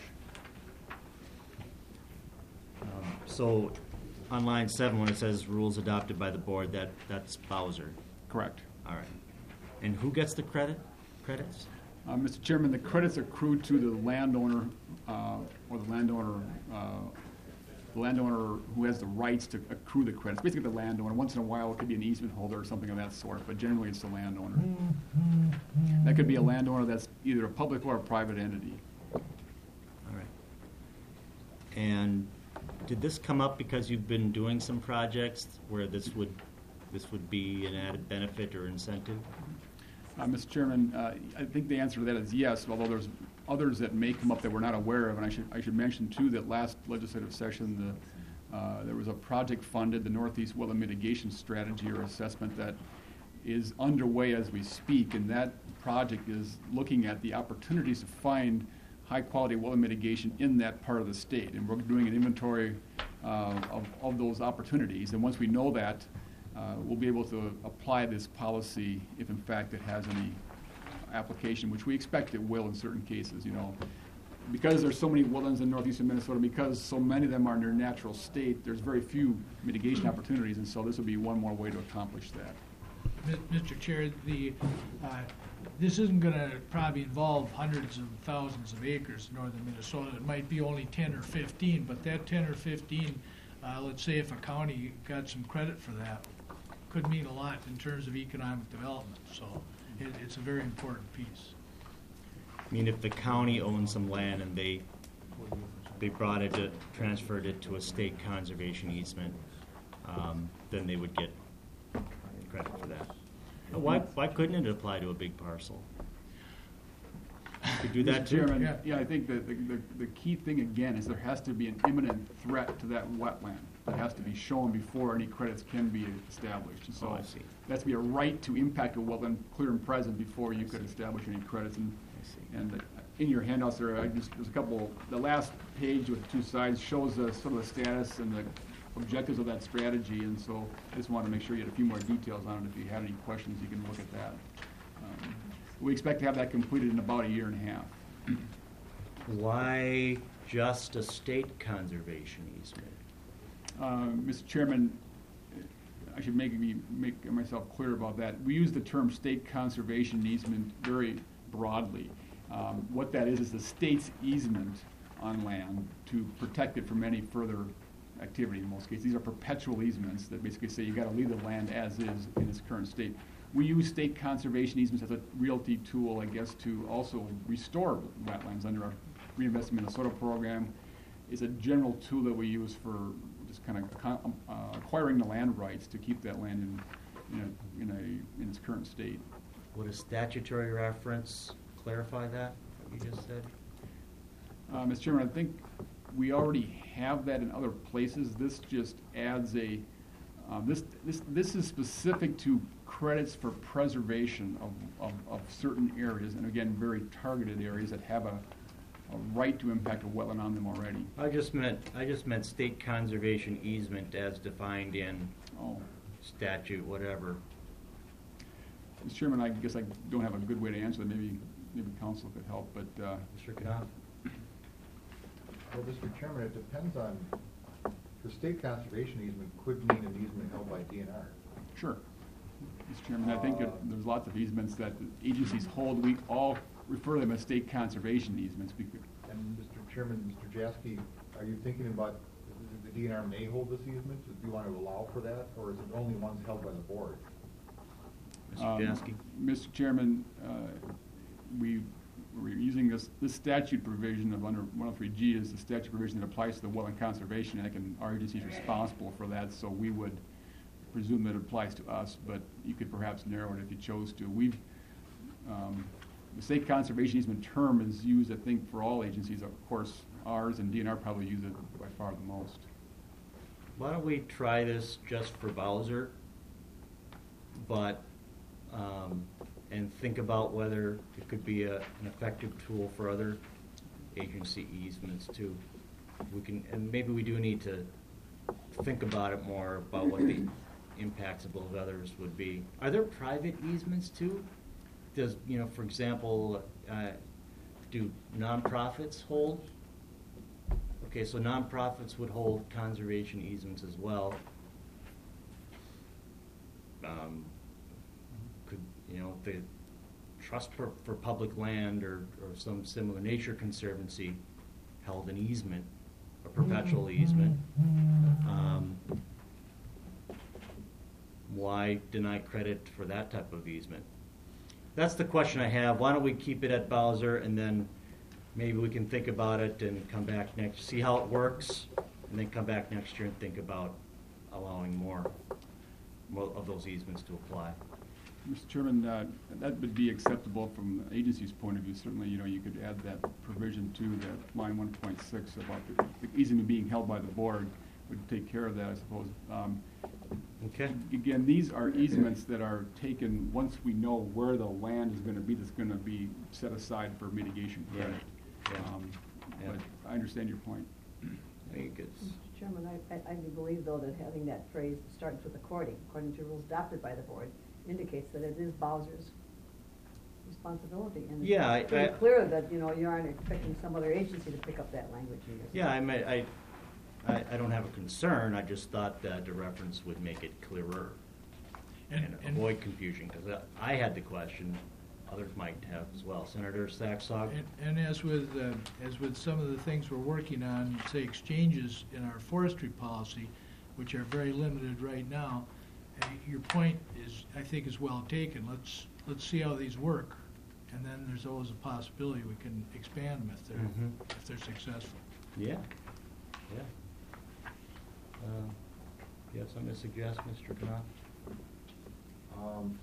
Um, So on line seven, when it says rules adopted by the board, that, that's Bowser. Correct. All right. And who gets the credit, credits? Uh, Mister Chairman, the credits accrue to the landowner uh, or the landowner uh, the landowner who has the rights to accrue the credits. Basically the landowner. Once in a while it could be an easement holder or something of that sort, but generally it's the landowner. That could be a landowner that's either a public or a private entity. All right. And did this come up because you've been doing some projects where this would this would be an added benefit or incentive? Uh, Mister Chairman, uh, I think the answer to that is yes, although there's others that may come up that we're not aware of. And I should I should mention too that last legislative session, the, uh, there was a project funded, the Northeast Wetland Mitigation Strategy or Assessment, that is underway as we speak, and that project is looking at the opportunities to find high-quality wetland mitigation in that part of the state. And we're doing an inventory uh, of, of those opportunities. And once we know that, uh, we'll be able to apply this policy if, in fact, it has any application, which we expect it will in certain cases. You know, because there's so many wetlands in northeastern Minnesota, because so many of them are in their natural state, there's very few mitigation opportunities, and so this will be one more way to accomplish that. Mister Chair, the, uh, this isn't going to probably involve hundreds of thousands of acres in northern Minnesota. It might be only ten or fifteen, but that ten or fifteen, uh, let's say if a county got some credit for that, could mean a lot in terms of economic development. So it, it's a very important piece. I mean, if the county owns some land and they they brought it, to, transferred it to a state conservation easement, um, then they would get credit for that. Why why couldn't it apply to a big parcel? You could do that Mister too. Chairman, yeah. yeah, I think that the, the, the key thing again is there has to be an imminent threat to that wetland that has to be shown before any credits can be established. And so Oh, I see. there has to be a right to impact a wetland clear and present before you could establish any credits. And, and uh, in your handouts there, I just, there's a couple, the last page with the two sides shows uh, some of the status and the objectives of that strategy, and so I just wanted to make sure you had a few more details on it. If you had any questions, you can look at that. Um, we expect to have that completed in about a year and a half. Why just a state conservation easement? Uh, Mister Chairman, I should make me make myself clear about that. We use the term state conservation easement very broadly. Um, what that is is the state's easement on land to protect it from any further activity. In most cases, these are perpetual easements that basically say you got to leave the land as is in its current state. We use state conservation easements as a realty tool, I guess, to also restore wetlands under our Reinvest Minnesota program. It's a general tool that we use for just kind of uh, acquiring the land rights to keep that land in, in, a, in, a, in its current state. Would a statutory reference clarify that, what you just said? Uh, Mister Chairman, I think we already have that in other places. This just adds a, uh, this, this, this is specific to credits for preservation of, of, of certain areas, and again, very targeted areas that have a, a right to impact a wetland on them already. I just meant, I just meant state conservation easement as defined in oh. statute, whatever. Mister Chairman, I guess I don't have a good way to answer that. Maybe, maybe council could help, but, uh. Mister Knopf? Well, Mister Chairman, it depends on, the state conservation easement could mean an easement held by D N R. Sure. Mister Chairman, I think it, there's lots of easements that the agencies hold. We all refer to them as state conservation easements. Because and Mister Chairman, Mister Jaski, are you thinking about the D N R may hold this easement? Do you want to allow for that, or is it only ones held by the board? Mister Um, Jaski? Mister Chairman, uh, we, we're using this, this statute provision of under one oh three G is the statute provision that applies to the Wetland Conservation Act, and our agency is responsible for that, so we would presume that it applies to us, but you could perhaps narrow it if you chose to. We've, um, the state conservation easement term is used, I think, for all agencies. Of course, ours and D N R probably use it by far the most. Why don't we try this just for Bowser, but, um, and think about whether it could be a, an effective tool for other agency easements too. We can, and maybe we do need to think about it more about what the impacts of those others would be. Are there private easements too? Does, you know, for example, uh, do nonprofits hold? Okay, so nonprofits would hold conservation easements as well. Um, could, you know, the Trust for, for Public Land or, or some similar nature conservancy held an easement, a perpetual easement. Um, why deny credit for that type of easement? That's the question I have. Why don't we keep it at Bowser, and then maybe we can think about it and come back next, see how it works, and then come back next year and think about allowing more, more of those easements to apply. Mister Chairman, uh, that would be acceptable from the agency's point of view. Certainly, you know, you could add that provision to that line one point six about the, the easement being held by the board would take care of that, I suppose. Um, okay. Again, these are easements that are taken once we know where the land is going to be that's going to be set aside for mitigation credit. Yeah. Um, Yeah. But I understand your point. I think it's, Mister Chairman, I, I, I do believe though that having that phrase starts with according, according to rules adopted by the board, indicates that it is Bowser's responsibility. And it's Yeah, I- pretty I- clear that, you know, you aren't expecting some other agency to pick up that language. in yours. yeah, I, may, I, I, I don't have a concern. I just thought that the reference would make it clearer and, And- and- avoid confusion, because I, I had the question, others might have as well. Senator Saxog? And, and as with, uh, as with some of the things we're working on, say exchanges in our forestry policy, which are very limited right now, uh, your point is, I think, is well taken. Let's, let's see how these work. And then there's always a possibility we can expand them if they're, Mhm. if they're successful. Yeah, yeah. Uh, you have something to suggest, Mister Knopf? Um,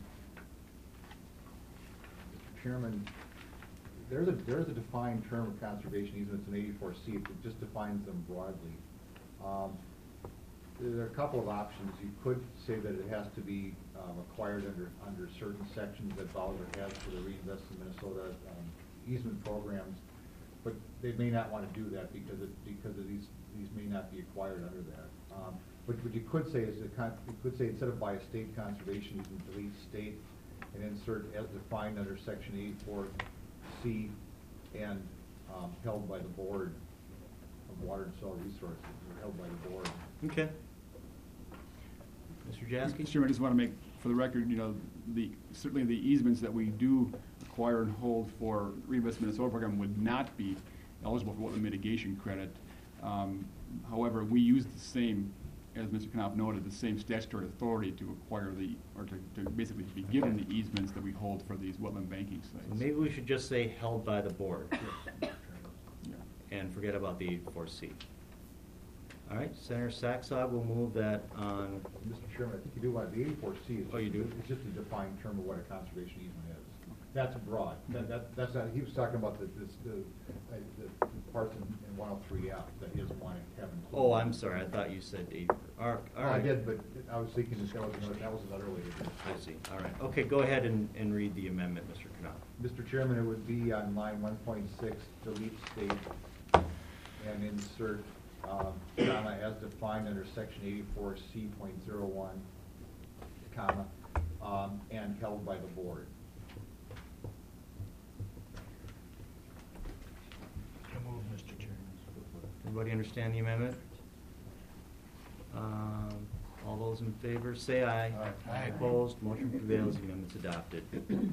Mister Chairman, there's a, there's a defined term of conservation easements in eighty-four C, it just defines them broadly. Um, There are a couple of options. You could say that it has to be um, acquired under, under certain sections that Bowser has for the Reinvest in Minnesota um, easement programs, but they may not want to do that because it, because of these, these may not be acquired under that. Um, But what you could say is, that con- you could say instead of by a state conservation, you can delete state and insert as defined under section eighty-four C and um, held by the board of water and soil resources, or held by the board. Okay. Mister Jaskey? Mister Chairman, I just want to make, for the record, you know, the, certainly the easements that we do acquire and hold for Reinvest Minnesota program would not be eligible for wetland mitigation credit. Um, however, we use the same, as Mister Knopf noted, the same statutory authority to acquire the, or to, to basically be given the easements that we hold for these wetland banking sites. Maybe we should just say held by the board Yeah. and forget about the eighty-four C. All right, Senator Saxog will move that on. Mister Chairman, I think you do want, the eighty-four C is Oh, you do? it's just a defined term of what a conservation easement is. That's broad. That, that, that's not, he was talking about the, this, the, uh, the parts in, in one oh three F that he doesn't want to have included. Oh, I'm sorry, I thought you said eighty. All right, all Oh, I right. did, but I was thinking that that was another, that was another way to do it. I see, all right. Okay, go ahead and, and read the amendment, Mister Knopf. Mister Chairman, it would be on line one point six, delete state, and insert, um, comma, as defined under section eighty-four C point zero one, comma, um, and held by the board. So move, Mister Chairman. Everybody understand the amendment? Um, all those in favor, say aye. Aye. Opposed, motion prevails, the amendment's adopted.